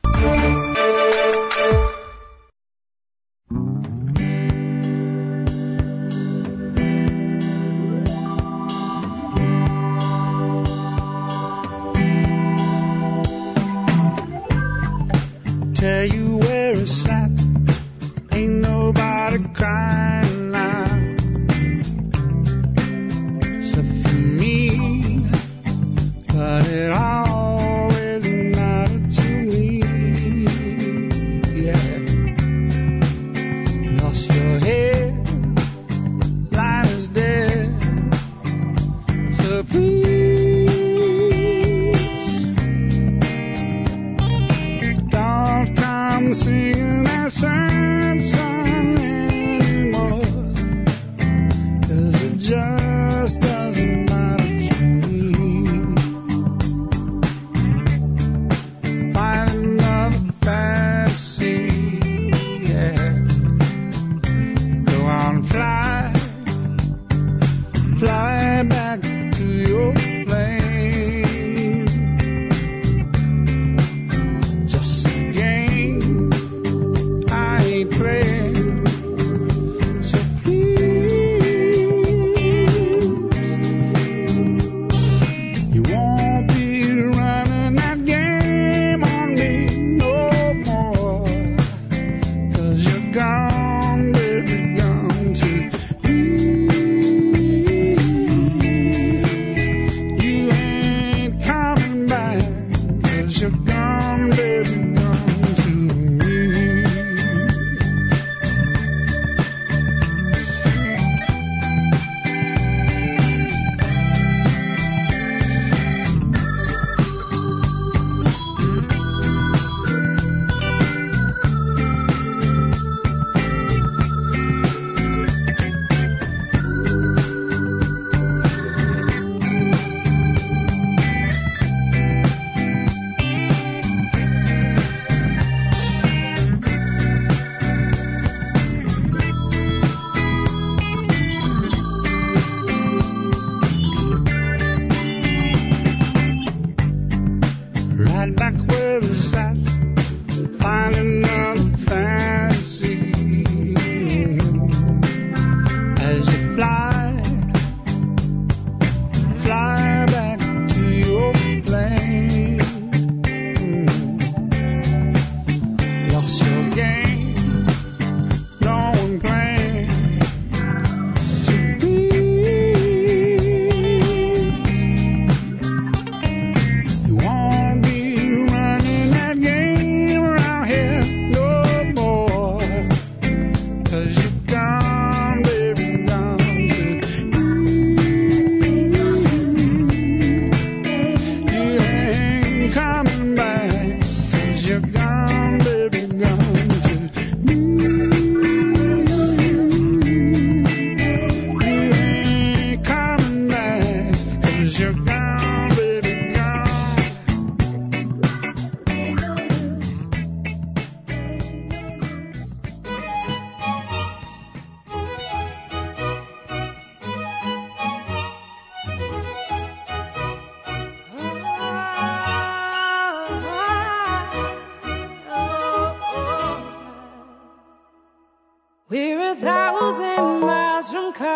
Tell you where it's at, ain't nobody crying now, except for me, but it always mattered to me, yeah. Lost your head, line is dead, so please I'm singing that sad song anymore, 'cause it just doesn't matter to me. Find another fantasy, yeah. Go on, fly, fly back to your plane.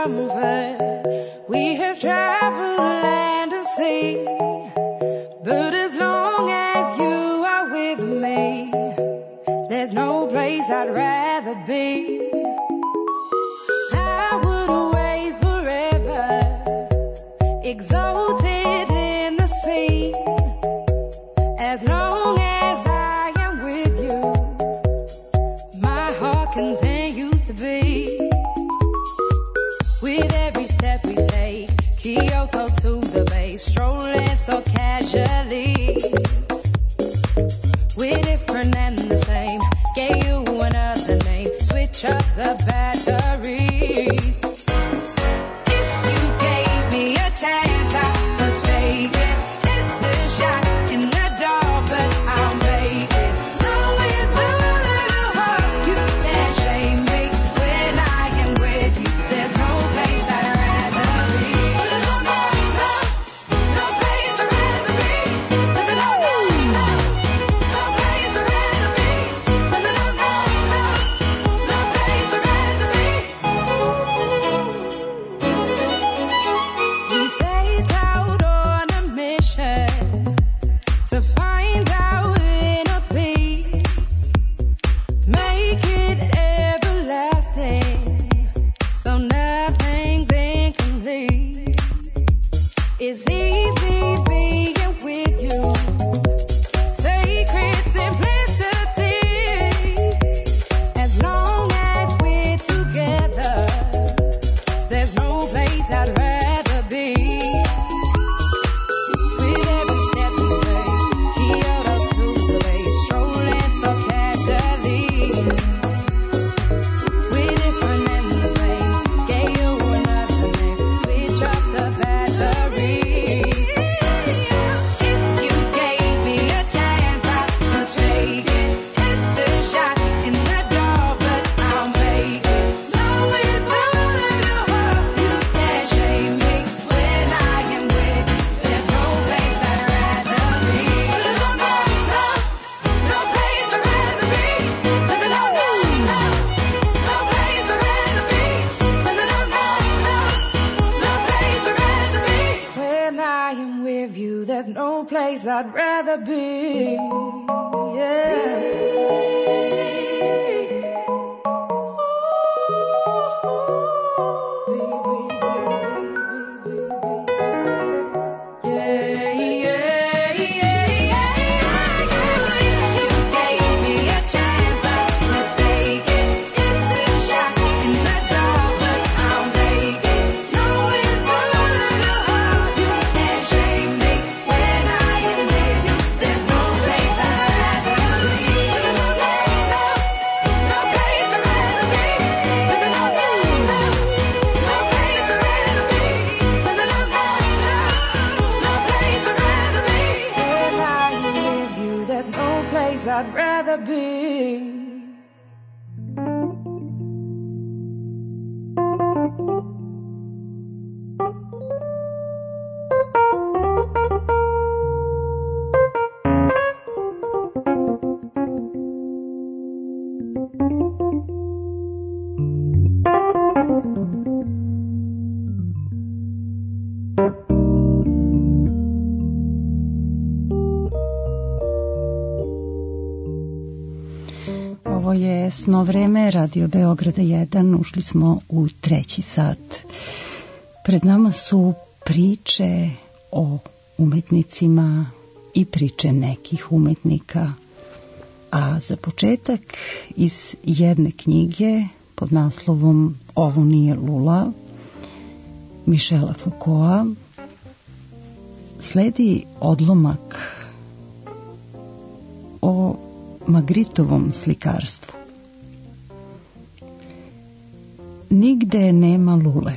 somewhere. We have traveled land and sea, but as long as you are with me, there's no place I'd rather be. I would away forever, exalted in the sea, as long as I am with you, my heart continues to beat. With every step we take, Kyoto to the bay, strolling so casually. We're different and the same, gave you another name, switch up the batteries. If you gave me a chance, I would take it. It's a shot in the dark, but I'll make it. Knowing the little heart, you can't shame me. When I am with you, there's no place I'd rather be. No, no, no, no place I'd rather be. No, no, no, no, no place I'd rather be. No, no, no, no, no place I'd rather be. We set out on a mission to find our inner peace, make it everlasting, so nothing's incomplete. It's easy being with you, sacred simplicity. As long as we're together, there's no place I'd rather be. With every step we take, Kyoto to the bay, strolling so casually. We're different and the same, gave you another name, switch up the batteries. If you gave me a chance, I would take it. It's a shot in the dark, but I'll make it. Knowing the little heart, you can't shame me. When I am with you, there's no place I'd rather be. No, no, no, no place I'd rather be. No, no, no, no, no place I'd rather be. No, no, no, no, no place I'd rather be. When I am with you, there's no place I'd rather be. I'd rather be. Ovo je Sno vreme, Radio Beograda jedan, ušli smo u treći sat. Pred nama su priče o umetnicima i priče nekih umetnika. A za početak iz jedne knjige pod naslovom Ovo nije lula, Michela Foucaulta, sledi odlomak o Magritteovom slikarstvu. Nigde nema lule.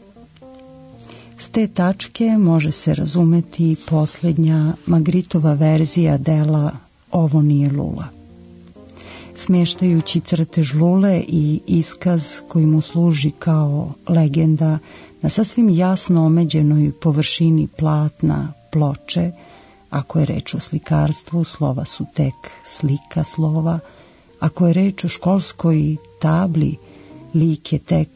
S te tačke može se razumeti posljednja Magritteva verzija dela Ovo nije lula. Smještajući crtež lule i iskaz koji mu služi kao legenda na sasvim jasno omeđenoj površini platna, ploče, ako je reč o slikarstvu, slova su tek slika slova, ako je reč o školskoj tabli, lik je tek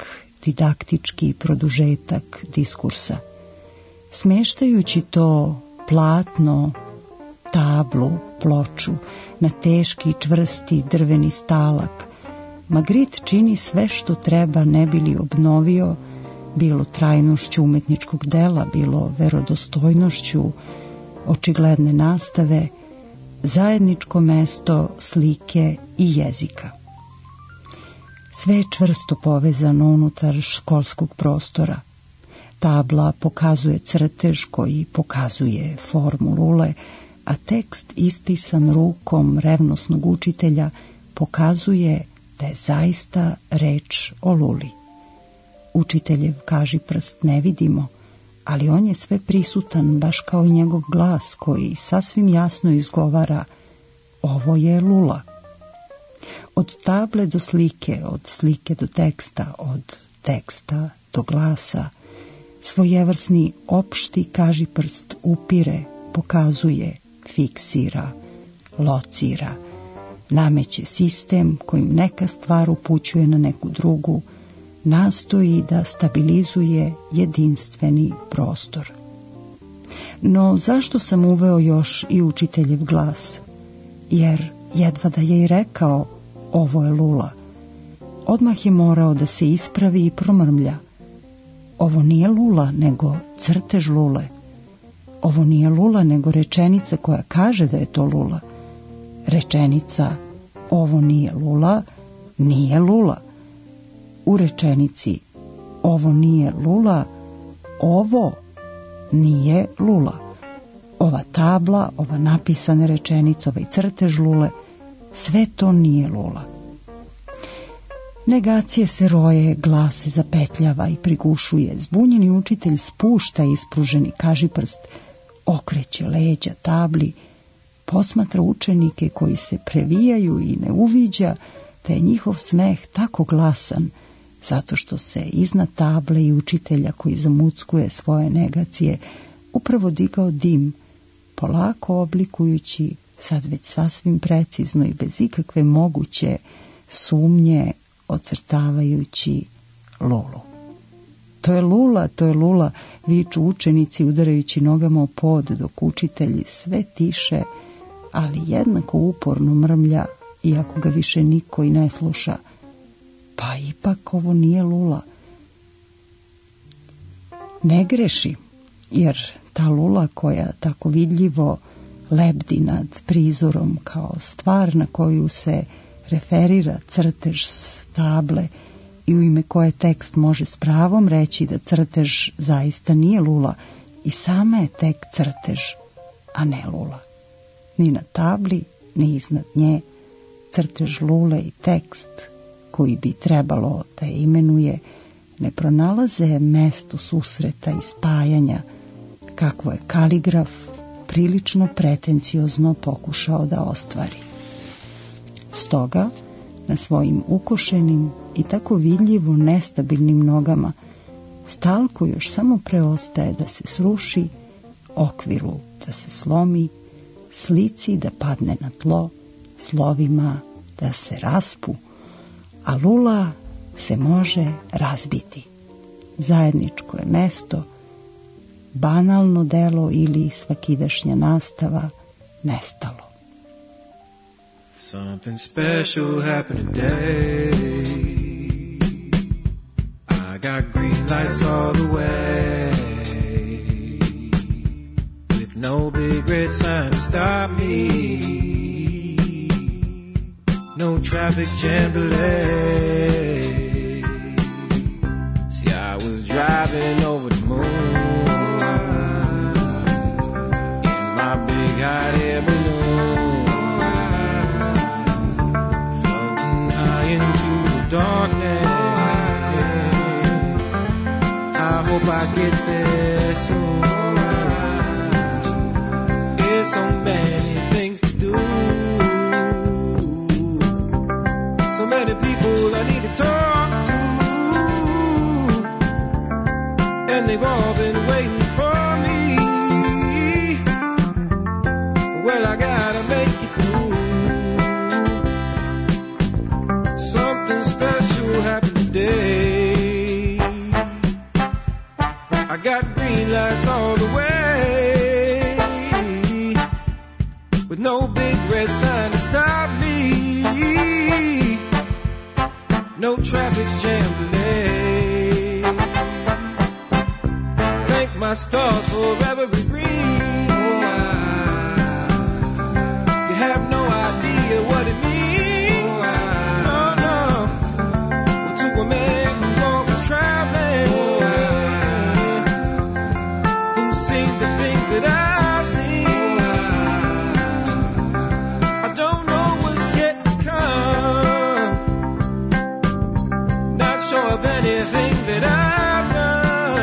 didaktički produžetak diskursa. Smeštajući to platno, tablu, ploču, na teški čvrsti drveni stalak, Magritte čini sve što treba ne bi li obnovio, bilo trajnošću umetničkog dela, bilo verodostojnošću očigledne nastave, zajedničko mesto slike i jezika. Sve je čvrsto povezano unutar školskog prostora. Tabla pokazuje crtež koji pokazuje formu lule, a tekst ispisan rukom revnosnog učitelja pokazuje da je zaista reč o luli. Učiteljev kažiprst ne vidimo, ali on je sve prisutan, baš kao i njegov glas koji sasvim jasno izgovara: ovo je lula. Od table do slike, od slike do teksta, od teksta do glasa, svojevrsni opšti kažiprst upire, pokazuje, fiksira, locira, nameće sistem kojim neka stvar upućuje na neku drugu, nastoji da stabilizuje jedinstveni prostor. No zašto sam uveo još i učiteljev glas? Jer jedva da je i rekao ovo je lula, odmah je morao da se ispravi i promrmlja. Ovo nije lula, nego crtež lule. Ovo nije lula, nego rečenica koja kaže da je to lula. Rečenica ovo nije lula, nije lula. U rečenici ovo nije lula, ovo nije lula. Ova tabla, ova napisana rečenica, ovaj crtež lule, sve to nije lula. Negacije se roje, glas se zapetljava i prigušuje. Zbunjeni učitelj spušta ispruženi kažiprst, okreće leđa tabli, posmatra učenike koji se previjaju i ne uviđa da je njihov smeh tako glasan, zato što se iznad table i učitelja koji zamuckuje svoje negacije upravo digao dim, polako oblikujući, sad već sasvim precizno i bez ikakve moguće sumnje, ocrtavajući lulu. To je lula, to je lula, viču učenici udarajući nogama o pod, dok učitelji sve tiše, ali jednako uporno mrmlja, iako ga više niko i ne sluša. Pa ipak ovo nije lula. Ne greši, jer ta lula koja tako vidljivo lebdi nad prizorom kao stvar na koju se referira crtež table i u ime koje tekst može s pravom reći da crtež zaista nije lula i sama je tek crtež, a ne lula. Ni na tabli, ni iznad nje, crtež lule i tekst koji bi trebalo da je imenuje ne pronalaze mesto susreta i spajanja kakvo je kaligraf prilično pretenciozno pokušao da ostvari. Stoga, na svojim ukošenim i tako vidljivo nestabilnim nogama, stalku još samo preostaje da se sruši, okviru da se slomi, slici da padne na tlo, slovima da se raspu, a lula se može razbiti. Zajedničko je mesto, banalno delo ili svakidašnja nastava nestalo. Something special happened today. I got green lights all the way, with no big red sign to stop me, no traffic jam delay. See, I was driving over the moon in my big hot air balloon, into the darkness. I hope I get there soon. There's so many things to do, so many people I need to talk to, and they've all been waiting for me. Well, I gotta make it through. Something special happened today. stars forever be green. Oh, I, you have no idea what it means. Oh, I, no, no. Well, to a man who's always traveling, oh, I, who's seen the things that I've seen. Oh, I, I don't know what's yet to come. Not sure of anything that I've done.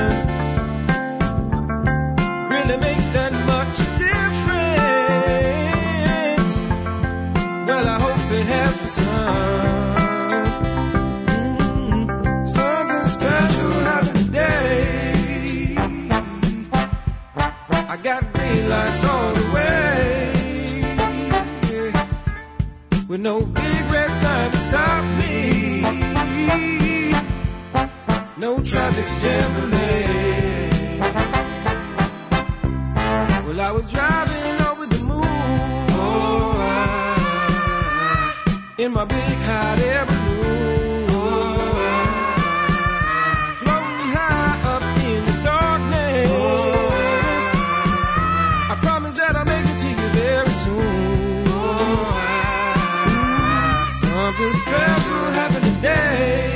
Makes that much difference. Well, I hope it has for some. Mm-hmm. Something special happened today. I got green lights all the way, yeah. With no big red sign to stop me, no traffic jam to make. Well, I was driving over the moon, oh, I, in my big hot air balloon, oh, I, floating high up in the darkness. Oh, I promise that I'll make it to you very soon. Oh, I, something special happened today.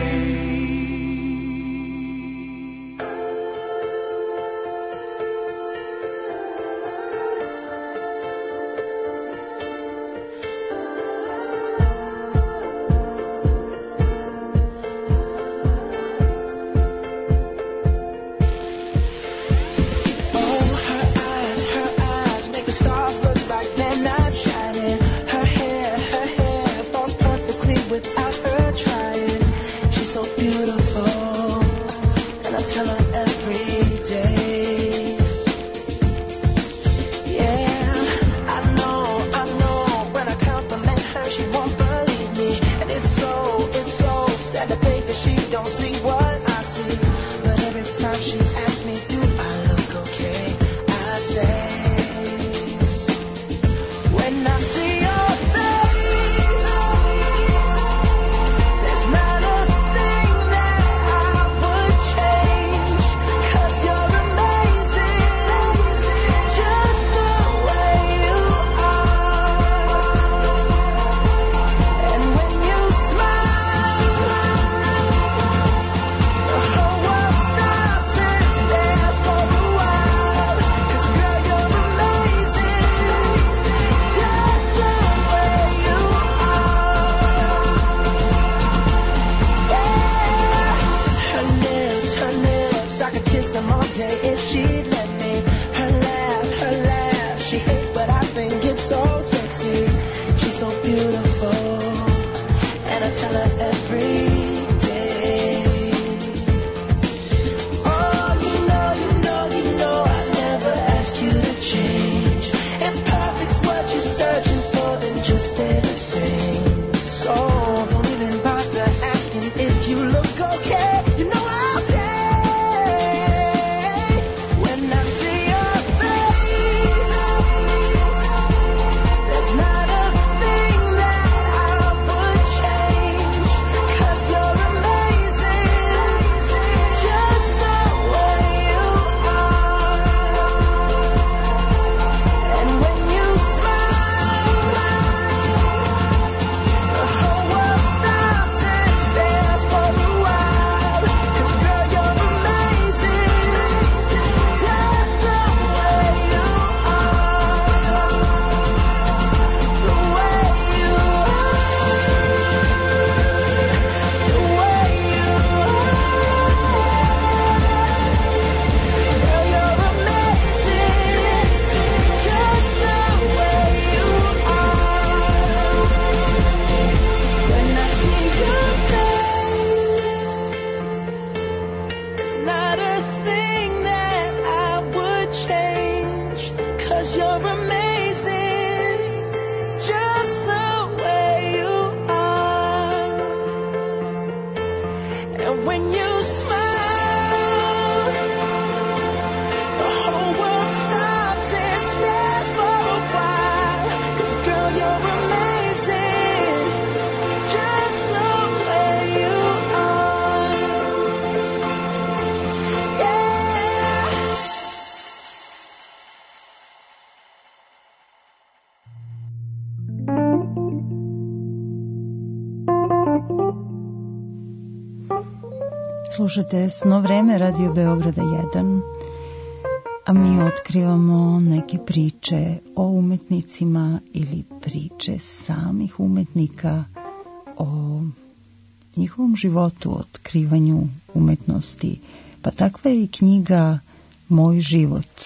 Slušate Sno vreme, Radio Beograda jedan, a mi otkrivamo neke priče o umetnicima ili priče samih umetnika, o njihovom životu, otkrivanju umetnosti. Pa takva je i knjiga Moj život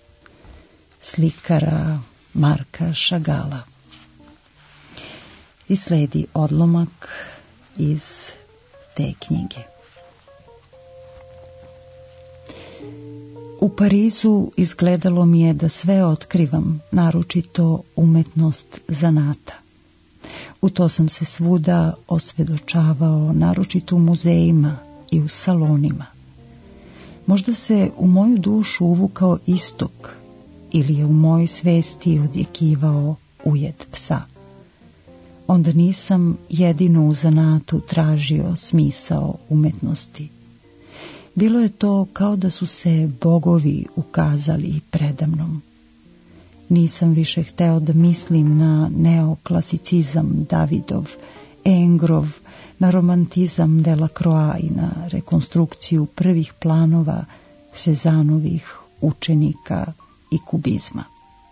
slikara Marka Šagala. I sledi odlomak iz te knjige. U Parizu izgledalo mi je da sve otkrivam, naročito umetnost zanata. U to sam se svuda osvedočavao, naročito u muzejima i u salonima. Možda se u moju dušu uvukao istok ili je u mojoj svesti odjekivao ujed psa. Onda nisam jedino u zanatu tražio smisao umetnosti. Bilo je to kao da su se bogovi ukazali predamnom. Nisam više hteo da mislim na neoklasicizam Davidov, Engrov, na romantizam Delacroix i na rekonstrukciju prvih planova Sezanovih učenika i kubizma.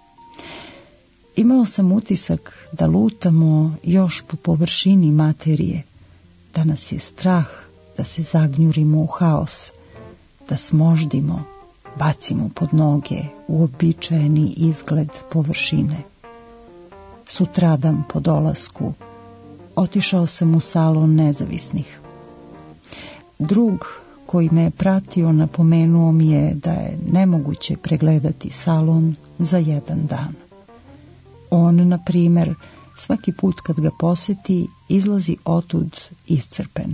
Imao sam utisak da lutamo još po površini materije, da nas je strah da se zagnjurimo u haos, da smoždimo, bacimo pod noge uobičajeni izgled površine. Sutradan po dolasku otišao sam u salon nezavisnih. Drug koji me je pratio napomenuo mi je da je nemoguće pregledati salon za jedan dan. On, na primjer, svaki put kad ga posjeti, izlazi otud iscrpen.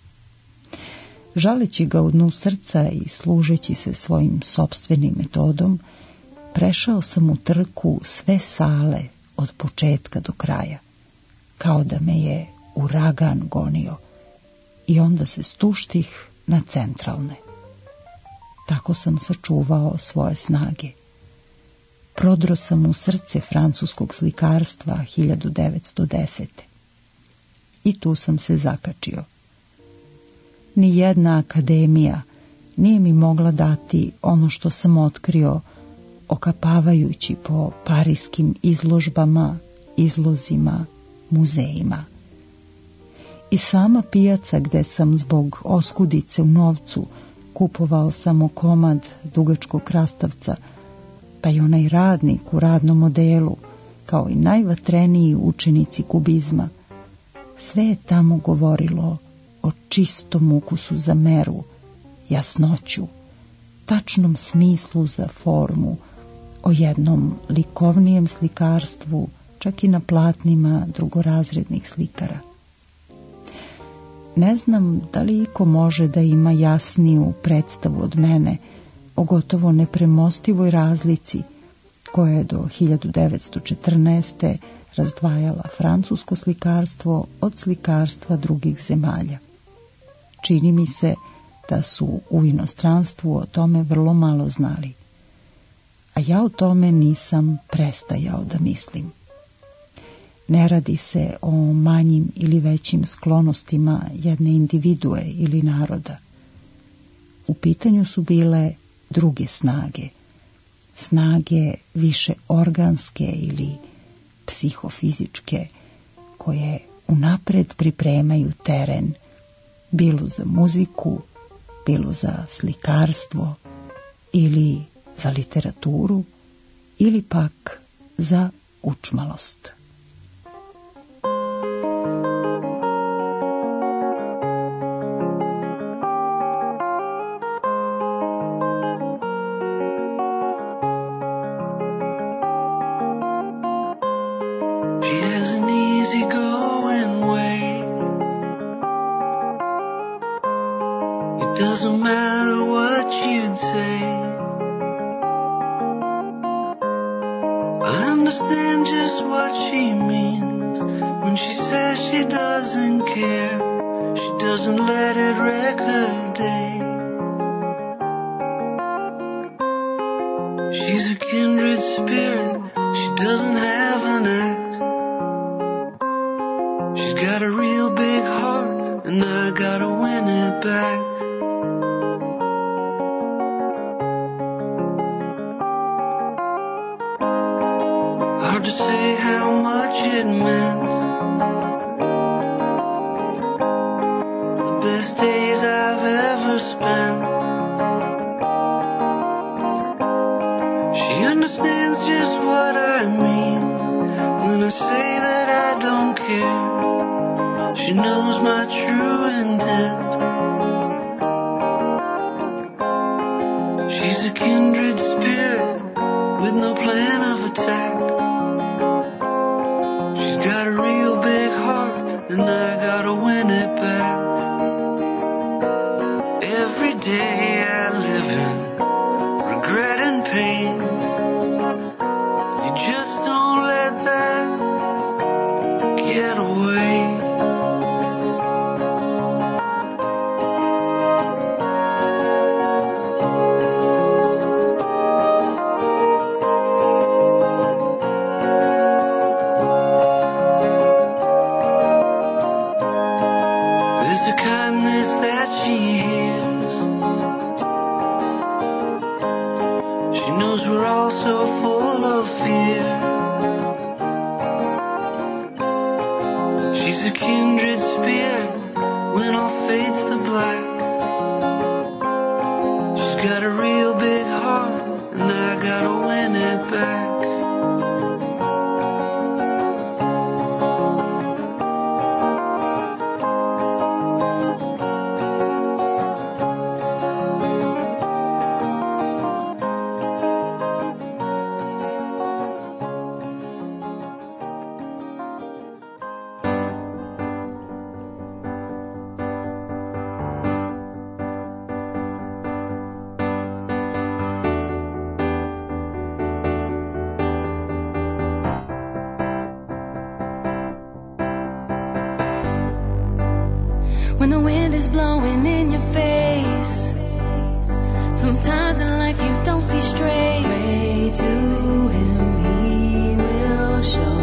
Žaleći ga u dnu srca i služeći se svojim sopstvenim metodom, prešao sam u trku sve sale od početka do kraja, kao da me je uragan gonio, i onda se stuštih na centralne. Tako sam sačuvao svoje snage. Prodro sam u srce francuskog slikarstva hiljadu devetsto desete. I tu sam se zakačio. Ni jedna akademija nije mi mogla dati ono što sam otkrio, okapavajući po parijskim izložbama, izlozima, muzejima. I sama pijaca gde sam zbog oskudice u novcu kupovao samo komad dugačkog krastavca, pa i onaj radnik u radnom modelu, kao i najvatreniji učenici kubizma, sve je tamo govorilo o čistom ukusu za meru, jasnoću, tačnom smislu za formu, o jednom likovnijem slikarstvu, čak i na platnima drugorazrednih slikara. Ne znam da li iko može da ima jasniju predstavu od mene o gotovo nepremostivoj razlici koja je do hiljadu devetsto četrnaeste. razdvajala francusko slikarstvo od slikarstva drugih zemalja. Čini mi se da su u inostranstvu o tome vrlo malo znali, a ja o tome nisam prestajao da mislim. Ne radi se o manjim ili većim sklonostima jedne individue ili naroda. U pitanju su bile druge snage, snage više organske ili psihofizičke, koje unapred pripremaju teren, bilo za muziku, bilo za slikarstvo, ili za literaturu, ili pak za učmalost. Doesn't matter what you'd say. I understand just what she means when she says she doesn't care. She doesn't let it wreck her day. She's a kindred spirit. She doesn't have an act. She's got a real big heart, and I gotta win it back. best days I've ever spent. She understands just what I mean when I say that I don't care. She knows my true intent. She's a kindred spirit with no plan of attack. She's got a real big heart and I gotta win it back. Every day I live in regret and pain. You just don't let that get away. There's a kindness that she hears. She knows we're all so full of fear. She's a kindred spirit when all fades to black. She's got a real big heart and I gotta win it back. When the wind is blowing in your face, sometimes in life you don't see straight. Pray to him, he will show.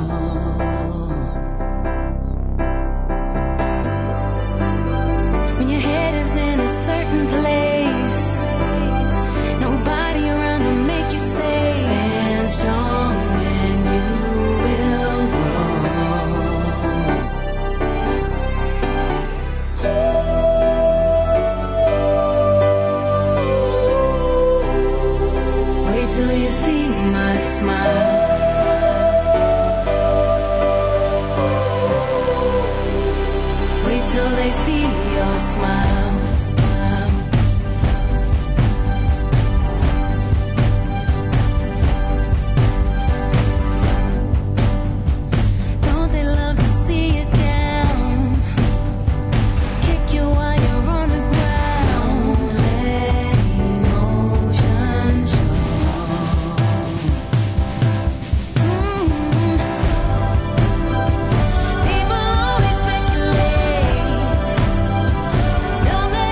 When your head is in a certain place, nobody around to make you safe. Stand strong and you will grow. Till you see my smile. Wait till they see your smile. Don't they love to see you down? Kick you while you're on the ground. Don't let emotions show. People always speculate. Don't let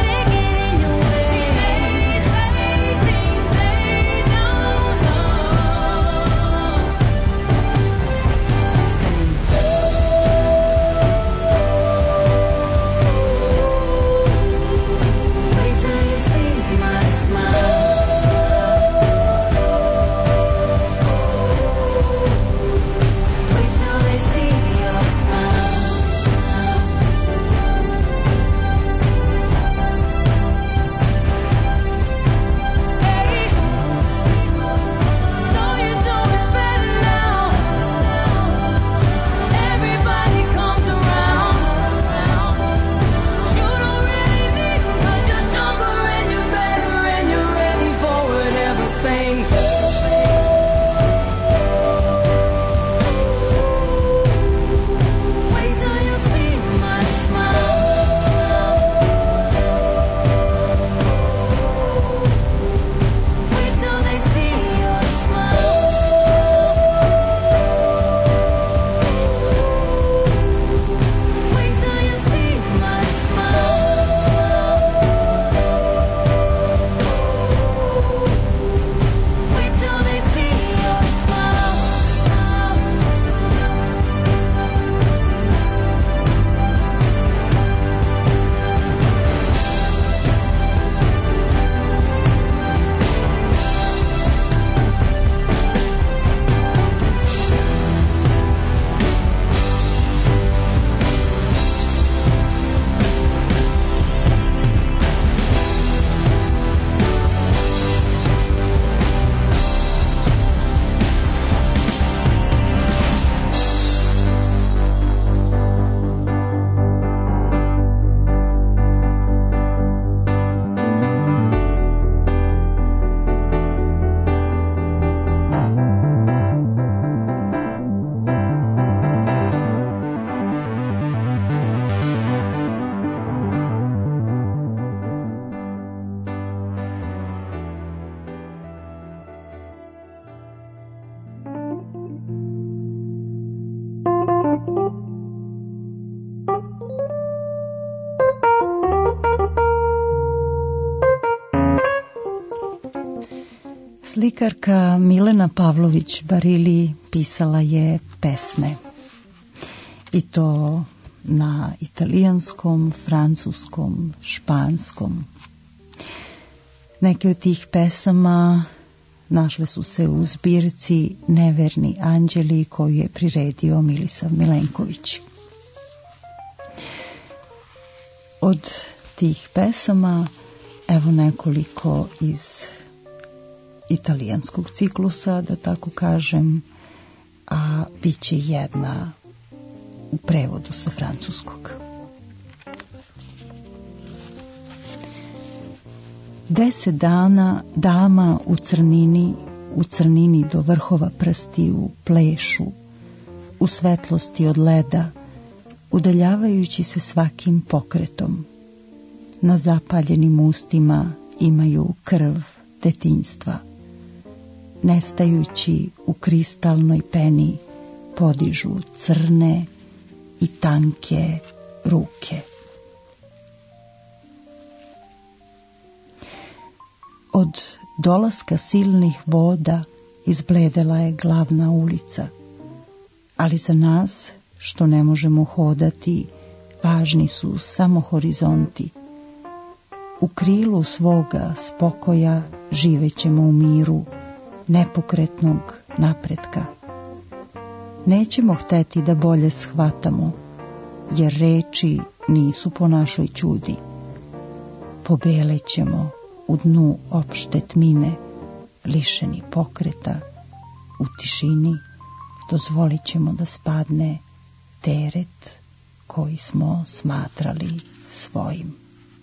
Slikarka Milena Pavlović Barili pisala je pesme. I to na italijanskom, francuskom, španskom. Neke od tih pesama našle su se u zbirci Neverni anđeli koju je priredio Milisav Milenković. Od tih pesama evo nekoliko iz italijanskog ciklusa, da tako kažem, a bit će jedna u prevodu sa francuskog. Deset dana dama u crnini, u crnini do vrhova prstiju plešu, u svetlosti od leda, udaljavajući se svakim pokretom. Na zapaljenim ustima imaju krv detinjstva. Nestajući u kristalnoj peni podižu crne i tanke ruke. Od dolaska silnih voda izbledela je glavna ulica, ali za nas, što ne možemo hodati, važni su samo horizonti. U krilu svoga spokoja živećemo u miru nepokretnog napretka. Nećemo hteti da bolje shvatamo, jer reči nisu po našoj ćudi. Pobelećemo u dnu opšte tmine, lišeni pokreta, u tišini dozvolit ćemo da spadne teret koji smo smatrali svojim.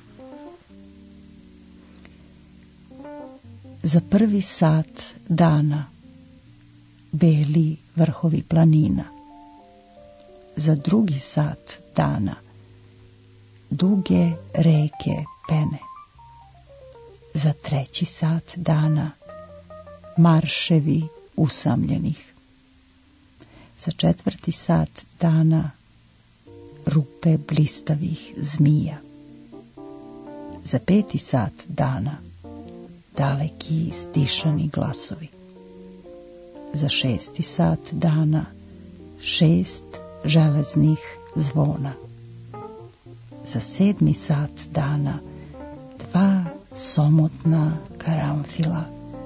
Za prvi sat dana beli vrhovi planina, za drugi sat dana duge reke pene, za treći sat dana marševi usamljenih, za četvrti sat dana rupe blistavih zmija, za peti sat dana daleki stišani glasovi, za šesti sat dana šest železnih zvona, za sedmi sat dana dva somotna karamfila,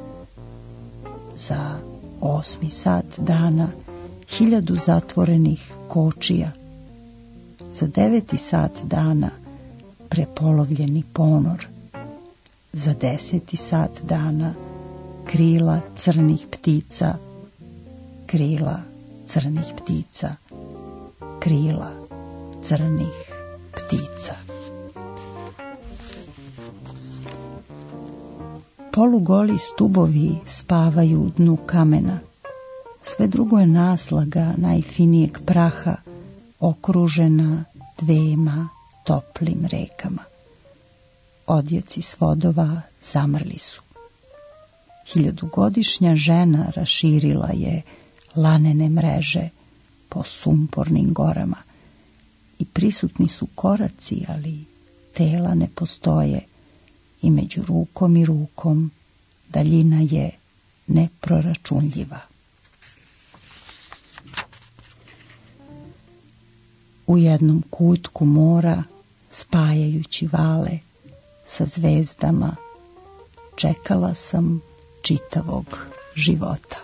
za osmi sat dana hiljadu zatvorenih kočija, za deveti sat dana prepolovljeni ponor, za deseti sat dana krila crnih ptica, krila crnih ptica, krila crnih ptica. Polugoli stubovi spavaju u dnu kamena, sve drugo je naslaga najfinijeg praha, okružena dvema toplim rekama. Odjeci svodova zamrli su. Hiljadugodišnja žena raširila je lanene mreže po sumpornim gorama i prisutni su koraci, ali tela ne postoje i među rukom i rukom daljina je neproračunljiva. U jednom kutku mora, spajajući vale sa zvezdama, čekala sam čitavog života.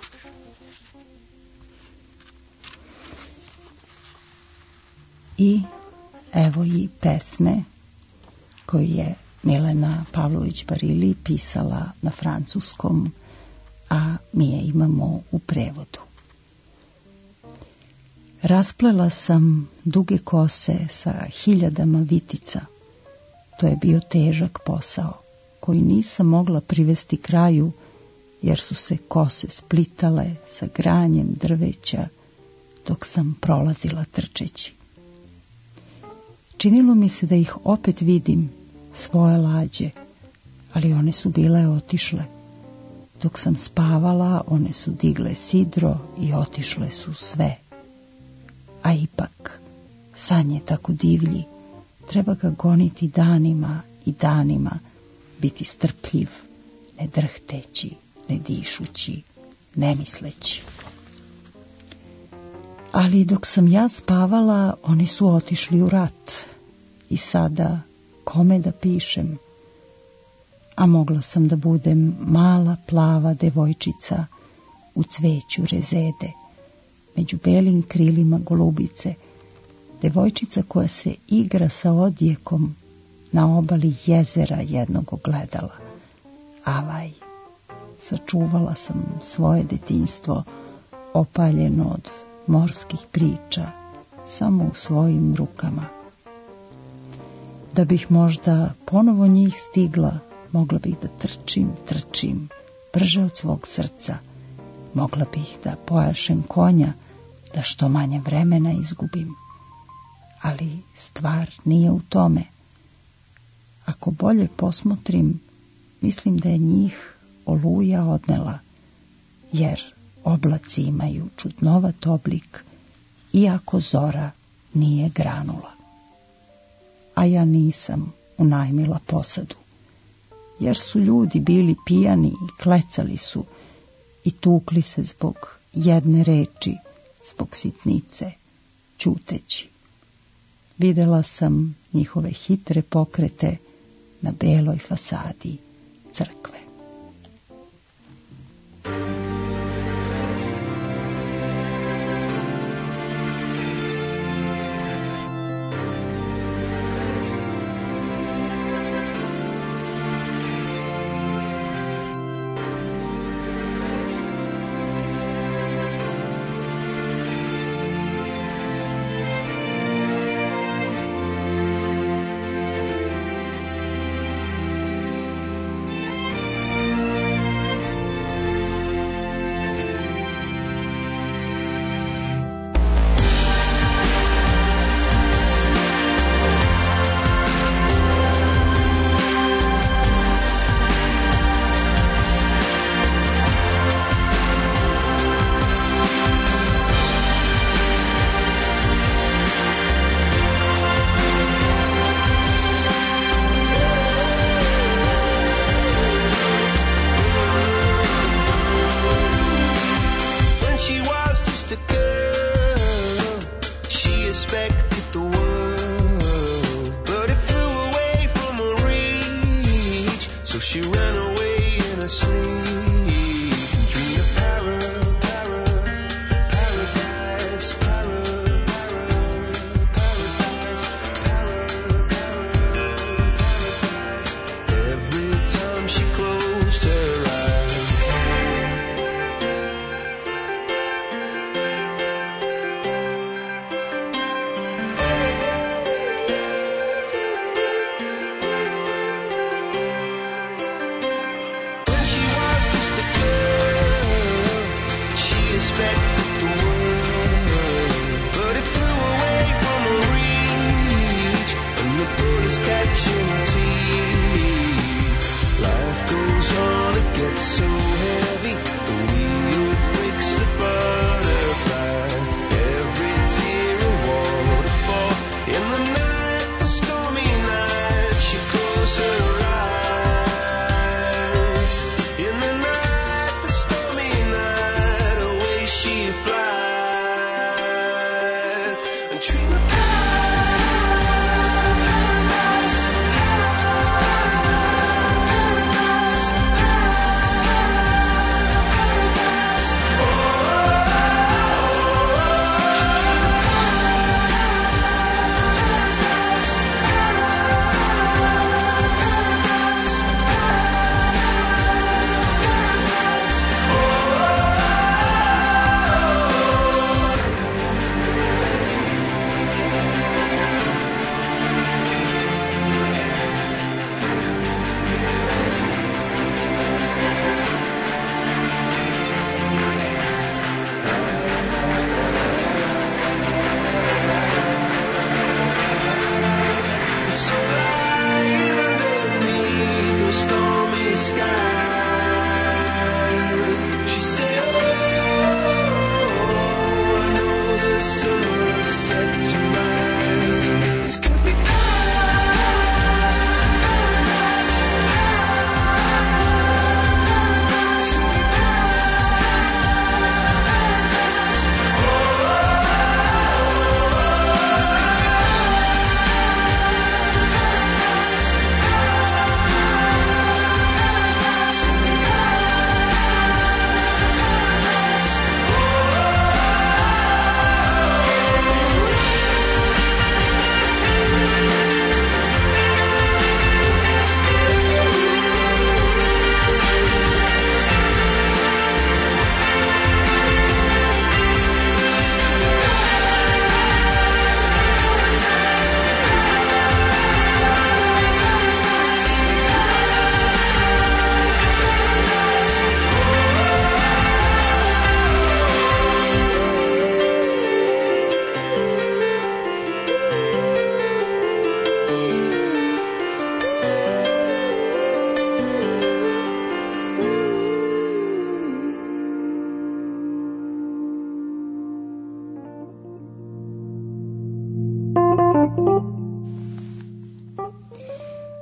I evo i pesme koju je Milena Pavlović Barili pisala na francuskom, a mi je imamo u prevodu. Rasplela sam duge kose sa hiljadama vitica. To je bio težak posao, koji nisam mogla privesti kraju, jer su se kose splitale sa granjem drveća dok sam prolazila trčeći. Činilo mi se da ih opet vidim, svoje lađe, ali one su bile otišle. Dok sam spavala, one su digle sidro i otišle su sve. A ipak, san je tako divlji, treba ga goniti danima i danima, biti strpljiv, ne drhteći ne dišući, ne misleći. Ali dok sam ja spavala, oni su otišli u rat. I sada, kome da pišem? A mogla sam da budem mala plava devojčica u cveću rezede, među belim krilima golubice, devojčica koja se igra sa odjekom na obali jezera jednog ogledala. Avaj, sačuvala sam svoje detinjstvo opaljeno od morskih priča samo u svojim rukama. Da bih možda ponovo njih stigla, mogla bih da trčim, trčim, brže od svog srca. Mogla bih da pojašem konja, da što manje vremena izgubim. Ali stvar nije u tome. Ako bolje posmotrim, mislim da je njih oluja odnela, jer oblaci imaju čudnovat oblik, iako zora nije granula. A ja nisam unajmila posadu, jer su ljudi bili pijani i klecali su i tukli se zbog jedne reči, zbog sitnice, ćuteći. Videla sam njihove hitre pokrete na beloj fasadi crkve.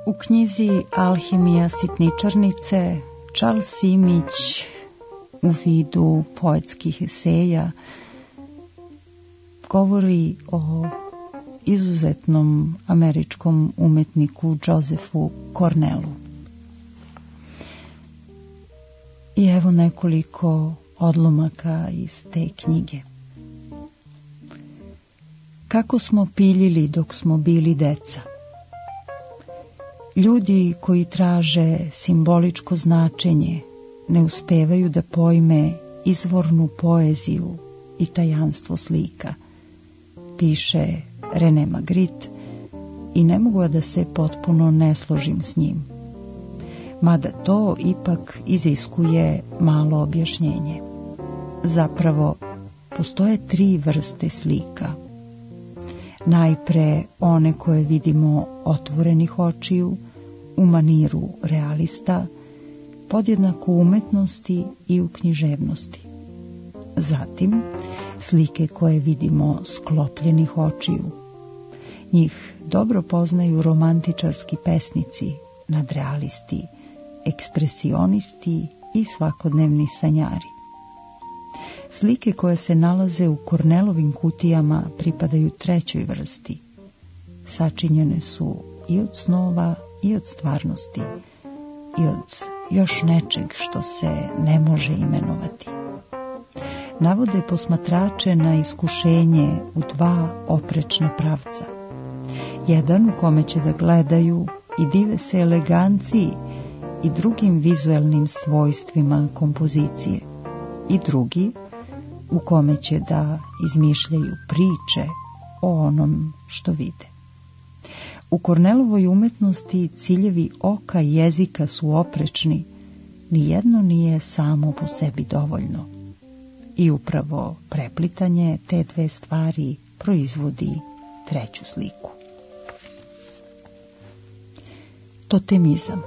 U knjizi Alhimija sitničarnice Charles Simić u vidu poetskih eseja govori o izuzetnom američkom umetniku Josephu Cornellu. I evo nekoliko odlomaka iz te knjige. Kako smo piljili dok smo bili deca. Ljudi koji traže simboličko značenje ne uspevaju da pojme izvornu poeziju i tajanstvo slika, piše René Magritte, i ne mogu da se potpuno ne složim s njim. Mada to ipak iziskuje malo objašnjenje. Zapravo, postoje tri vrste slika. Najpre one koje vidimo otvorenih očiju, u maniru realista, podjednako u umetnosti i u književnosti. Zatim, slike koje vidimo sklopljenih očiju. Njih dobro poznaju romantičarski pesnici, nadrealisti, ekspresionisti i svakodnevni sanjari. Slike koje se nalaze u Cornellovim kutijama pripadaju trećoj vrsti. Sačinjene su i od snova i od stvarnosti i od još nečeg što se ne može imenovati. Navode posmatrače na iskušenje u dva oprečna pravca. Jedan u kome će da gledaju i dive se eleganciji i drugim vizuelnim svojstvima kompozicije, i drugi u kome će da izmišljaju priče o onom što vide. U Cornellovoj umetnosti ciljevi oka i jezika su oprečni, nijedno nije samo po sebi dovoljno. I upravo preplitanje te dve stvari proizvodi treću sliku. Totemizam.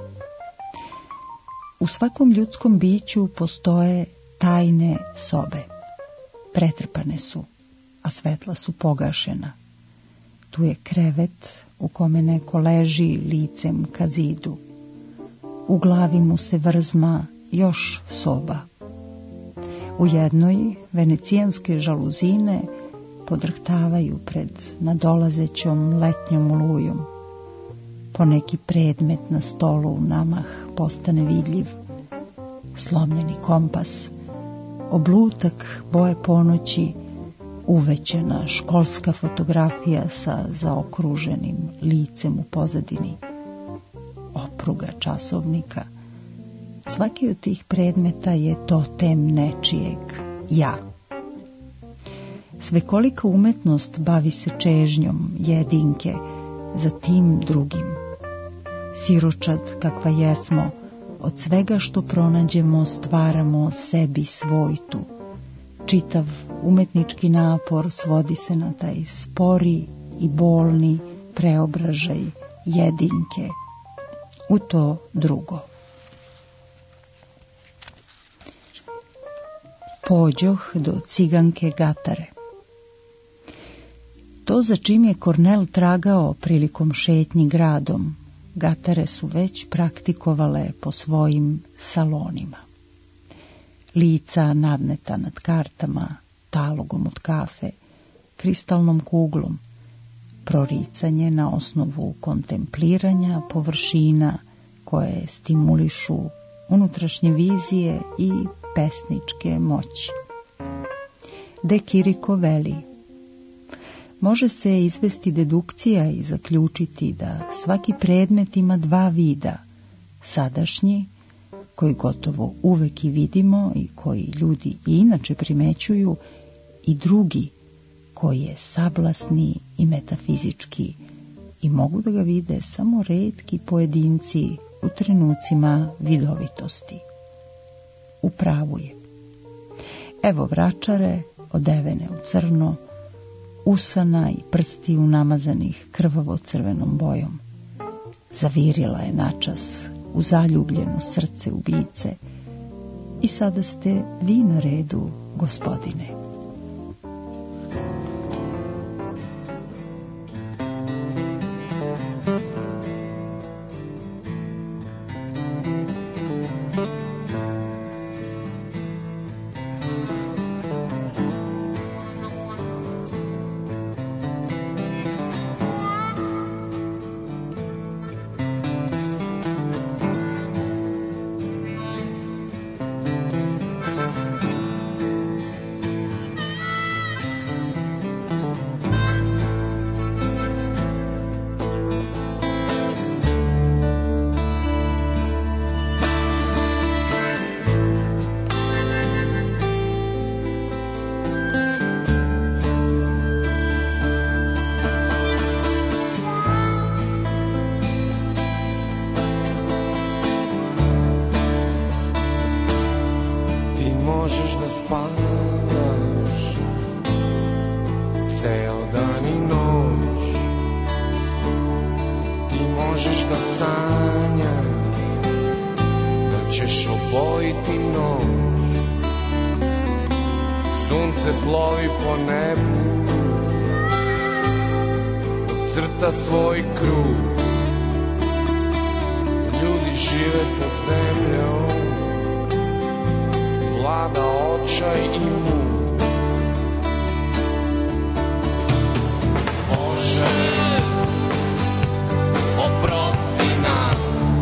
U svakom ljudskom biću postoje tajne sobe. Pretrpane su, a svetla su pogašena. Tu je krevet u kome neko leži licem ka zidu. U glavi mu se vrzma još soba. U jednoj venecijanske žaluzine podrhtavaju pred nadolazećom letnjom olujom. Poneki predmet na stolu u namah postane vidljiv. Slomljeni kompas, oblutak boje ponoći, uvećena školska fotografija sa zaokruženim licem u pozadini, opruga časovnika. Svaki od tih predmeta je totem nečijeg ja. Svekolika umetnost bavi se čežnjom jedinke za tim drugim. Siročad kakva jesmo, od svega što pronađemo stvaramo sebi svojtu. Čitav umetnički napor svodi se na taj spori i bolni preobražaj jedinke u to drugo. Pođoh do ciganke Gatare. To za čim je Cornell tragao prilikom šetnji gradom, Gatare su već praktikovale po svojim salonima. Lica nadneta nad kartama, talogom od kafe, kristalnom kuglom, proricanje na osnovu kontempliranja površina koje stimulišu unutrašnje vizije i pesničke moći. De Chirico veli: može se izvesti dedukcija i zaključiti da svaki predmet ima dva vida, sadašnji, koji gotovo uvek i vidimo i koji ljudi i inače primećuju, i drugi, koji je sablasni i metafizički i mogu da ga vide samo retki pojedinci u trenucima vidovitosti. U pravu je. Evo vračare, odevene u crno, usana i prstiju namazanih krvavo crvenom bojom. Zavirila je načas u zaljubljeno srce ubice i sada ste vi na redu, gospodine. Možeš da sanjaš da ćeš obojiti noć, sunce plovi po nebu, crta svoj krug, ljudi žive pod zemljom, vlada očaj i muk. Bože, oprosti nam,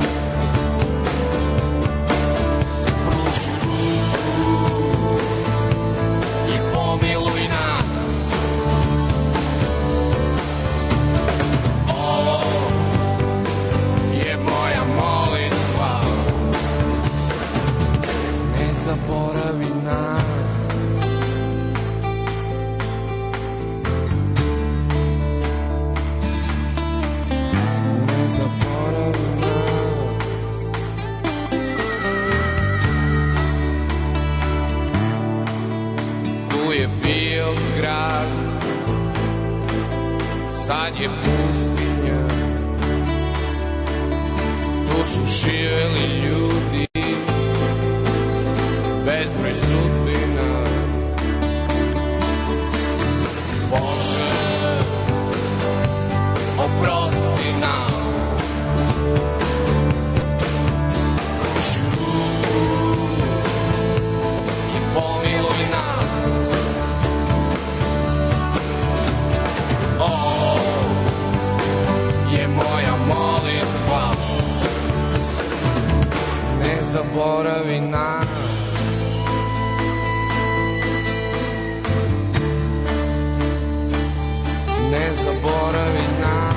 pruži ruku i pomiluj nas. Ovo je moja molitva, ne zaboravi nas. Grad, sad je pustinja, tu su živeli ljudi, bezbroj sudbina. Bože, oprosti nam, pruži ruku i pomiluj nas. Ovo je moja molitva, ne zaboravi nas. Ne zaboravi nas.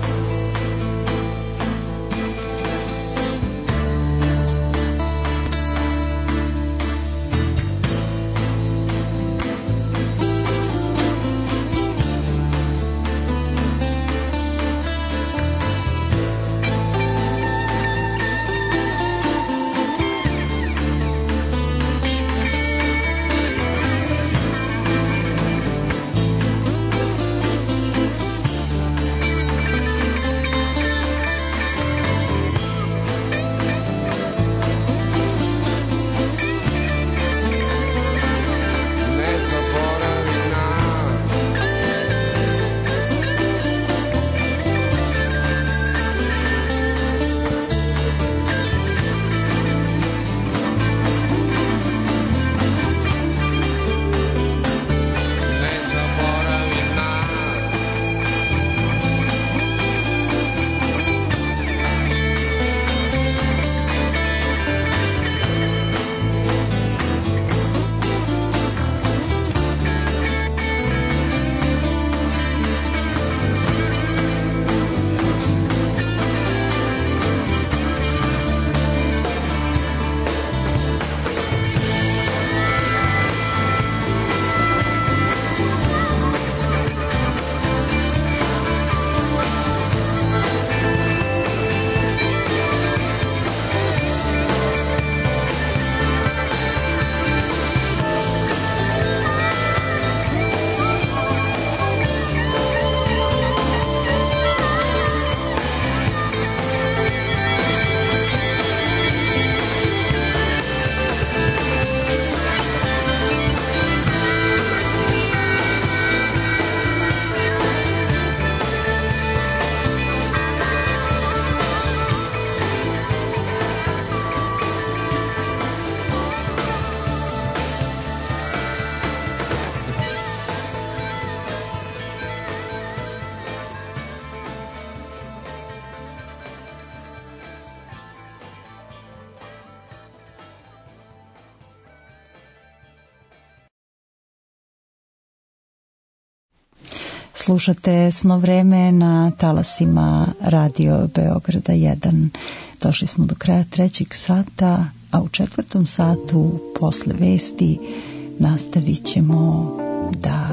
Slušate Sno vreme na talasima Radio Beograda jedan. Došli smo do kraja trećeg sata, a u četvrtom satu posle vesti nastavit ćemo da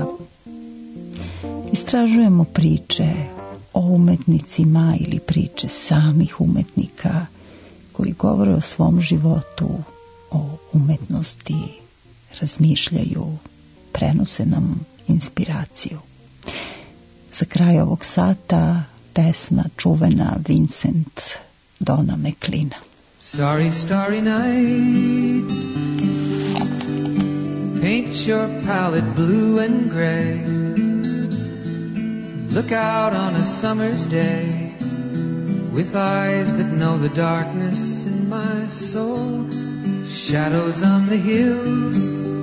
istražujemo priče o umetnicima ili priče samih umetnika koji govore o svom životu, o umetnosti, razmišljaju, prenose nam inspiraciju. Za kraj ovog sata pesma čuvena Vincent Dona McLeana. Starry, starry night, paint your palette blue and gray. Look out on a summer's day with eyes that know the darkness in my soul. Shadows on the hills,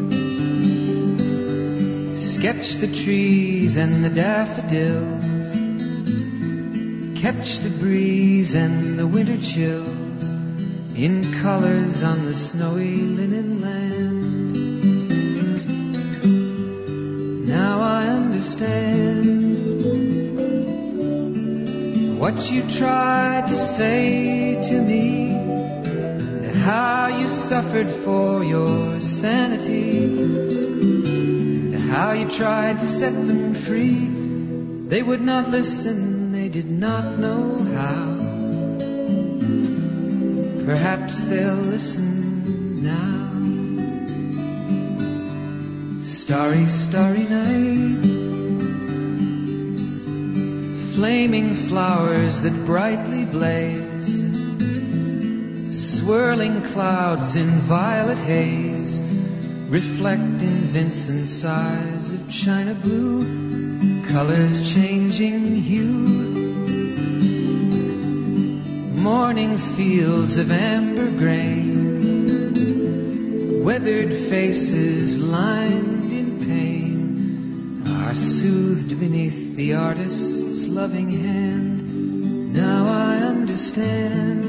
sketch the trees and the daffodils, catch the breeze and the winter chills in colors on the snowy linen land. Now I understand what you tried to say to me, how you suffered for your sanity, how you tried to set them free. They would not listen, they did not know how. Perhaps they'll listen now. Starry, starry night, flaming flowers that brightly blaze, swirling clouds in violet haze, reflect in Vincent's eyes of china blue, colors changing hue. Morning fields of amber grain, weathered faces lined in pain, are soothed beneath the artist's loving hand. Now I understand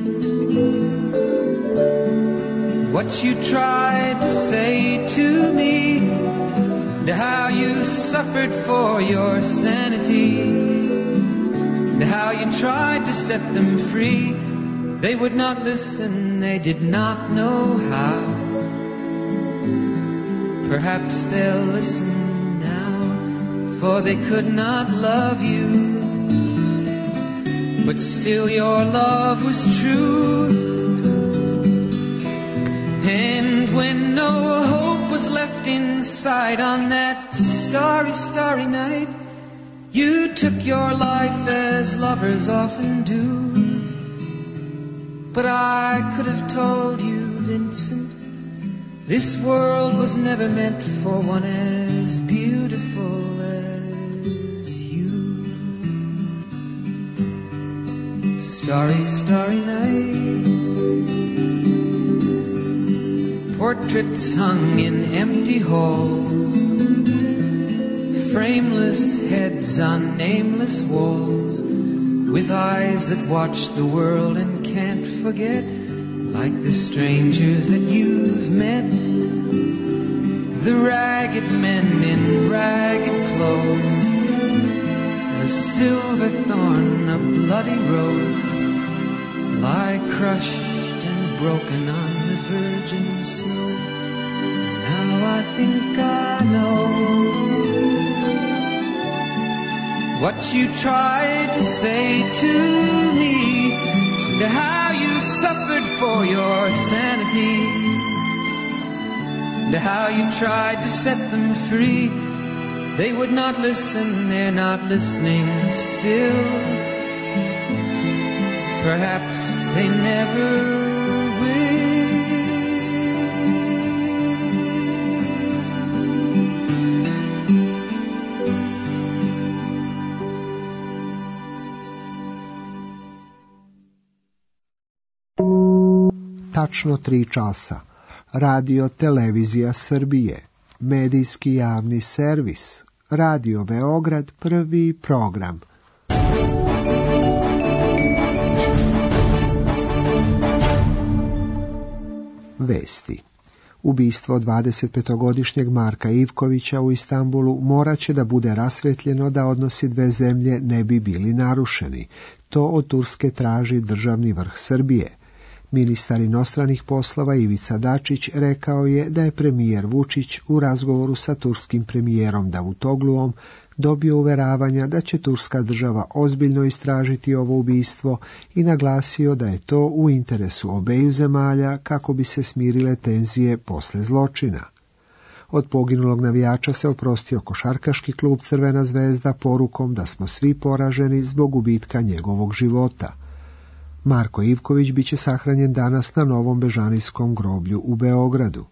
what you tried to say to me, and how you suffered for your sanity, and how you tried to set them free. They would not listen, they did not know how. Perhaps they'll listen now, for they could not love you, but still your love was true. And when no hope was left inside on that starry, starry night, you took your life as lovers often do. But I could have told you, Vincent, this world was never meant for one as beautiful as you. Starry, starry night, portraits hung in empty halls, frameless heads on nameless walls, with eyes that watch the world and can't forget, like the strangers that you've met, the ragged men in ragged clothes, a silver thorn, a bloody rose, lie crushed and broken on the virgin snow. Now I think I know what you tried to say to me, and how you suffered for your sanity, and how you tried to set them free. They would not listen, they're not listening still. Perhaps they never will. Tačno tri časa. Radio Televizija Srbije. Medijski javni servis. Radio Beograd, prvi program. Vesti. Ubistvo dvadesetpetogodišnjeg Marka Ivkovića u Istanbulu morat će da bude rasvetljeno da odnosi dve zemlje ne bi bili narušeni. To od Turske traži državni vrh Srbije. Ministar inostranih poslova Ivica Dačić rekao je da je premijer Vučić u razgovoru sa turskim premijerom Davutogluom dobio uveravanja da će turska država ozbiljno istražiti ovo ubistvo i naglasio da je to u interesu obeju zemalja kako bi se smirile tenzije posle zločina. Od poginulog navijača se oprostio košarkaški klub Crvena zvezda porukom da smo svi poraženi zbog gubitka njegovog života. Marko Ivković biće sahranjen danas na Novom Bežanijskom groblju u Beogradu.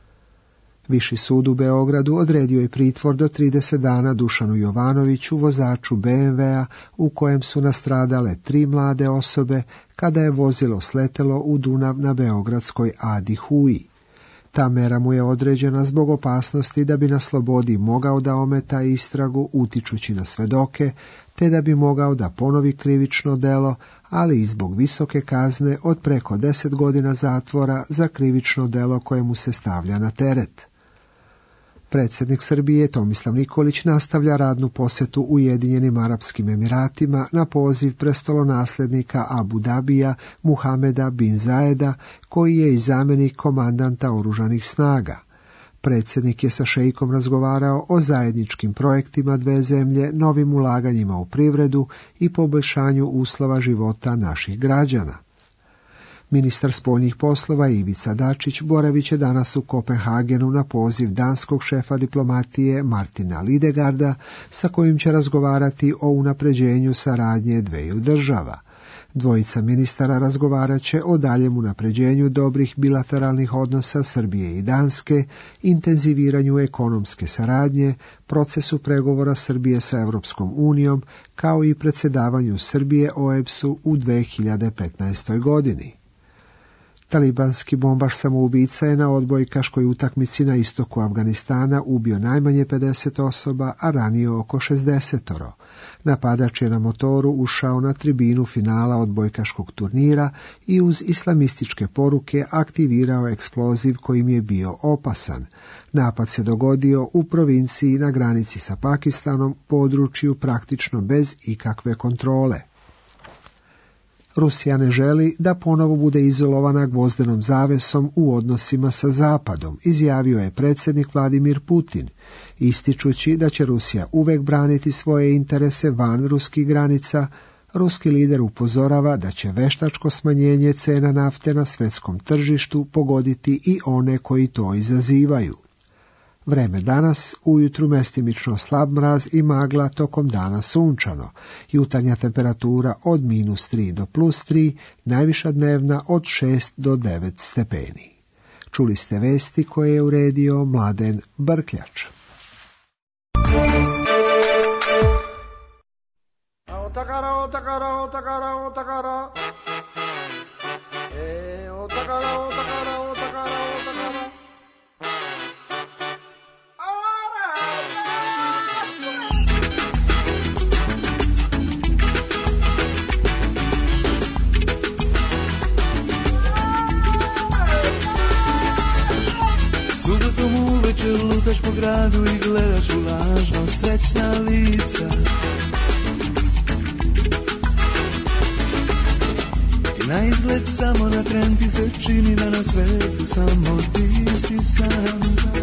Viši sud u Beogradu odredio je pritvor do trideset dana Dušanu Jovanoviću, vozaču be em vea u kojem su nastradale tri mlade osobe kada je vozilo sletelo u Dunav na beogradskoj Adi Huji. Ta mera mu je određena zbog opasnosti da bi na slobodi mogao da ometa istragu utičući na svedoke, te da bi mogao da ponovi krivično delo, ali i zbog visoke kazne od preko deset godina zatvora za krivično delo koje mu se stavlja na teret. Predsjednik Srbije Tomislav Nikolić nastavlja radnu posjetu Ujedinjenim Arapskim Emiratima na poziv prestolonaslednika Abu Dabija Muhameda bin Zaeda, koji je i zamjenik komandanta oružanih snaga. Predsjednik je sa šeikom razgovarao o zajedničkim projektima dve zemlje, novim ulaganjima u privredu i poboljšanju uslova života naših građana. Ministar spoljnih poslova Ivica Dačić boravit će danas u Kopenhagenu na poziv danskog šefa diplomatije Martina Lidegarda, sa kojim će razgovarati o unapređenju saradnje dveju država. Dvojica ministara razgovarat će o daljem unapređenju dobrih bilateralnih odnosa Srbije i Danske, intenziviranju ekonomske saradnje, procesu pregovora Srbije sa Europskom unijom, kao i predsjedavanju Srbije o e b s-u u dve hiljade petnaestoj. godini. Talibanski bombaš samoubica je na odbojkaškoj utakmici na istoku Afganistana ubio najmanje pedeset osoba, a ranio oko šezdesetoro. Napadač je na motoru ušao na tribinu finala odbojkaškog turnira i uz islamističke poruke aktivirao eksploziv kojim je bio opasan. Napad se dogodio u provinciji na granici sa Pakistanom, području praktično bez ikakve kontrole. Rusija ne želi da ponovo bude izolovana gvozdenom zavesom u odnosima sa Zapadom, izjavio je predsjednik Vladimir Putin, ističući da će Rusija uvek braniti svoje interese van ruskih granica. Ruski lider upozorava da će veštačko smanjenje cena nafte na svjetskom tržištu pogoditi i one koji to izazivaju. Vreme danas, ujutru mestimično slab mraz i magla, tokom dana sunčano. Jutarnja temperatura od minus tri do plus tri, najviša dnevna od šest do devet stepeni. Čuli ste vesti koje je uredio Mladen Brkljač. Otakara, otakara, otakara, otakara. E, otakara, otakara, otakara, otakara. Subotom uveče lutaš po gradu i gledaš u lažno srećna lica. I na izgled samo na tren ti se čini da na svetu samo ti si sam.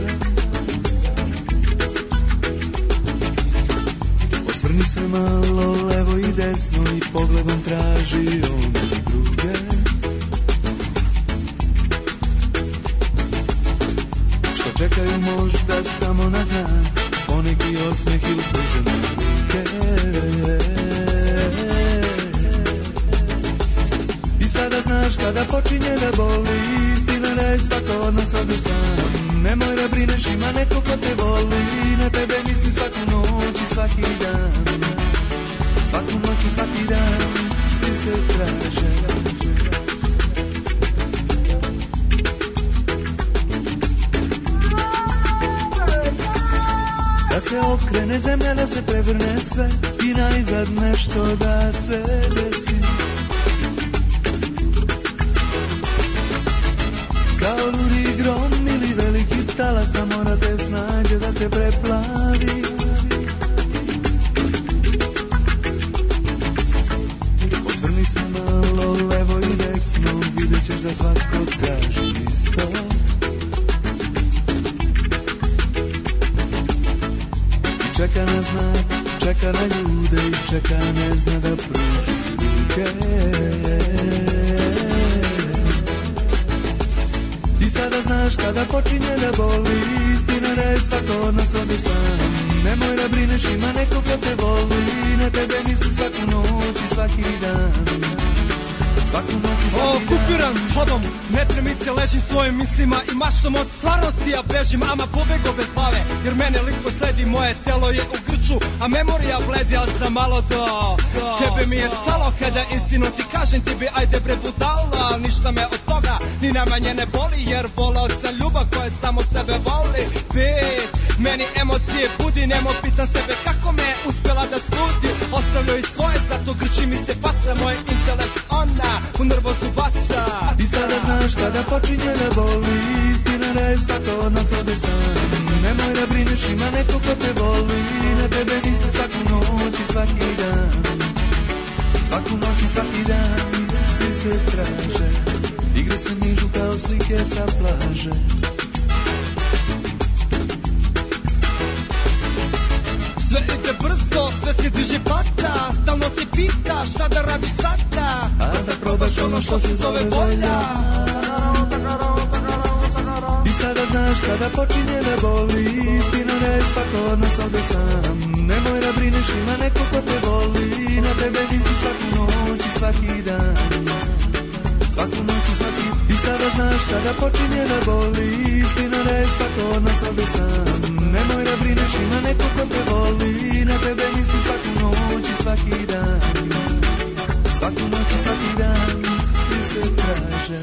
Osvrni se malo levo i desno i pogledom traži one druge. Čekaju možda samo na znak, poneki osmeh ili pružene ruke. I sada znaš kada počinje da boli, istina da je svako od nas ovdje sam. Nemoj da brineš, ima neko ko te voli, na tebe misli svaku noć i svaki dan. Svaku noć i svaki dan, svi se traže. Da se okrene zemlja, da se prevrne sve i najzad nešto da se desi. Kao ludi grom ili veliki talas, samo da te snađe da te preplavi. Osvrni se malo levo i desno, vidjet ćeš da svako traži isto. Čeka na znak, čeka na ljude i čeka ne zna da pruži ruke. I sada znaš znaš kada počinje da boli, istina da je svako od nas ovdje sam. Nemoj da brineš, ima neko ko te voli, na tebe misli svaku noć i svaki dan. Svaku noć i svaki o, dan. kupiram hodom, ne tremice, ležim svojim mislima i maštom od stvarnosti ja bežim, ama pobego bez glave, jer mene lično sledi, moje telo je u grču, a memorija bledi, ali sam malo do, do tebe mi je stalo, kada istinu ti kažem ti bi, ajde bre budala, ništa me od toga ni najmanje ne boli, jer volao sam ljubav koja samo sebe voli, bit, meni emocije budi, nemo pitam sebe kako me uspjela da studi, ostavljaju svoje, zato grči mi se baca, moj intelekt ona u nervozu baca. Ti sada znaš kada počinje da boli, istina da je svako od nas ovdje sam. Nemoj da brineš, ima neko ko te voli, na tebe misli svaku noć i svaki dan. Svaku noć i svaki dan, svi se traže, igre se nižu kao slike sa plaže. Sve ide brzo, sve se diže pata, stalno se pita šta da radiš sada, a da probaš ono što se zove volja. I sada znaš kada počinje da boli, istina da je svako od nas ovdje sam. Nemoj da brineš, ima neko ko te voli, na tebe misli svaku noć i svaki dan. Svaku noć i svaki dan. I sada znaš kada počinje da boli, istina da je svako od nas ovdje sam. Nemoj da brineš, ima neko ko te voli, na tebe misli svaku noć i svaki dan. Svaku noć i svaki dan, svi se traže.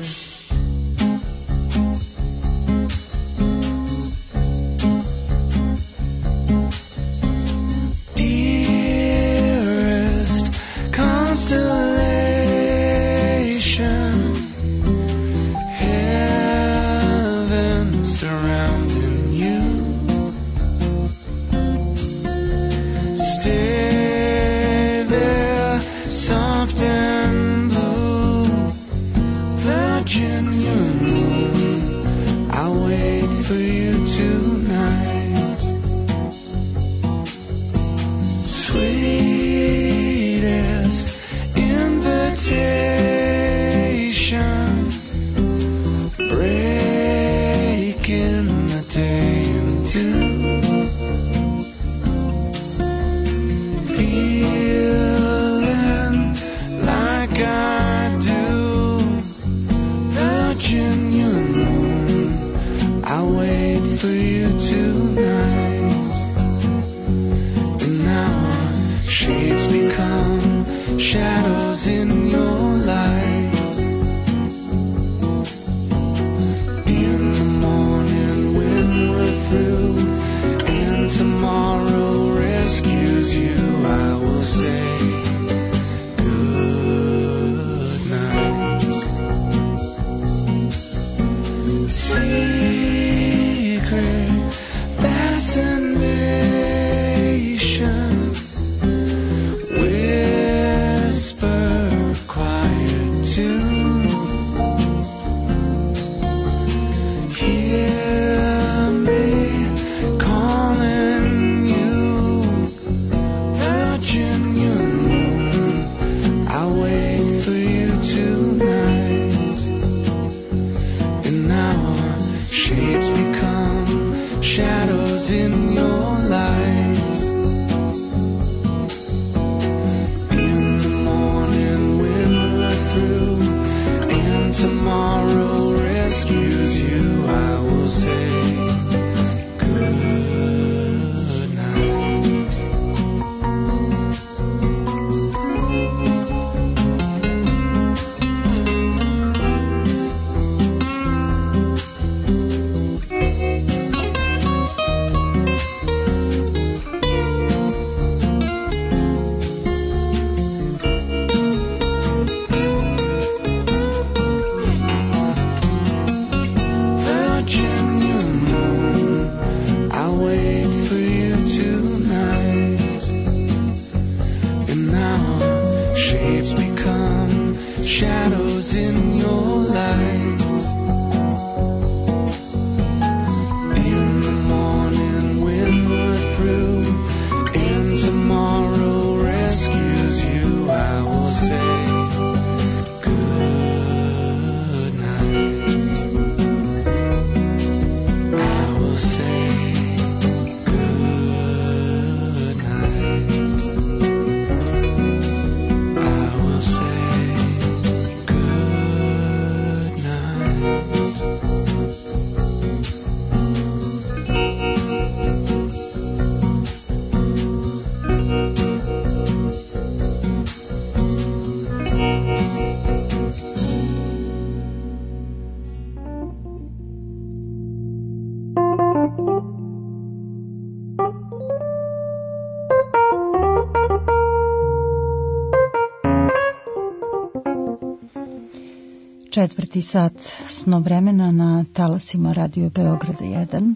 Četvrti sat snovremena na talasima Radio Beograda jedan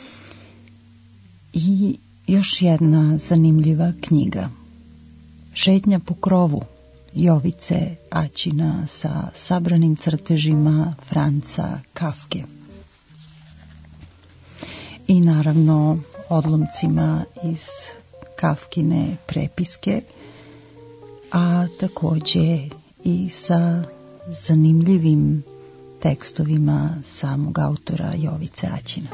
i još jedna zanimljiva knjiga. Šetnja po krovu Jovice Aćina sa sabranim crtežima Franca Kafke. I naravno odlomcima iz Kafkine prepiske, a takođe i sa zanimljivim tekstovima samog autora Jovice Aćina.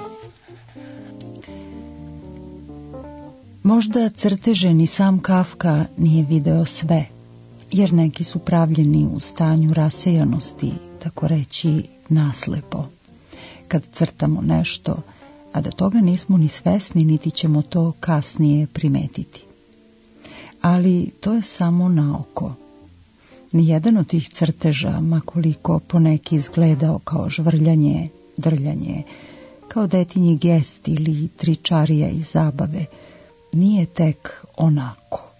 Možda crteže ni sam Kafka nije video sve, jer neki su pravljeni u stanju rasejanosti, tako reći naslepo. Kad crtamo nešto, a da toga nismo ni svesni, niti ćemo to kasnije primetiti. Ali to je samo na oko. Nijedan od tih crteža, makoliko poneki izgledao kao žvrljanje, drljanje, kao detinji gest ili tričarija iz zabave, nije tek onako.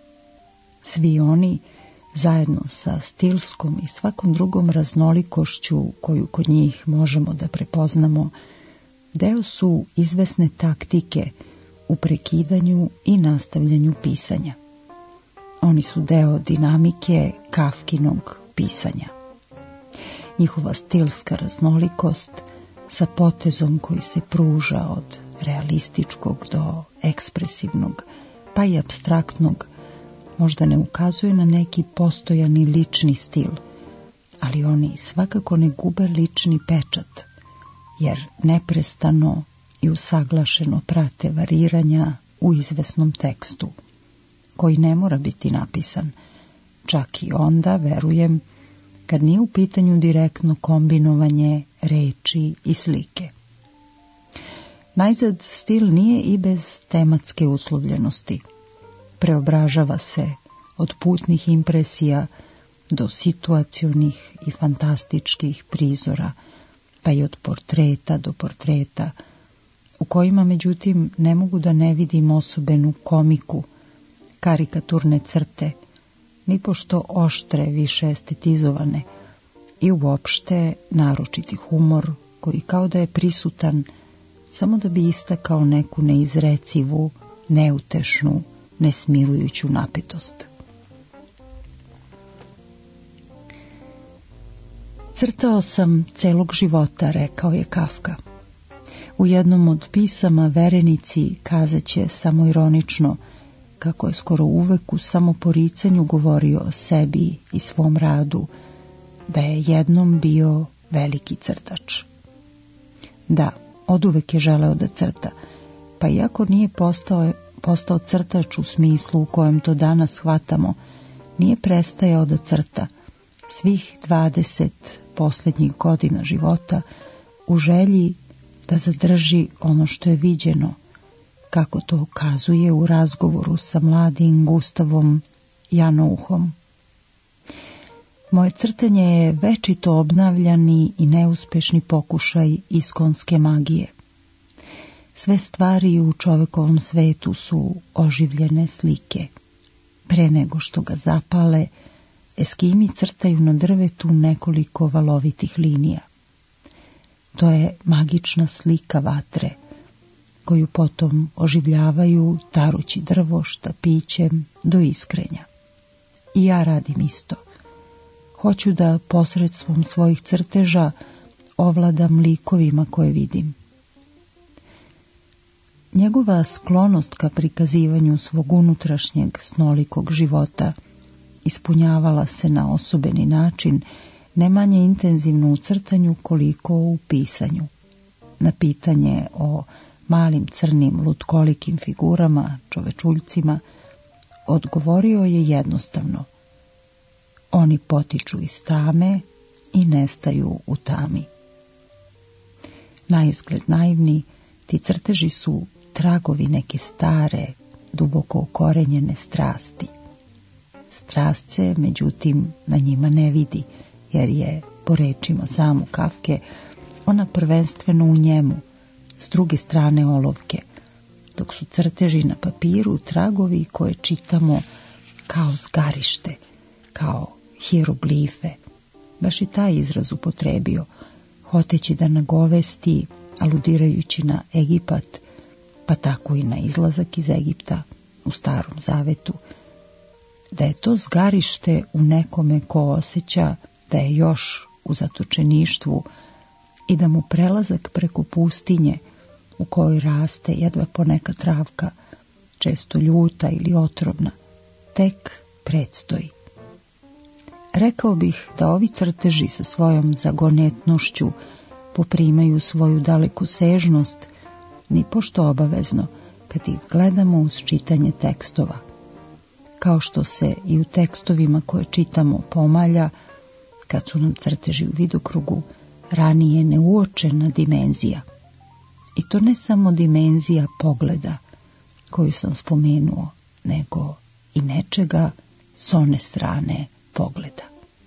Svi oni, zajedno sa stilskom i svakom drugom raznolikošću koju kod njih možemo da prepoznamo, deo su izvesne taktike u prekidanju i nastavljanju pisanja. Oni su deo dinamike Kafkinog pisanja. Njihova stilska raznolikost sa potezom koji se pruža od realističkog do ekspresivnog, pa i apstraktnog, možda ne ukazuje na neki postojani lični stil, ali oni svakako ne gube lični pečat, jer neprestano i usaglašeno prate variranja u izvesnom tekstu, koji ne mora biti napisan, čak i onda, verujem, kad nije u pitanju direktno kombinovanje reči i slike. Najzad, stil nije i bez tematske uslovljenosti. Preobražava se od putnih impresija do situacionih i fantastičkih prizora, pa i od portreta do portreta, u kojima, međutim, ne mogu da ne vidim osobenu komiku, karikaturne crte, nipošto oštre, više estetizovane, i uopšte naročiti humor koji kao da je prisutan samo da bi istakao neku neizrecivu, neutešnu, nesmirujuću napetost. Crtao sam celog života, rekao je Kafka. U jednom od pisama Verenici kazaće samoironično kako je skoro uvek u samoporicanju govorio o sebi i svom radu, da je jednom bio veliki crtač. Da, oduvek je želeo da crta, pa iako nije postao, postao crtač u smislu u kojem to danas shvatamo, nije prestajao da crta svih dvadeset posljednjih godina života u želji da zadrži ono što je viđeno, kako to ukazuje u razgovoru sa mladim Gustavom Janouhom. Moje crtanje je večito obnavljani i neuspešni pokušaj iskonske magije. Sve stvari u čovekovom svetu su oživljene slike. Pre nego što ga zapale, Eskimi crtaju na drvetu nekoliko valovitih linija. To je magična slika vatre, koju potom oživljavaju tarući drvo štapićem do iskrenja. I ja radim isto. Hoću da posredstvom svojih crteža ovladam likovima koje vidim. Njegova sklonost ka prikazivanju svog unutrašnjeg snolikog života ispunjavala se na osobeni način, ne manje intenzivno u crtanju koliko u pisanju. Na pitanje o malim crnim lutkolikim figurama, čovečuljcima, odgovorio je jednostavno: oni potiču iz tame i nestaju u tami. Naizgled naivni, ti crteži su tragovi neke stare, duboko ukorenjene strasti. Strast se, međutim, na njima ne vidi, jer je, po rečima samu Kafke, ona prvenstveno u njemu, s druge strane olovke, dok su crteži na papiru tragovi koje čitamo kao zgarište, kao hieroglife, baš i taj izraz upotrebio, hoteći da nagovesti, aludirajući na Egipat, pa tako i na izlazak iz Egipta u Starom Zavetu, da je to zgarište u nekome ko osjeća da je još u zatočeništvu i da mu prelazak preko pustinje u kojoj raste jedva poneka travka, često ljuta ili otrovna, tek predstoji. Rekao bih da ovi crteži sa svojom zagonetnošću poprimaju svoju dalekosežnost, ni pošto obavezno, kad ih gledamo uz čitanje tekstova, kao što se i u tekstovima koje čitamo pomalja, kad su nam crteži u vidokrugu, ranije neuočena dimenzija. I to ne samo dimenzija pogleda, koju sam spomenuo, nego i nečega s one strane pogleda.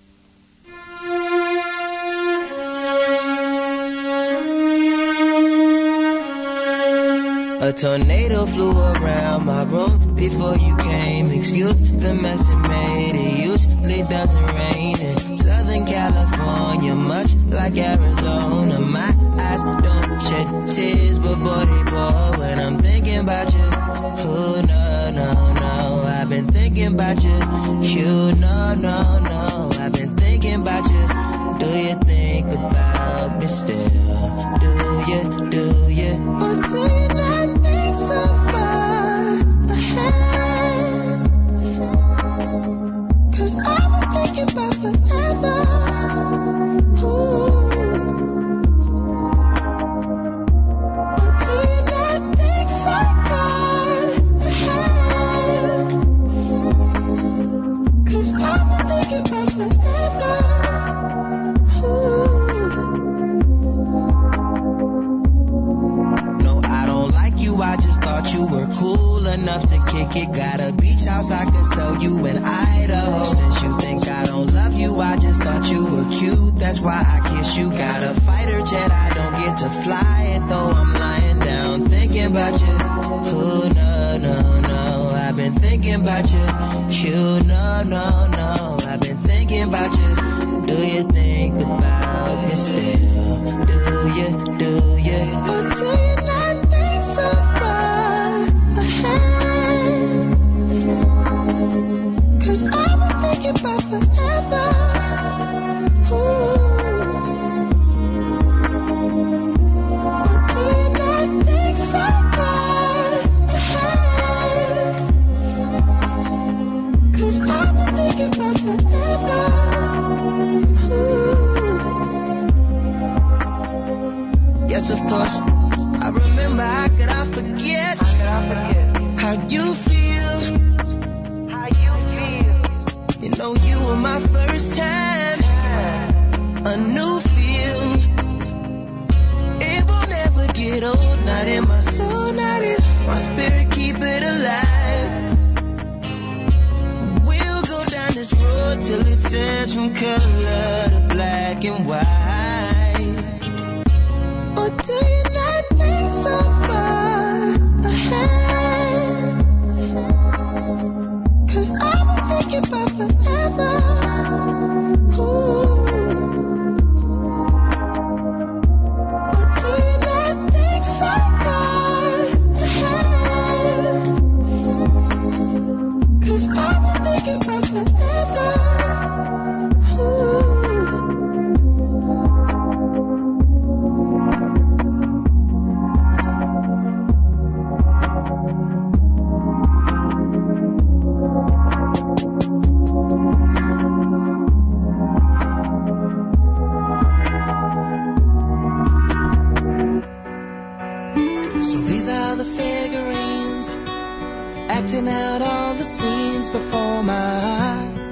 A tornado flew around my room before you came. Excuse the mess it made. It usually doesn't rain in Southern California, much like Arizona. My eyes don't shed tears, but boy, they pour when I'm thinking about you. Oh, no, no, no. I've been thinking about you. You, no, no, no. I've been thinking about you. Do you think about me still? Do you, do you? Or do you not think so far ahead? 'Cause I've been thinking about forever. Ooh. Or do you not think so far ahead? 'Cause I've been thinking about forever. I just thought you were cool enough to kick it. Got a beach house I could sell you in Idaho. Since you think I don't love you, I just thought you were cute. That's why I kiss you. Got a fighter jet, I don't get to fly it though. I'm lying down thinking about you. Oh, no, no, no. I've been thinking about you. You, no, no, no. I've been thinking about you. Do you think about me still? Do you, do you? Or do you not think so far ahead? 'Cause I've been thinking about forever. Ooh. Or do you not think so far ahead? 'Cause I've been thinking about forever. Yes, of course. I remember, how could I forget? How could I forget? How you feel? How you feel? You know you were my first time. A new field. It will never get old. Not in my soul, not in my spirit. Keep it alive. We'll go down this road till it turns from color to black and white. Or do you not think so far ahead? 'Cause I've been thinking about forever. Ooh. Or do you not think so far ahead? 'Cause I've been thinking about forever. Ooh. Acting out all the scenes before my eyes.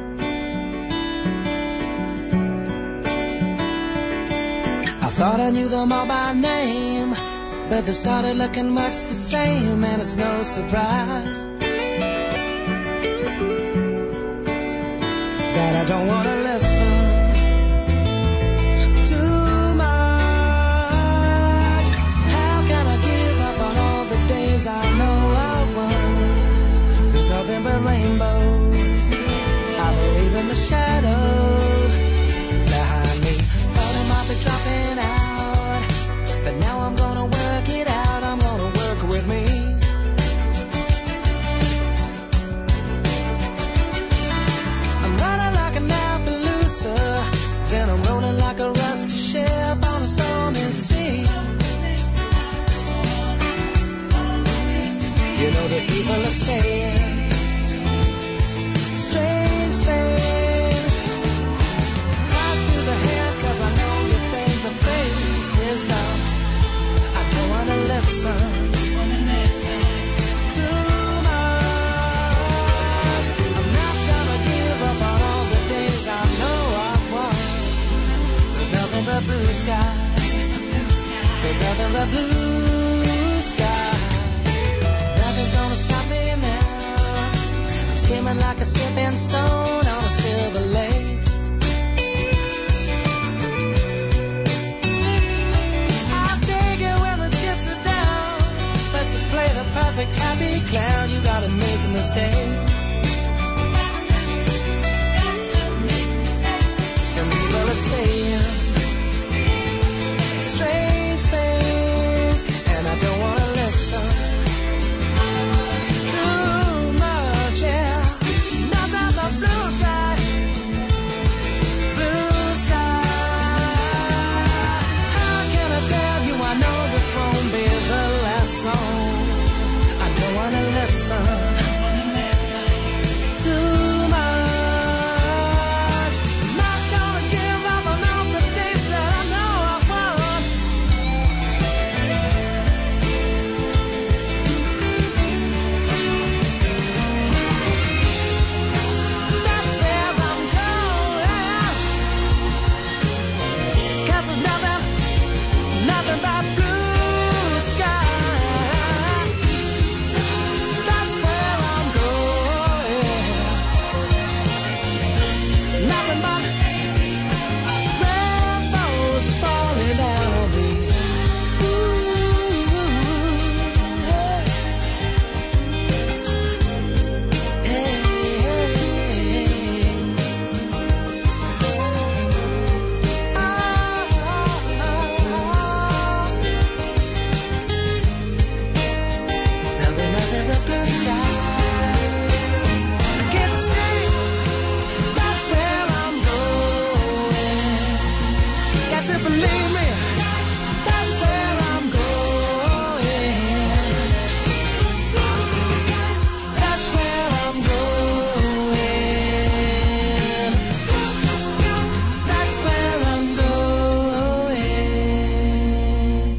I thought I knew them all by name, but they started looking much the same, and it's no surprise that I don't want to listen too much. How can I give up on all the days I know I won? Nothing but rainbows. I believe in the shadows. Now nothing but blue sky. There's nothing but blue sky. Nothing's gonna stop me now. I'm skimming like a skipping stone on a silver lake. I'll take it when the chips are down, but to play the perfect happy clown, you gotta make a mistake. And people are saying strange things, and I don't wanna listen too much, yeah. Nothing but blue sky, blue sky. How can I tell you I know this won't be the last song? I don't wanna listen too much. Not gonna give up on all the days that I know I want. That's where I'm going. 'Cause there's nothing, nothing but blue sky. That's where I'm going. Nothing but rainbows falling down on me. Ooh, hey. Hey, hey, hey. Ah, ah, ah. There'll be nothing but blue sky. Can't you see? That's where I'm going. Got to believe me. That's where I'm going. That's where I'm going. That's where I'm going.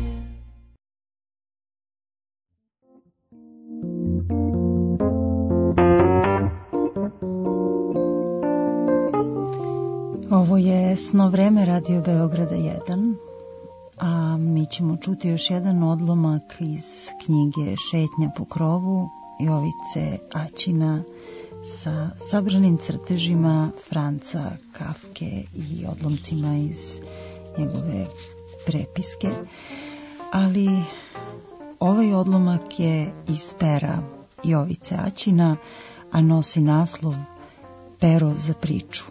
Ovo je Sno vreme Radio Beograda jedan, a mi ćemo čuti još jedan odlomak iz knjige Šetnja po krovu Jovice Aćina sa sabranim crtežima Franca Kafke i odlomcima iz njegove prepiske. Ali ovaj odlomak je iz pera Jovice Aćina, a nosi naslov Pero za priču.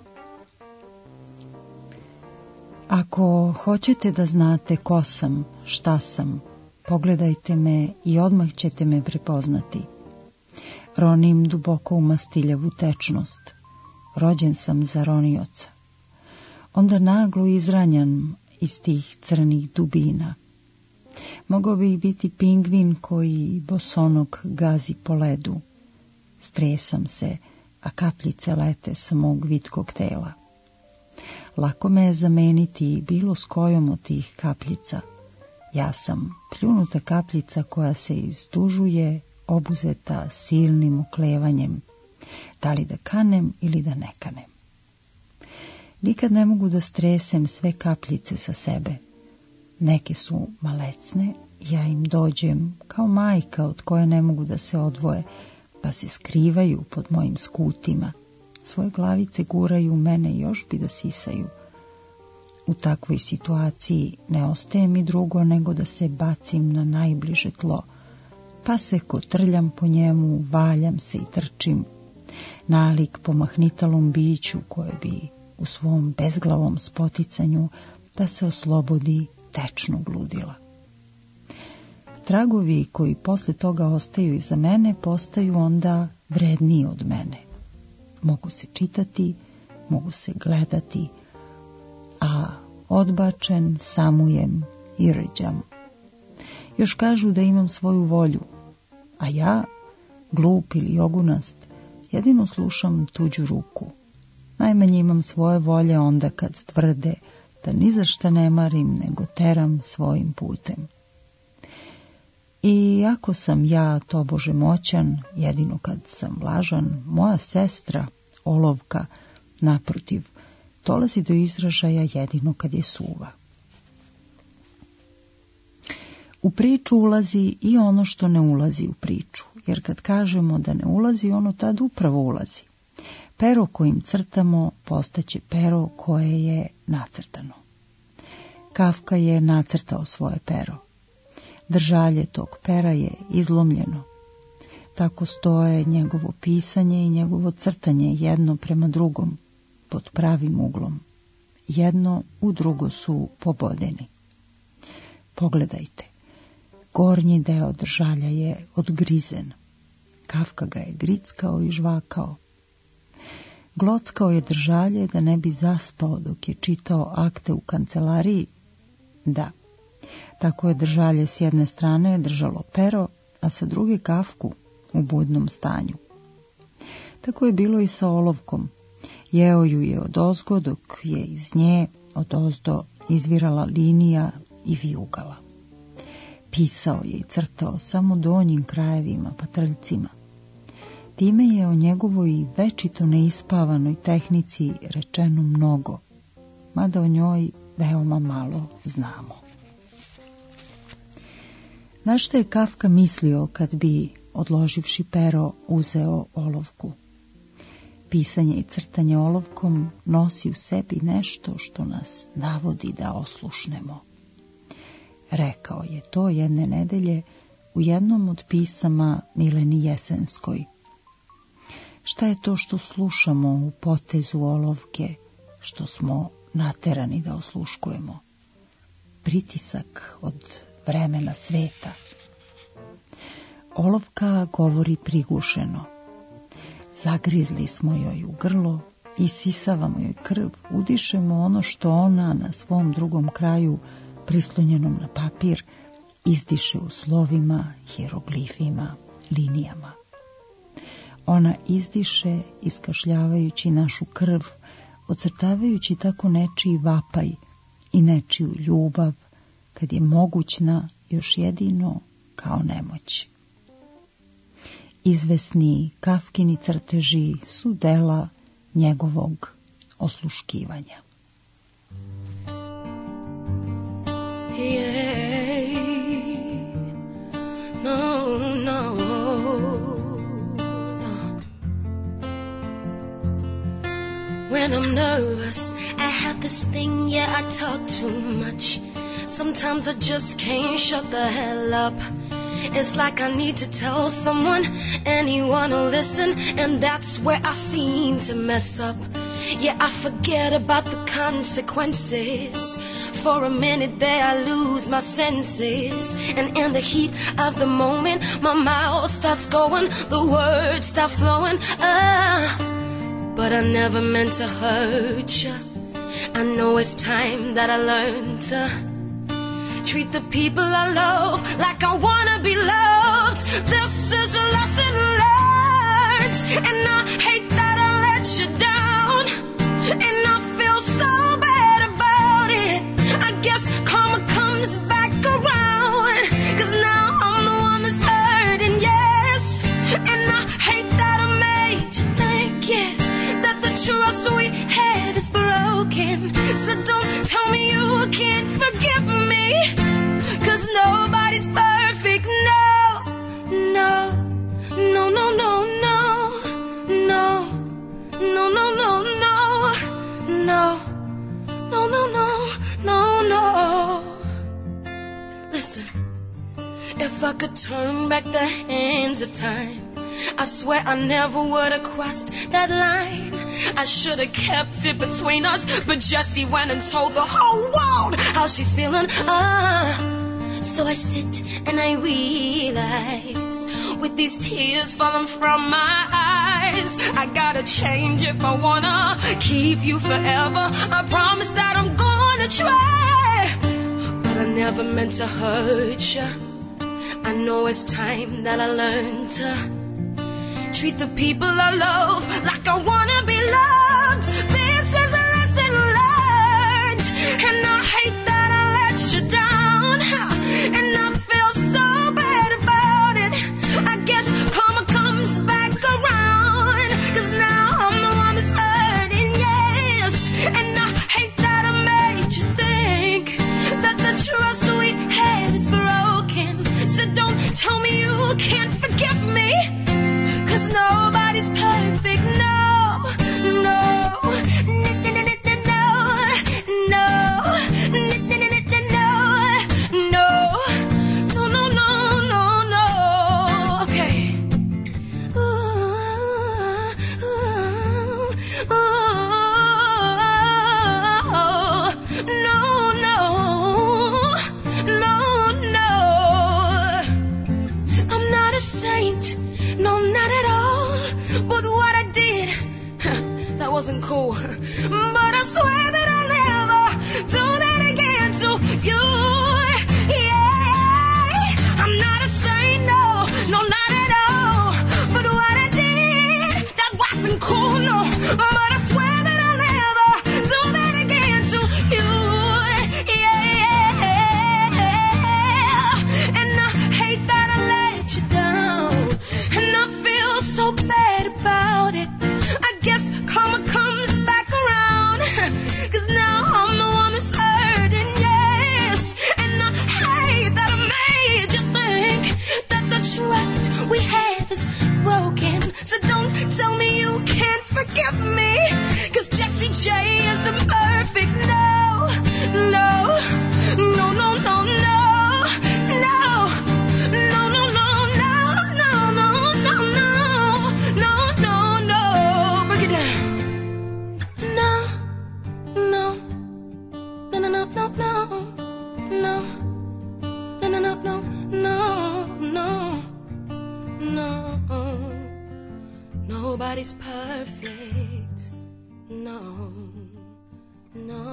Ako hoćete da znate ko sam, šta sam, pogledajte me i odmah ćete me prepoznati. Ronim duboko u mastiljavu tečnost. Rođen sam za ronioca. Onda naglo izranjan iz tih crnih dubina. Mogao bih biti pingvin koji bosonog gazi po ledu. Stresam se, a kapljice lete sa mog vitkog tela. Lako me je zameniti bilo s kojom od tih kapljica. Ja sam pljunuta kapljica koja se izdužuje, obuzeta silnim uklevanjem. Da li da kanem ili da ne kanem. Nikad ne mogu da stresem sve kapljice sa sebe. Neke su malecne, ja im dođem kao majka od koje ne mogu da se odvoje, pa se skrivaju pod mojim skutima. Svoje glavice guraju mene još bi da sisaju. U takvoj situaciji ne ostaje mi drugo nego da se bacim na najbliže tlo, pa se kotrljam po njemu, valjam se i trčim, nalik pomahnitalom biću koje bi u svom bezglavom spoticanju da se oslobodi tečnog ludila. Tragovi koji posle toga ostaju iza mene postaju onda vredniji od mene. Mogu se čitati, mogu se gledati, a odbačen samujem i rđam. Još kažu da imam svoju volju, a ja, glup ili ogunast, jedino slušam tuđu ruku. Najmanje imam svoje volje onda kad tvrde da ni za šta ne marim, nego teram svojim putem. I ako sam ja tobože moćan, jedino kad sam lažan, moja sestra, olovka, naprotiv, dolazi do izražaja jedino kad je suva. U priču ulazi i ono što ne ulazi u priču, jer kad kažemo da ne ulazi, ono tad upravo ulazi. Pero kojim crtamo postaće pero koje je nacrtano. Kafka je nacrtao svoje pero. Držalje tog pera je izlomljeno. Tako stoje njegovo pisanje i njegovo crtanje jedno prema drugom, pod pravim uglom. Jedno u drugo su pobodeni. Pogledajte, gornji deo držalja je odgrizen. Kafka ga je grickao i žvakao. Glockao je držalje da ne bi zaspao dok je čitao akte u kancelariji. Da, tako je držalje s jedne strane držalo pero, a sa druge Kafku u budnom stanju. Tako je bilo i sa olovkom. Jeo ju je odozgo, dok je iz nje odozdo izvirala linija i vijugala. Pisao je i crtao samo donjim krajevima, patrljcima. Time je o njegovoj večito neispavanoj tehnici rečeno mnogo, mada o njoj veoma malo znamo. Na što je Kafka mislio kad bi, odloživši pero, uzeo olovku? Pisanje i crtanje olovkom nosi u sebi nešto što nas navodi da oslušnemo. Rekao je to jedne nedelje u jednom od pisama Mileni Jesenskoj. Šta je to što slušamo u potezu olovke, što smo naterani da osluškujemo? Pritisak od vremena sveta. Olovka govori prigušeno. Zagrizli smo joj u grlo, isisavamo joj krv, udišemo ono što ona na svom drugom kraju, prislonjenom na papir, izdiše u slovima, hieroglifima, linijama. Ona izdiše, iskašljavajući našu krv, ocrtavajući tako nečiji vapaj i nečiju ljubav, kad je mogućna još jedino kao nemoć. Izvesni Kafkini crteži su dela njegovog osluškivanja. Yeah, no, no, no. When I'm nervous, I have this thing, yeah, I talk too much. Sometimes I just can't shut the hell up. It's like I need to tell someone, anyone will listen, and that's where I seem to mess up. Yeah, I forget about the consequences. For a minute there I lose my senses, and in the heat of the moment my mouth starts going, the words start flowing. Ah, but I never meant to hurt you. I know it's time that I learn to treat the people I love like I wanna be loved. This is a lesson learned, and I hate that I let you down, and I feel so bad about it. I guess karma comes back around, 'cause now I'm the one that's hurting, yes. And I hate that I made you think, yeah, that the trust we had is broken. So don't tell me you can't forgive me, 'cause nobody's perfect, no, no, no, no, no, no, no, no, no, no, no, no, no, no, no, no, no. Listen, if I could turn back the hands of time, I swear I never would have crossed that line. I should have kept it between us, but Jessie went and told the whole world how she's feeling. Ah, so I sit and I realize, with these tears falling from my eyes, I gotta change if I wanna keep you forever. I promise that I'm gonna try, but I never meant to hurt you. I know it's time that I learn to treat the people I love like I wanna be loved. This is a lesson learned, and I hate that I let you down, and I feel so bad about it. I guess karma comes back around, 'cause now I'm the one that's hurting, yes. And I hate that I made you think that the trust we had is broken. Wasn't cool, but I swear that I'll never do that again to you. Yeah, I'm not a saint, no, no, not at all. But what I did, that wasn't cool, no. But I swear that I'll never do that again to you. Yeah, and I hate that I let you down, and I feel so bad about it. I guess karma comes back around, 'cause now I'm the one that's hurting, yes. And I hate that I made you think that the trust we have is broken. So don't tell me you can't forgive me, 'cause Jessie J isn't perfect, no, no, no, no, no, no, no, no, no, no, no, no, no, no, no, no, no, break it down. No, no, no, no, no, no, no, no, no, no, no, no, no, no, no. Nobody's perfect. No, no,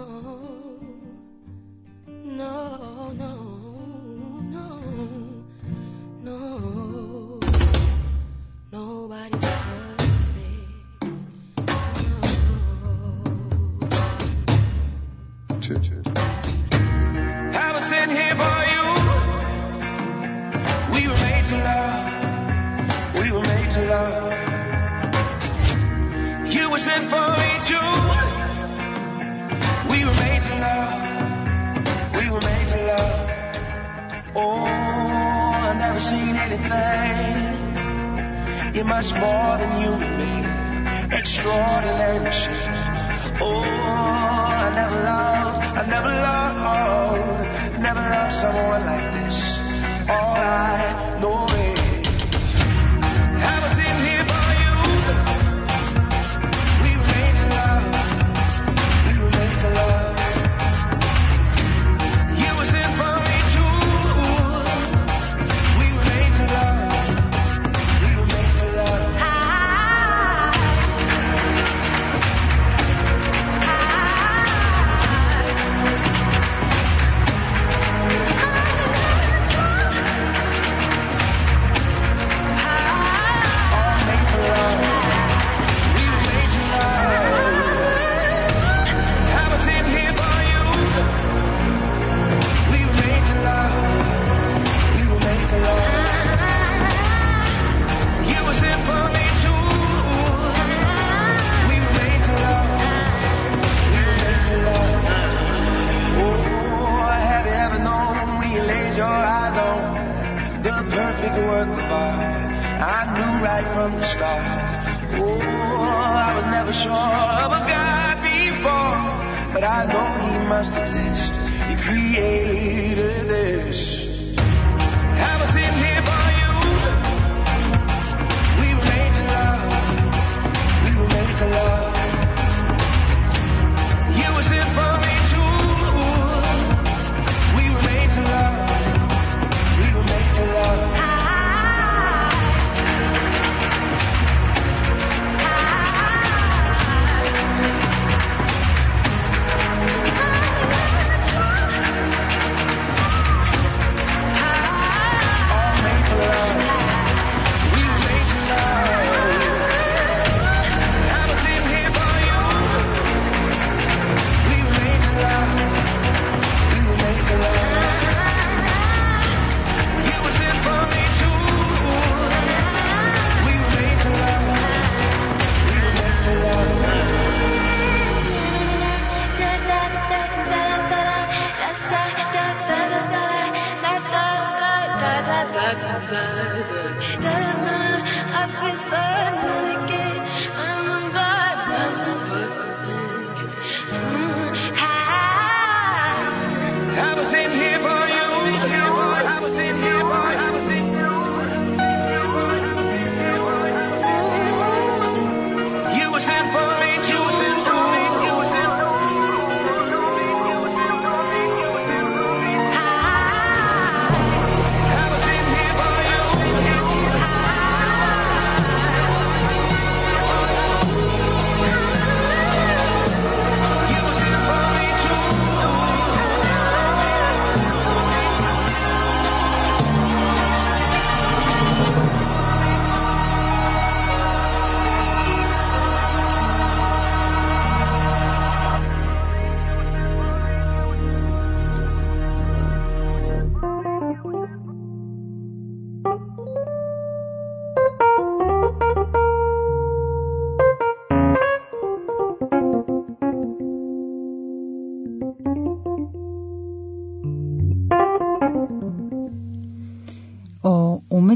no, no, no, no. Nobody's perfect. I was sitting here for you. We were made to love. We were made to love. You were sent for me too. We were made to love. We were made to love. Oh, I've never seen anything. You're much more than you and me. Extraordinary machine. Oh, I never loved, I never loved, never loved someone like this. All I know is I was sitting here for you. We were made to love. We were made to love. You were sent for me too. We were made to love. We were made to love. Work of art, I knew right from the start. Oh, I was never sure of a God before, but I know He must exist. He created this. I was sitting here for you. We were made to love. We were made to love. You were sent for me too. We were made to love. We were made to love.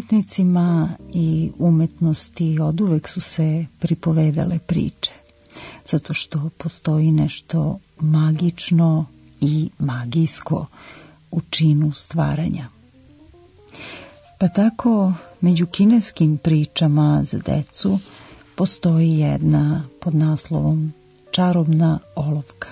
umetnicima i umetnosti oduvek su se pripovedale priče, zato što postoji nešto magično i magijsko u činu stvaranja. Pa tako među kineskim pričama za decu postoji jedna pod naslovom Čarobna olovka.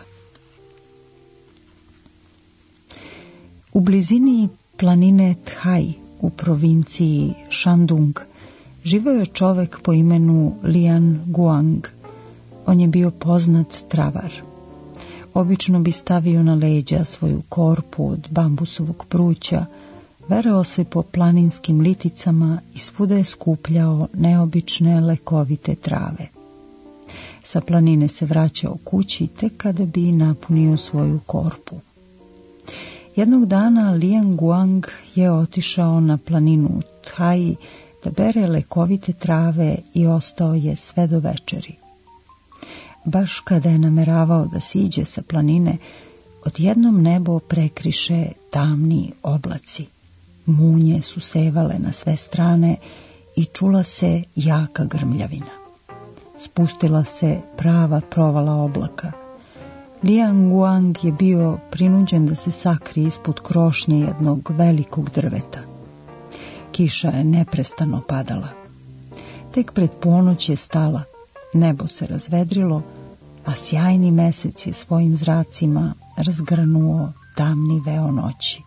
U blizini planine Thai u provinciji Shandong živeo je čovek po imenu Lian Guang. On je bio poznat travar. Obično bi stavio na leđa svoju korpu od bambusovog pruća, verao se po planinskim liticama i svuda je skupljao neobične lekovite trave. Sa planine se vraćao kući tek kada bi napunio svoju korpu. Jednog dana Lian Guang je otišao na planinu Thai da bere lekovite trave i ostao je sve do večeri. Baš kada je nameravao da siđe sa planine, odjednom nebo prekriše tamni oblaci. Munje su sevale na sve strane i čula se jaka grmljavina. Spustila se prava provala oblaka. Lian Guang je bio prinuđen da se sakrije ispod krošnje jednog velikog drveta. Kiša je neprestano padala. Tek pred ponoć je stala, nebo se razvedrilo, a sjajni mesec je svojim zracima razgranuo tamni veo noći.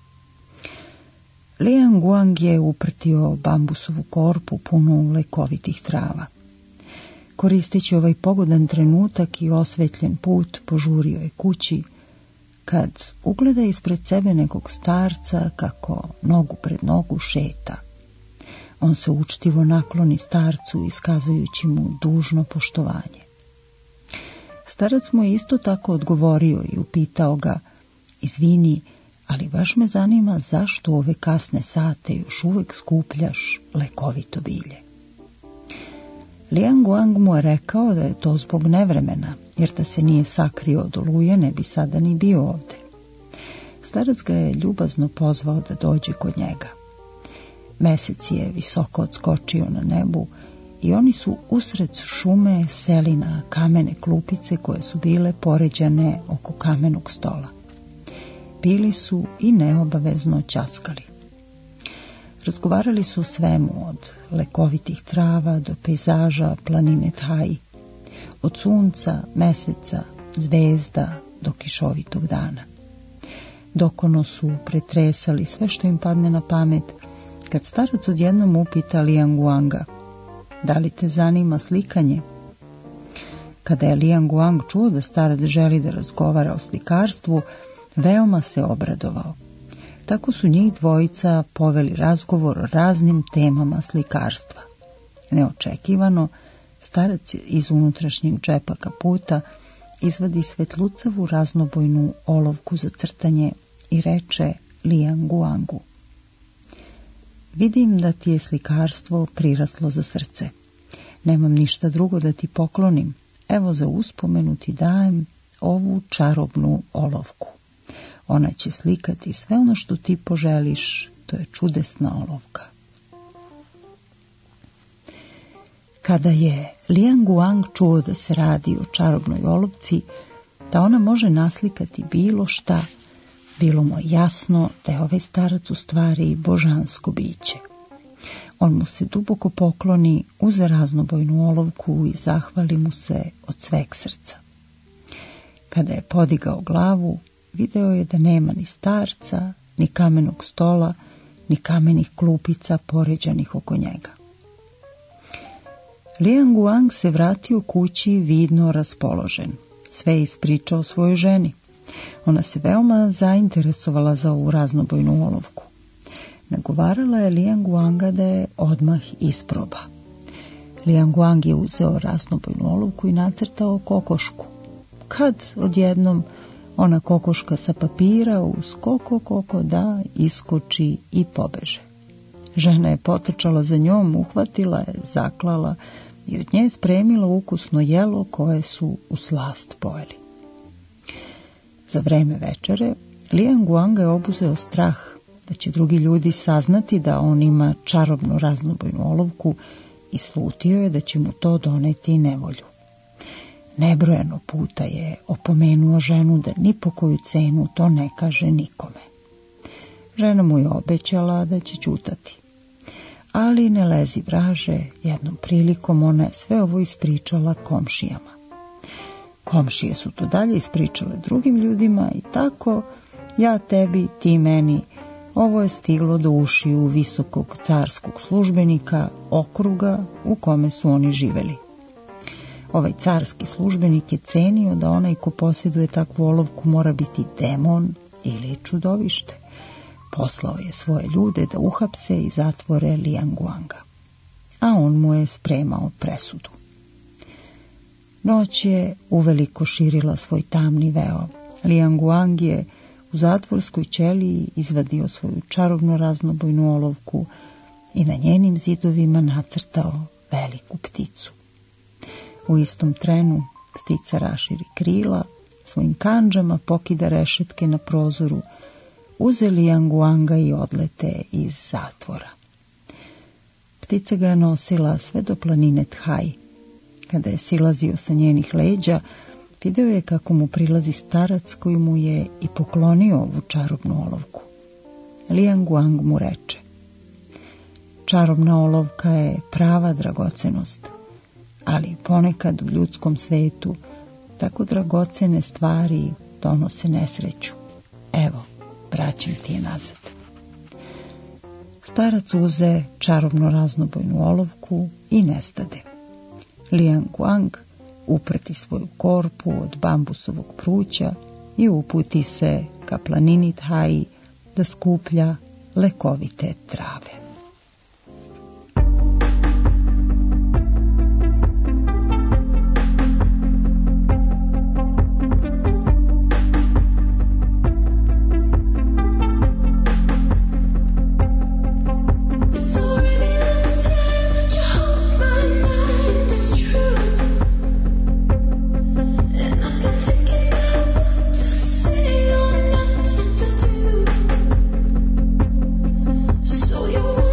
Lian Guang je uprtio bambusovu korpu punu lekovitih trava. Koristeći ovaj pogodan trenutak i osvetljen put, požurio je kući, kad ugleda ispred sebe nekog starca kako nogu pred nogu šeta. On se učtivo nakloni starcu, iskazujući mu dužno poštovanje. Starac mu je isto tako odgovorio i upitao ga: izvini, ali baš me zanima zašto u ove kasne sate još uvek skupljaš lekovito bilje. Lian Guang mu je rekao da je to zbog nevremena, jer da se nije sakrio od oluje ne bi sada ni bio ovde. Starac ga je ljubazno pozvao da dođe kod njega. Mesec je visoko odskočio na nebu i oni su usred šume seli na kamene klupice koje su bile poređane oko kamenog stola. Pili su i neobavezno ćaskali. Razgovarali su o svemu, od lekovitih trava do pejzaža planine Thai, od sunca, meseca, zvezda do kišovitog dana. Dokono su pretresali sve što im padne na pamet, kad starac odjednom upita Lian Guanga: da li te zanima slikanje? Kada je Lian Guang čuo da starac želi da razgovara o slikarstvu, veoma se obradovao. Tako su njih dvojica poveli razgovor o raznim temama slikarstva. Neočekivano, starac iz unutrašnjeg džepa kaputa izvadi svetlucavu raznobojnu olovku za crtanje i reče Lian Guangu: vidim da ti je slikarstvo priraslo za srce. Nemam ništa drugo da ti poklonim. Evo, za uspomenu ti dajem ovu čarobnu olovku. Ona će slikati sve ono što ti poželiš. To je čudesna olovka. Kada je Lian Guang čuo da se radi o čarobnoj olovci, da ona može naslikati bilo šta, bilo mu jasno da je ovaj starac u stvari božansko biće. On mu se duboko pokloni, uze raznobojnu olovku i zahvali mu se od sveg srca. Kada je podigao glavu, video je da nema ni starca, ni kamenog stola, ni kamenih klupica poređanih oko njega. Lian Guang se vratio kući vidno raspoložen. Sve je ispričao svojoj ženi. Ona se veoma zainteresovala za ovu raznobojnu olovku. Nagovarala je Lian Guanga da je odmah isproba. Lian Guang je uzeo raznobojnu olovku i nacrtao kokošku. Kad odjednom ona kokoška sa papira uz koko koko da iskoči i pobeže. Žena je potrčala za njom, uhvatila je, zaklala i od nje spremila ukusno jelo koje su u slast pojeli. Za vreme večere Lian Guanga je obuzeo strah da će drugi ljudi saznati da on ima čarobnu raznobojnu olovku i slutio je da će mu to doneti nevolju. Nebrojeno puta je opomenuo ženu da ni po koju cenu to ne kaže nikome. Žena mu je obećala da će ćutati. Ali ne lezi vraže, jednom prilikom ona je sve ovo ispričala komšijama. Komšije su to dalje ispričale drugim ljudima i tako, ja tebi, ti meni, ovo je stiglo do ušiju visokog carskog službenika okruga u kome su oni živeli. Ovaj carski službenik je cenio da onaj ko posjeduje takvu olovku mora biti demon ili čudovište. Poslao je svoje ljude da uhapse i zatvore Lianguanga, a on mu je spremao presudu. Noć je uveliko širila svoj tamni veo. Lianguang je u zatvorskoj ćeliji izvadio svoju čarobno raznobojnu olovku i na njenim zidovima nacrtao veliku pticu. U istom trenu ptica raširi krila, svojim kandžama pokida rešetke na prozoru, uze Lianguanga i odlete iz zatvora. Ptica ga je nosila sve do planine Thai. Kada je silazio sa njenih leđa, video je kako mu prilazi starac koji mu je i poklonio ovu čarobnu olovku. Lianguang mu reče: čarobna olovka je prava dragocenost, ali ponekad u ljudskom svetu tako dragocene stvari donose nesreću. Evo, vraćam ti je nazad. Starac uze čarobno raznobojnu olovku i nestade. Lianguang uprati svoju korpu od bambusovog pruća i uputi se ka planini Thai da skuplja lekovite trave. So you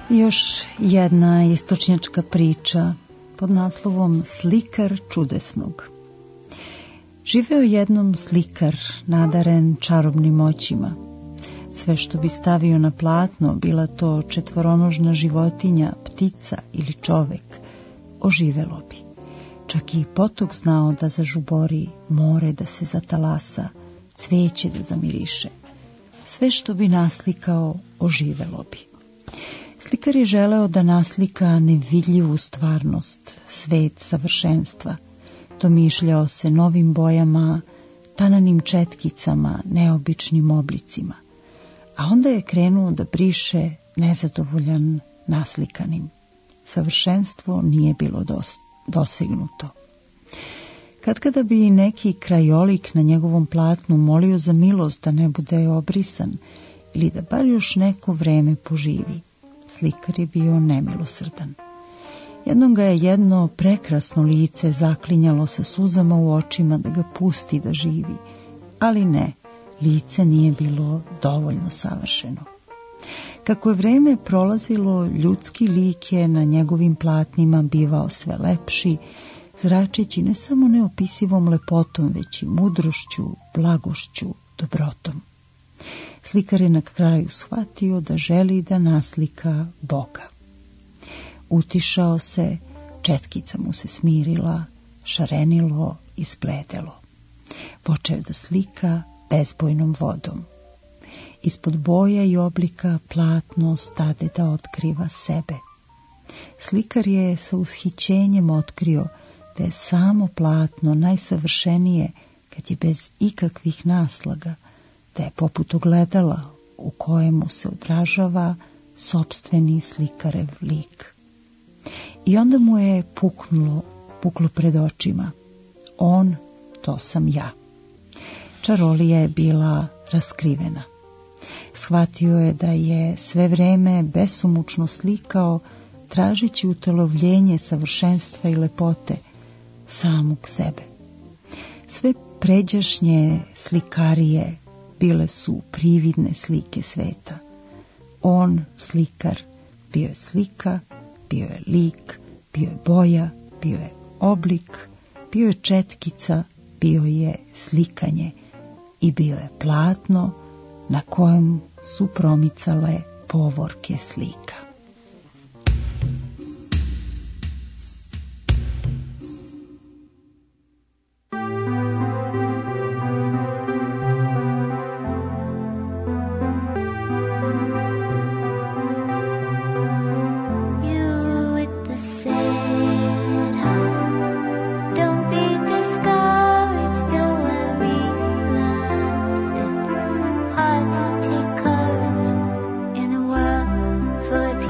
Još jedna istočnjačka priča pod naslovom Slikar čudesnog. Živeo jednom slikar nadaren čarobnim moćima. Sve što bi stavio na platno, bila to četvoronožna životinja, ptica ili čovek, oživelo bi. Čak i potok znao da zažubori, more da se zatalasa, cveće da zamiriše. Sve što bi naslikao, oživelo bi. Slikar je želeo da naslika nevidljivu stvarnost, svet savršenstva. Domišljao se novim bojama, tananim četkicama, neobičnim oblicima. A onda je krenuo da briše nezadovoljan naslikanim. Savršenstvo nije bilo dos- dosegnuto. Kad kada bi neki krajolik na njegovom platnu molio za milost da ne bude obrisan ili da bar još neko vreme poživi, slikar je bio nemilosrdan. Jednom ga je jedno prekrasno lice zaklinjalo sa suzama u očima da ga pusti da živi, ali ne, lice nije bilo dovoljno savršeno. Kako je vreme prolazilo, ljudski lik je na njegovim platnima bivao sve lepši, zračeći ne samo neopisivom lepotom, već i mudrošću, blagošću, dobrotom. Slikar je na kraju shvatio da želi da naslika Boga. Utišao se, četkica mu se smirila, šarenilo i spledelo. Počeo da slika bezbojnom vodom. Ispod boja i oblika platno stade da otkriva sebe. Slikar je sa ushićenjem otkrio da je samo platno najsavršenije kad je bez ikakvih naslaga, da je poput ogledala u kojemu se odražava sopstveni slikarev lik. I onda mu je puknulo, puklo pred očima. On, to sam ja. Čarolija je bila raskrivena. Shvatio je da je sve vreme besomučno slikao, tražeći utelovljenje savršenstva i lepote samog sebe. Sve pređašnje slikarije bile su prividne slike sveta. On, slikar, bio je slika, bio je lik, bio je boja, bio je oblik, bio je četkica, bio je slikanje i bio je platno na kojem su promicale povorke slika. For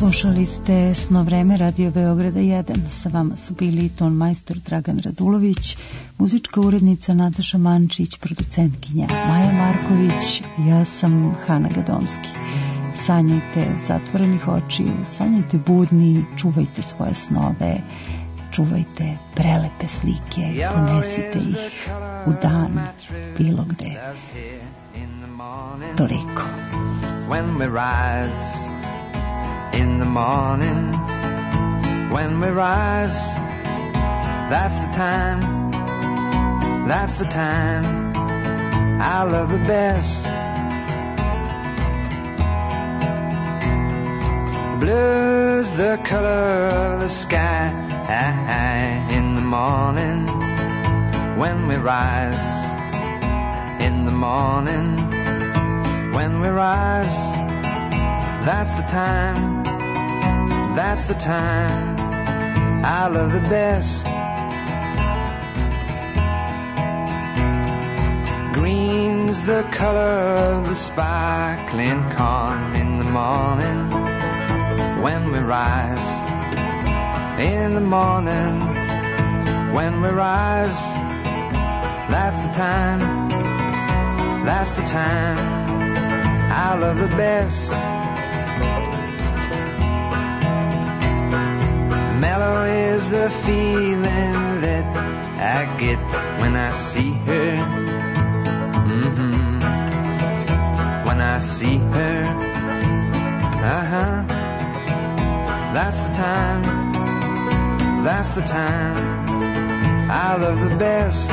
Slušali ste Sno vreme Radio Beograda jedan. Sa vama su bili ton majstor Dragan Radulović, muzička urednica Nataša Mančić, producentkinja Maja Marković, ja sam Hana Gadomski. Sanjajte zatvorenih očiju, sanjajte budni, čuvajte svoje snove, čuvajte prelepe slike, ponesite ih u dan, bilo gde. Toliko. When we rise in the morning, when we rise, that's the time, that's the time I love the best. Blue's the color of the sky in the morning, when we rise in the morning, when we rise, that's the time, that's the time I love the best. Green's the color of the sparkling corn in the morning, when we rise in the morning, when we rise, that's the time, that's the time I love the best. Mellow is the feeling that I get when I see her. Mm-hmm. When I see her, uh-huh. That's the time, that's the time I love the best.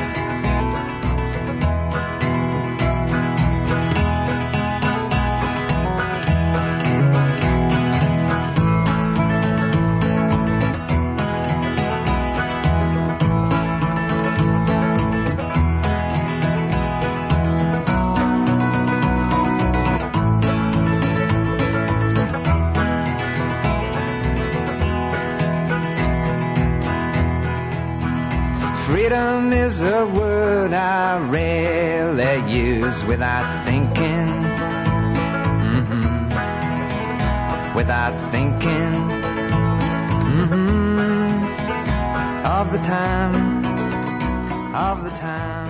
Freedom is a word I rarely use without thinking, mm-hmm. without thinking mm-hmm. of the time, of the time.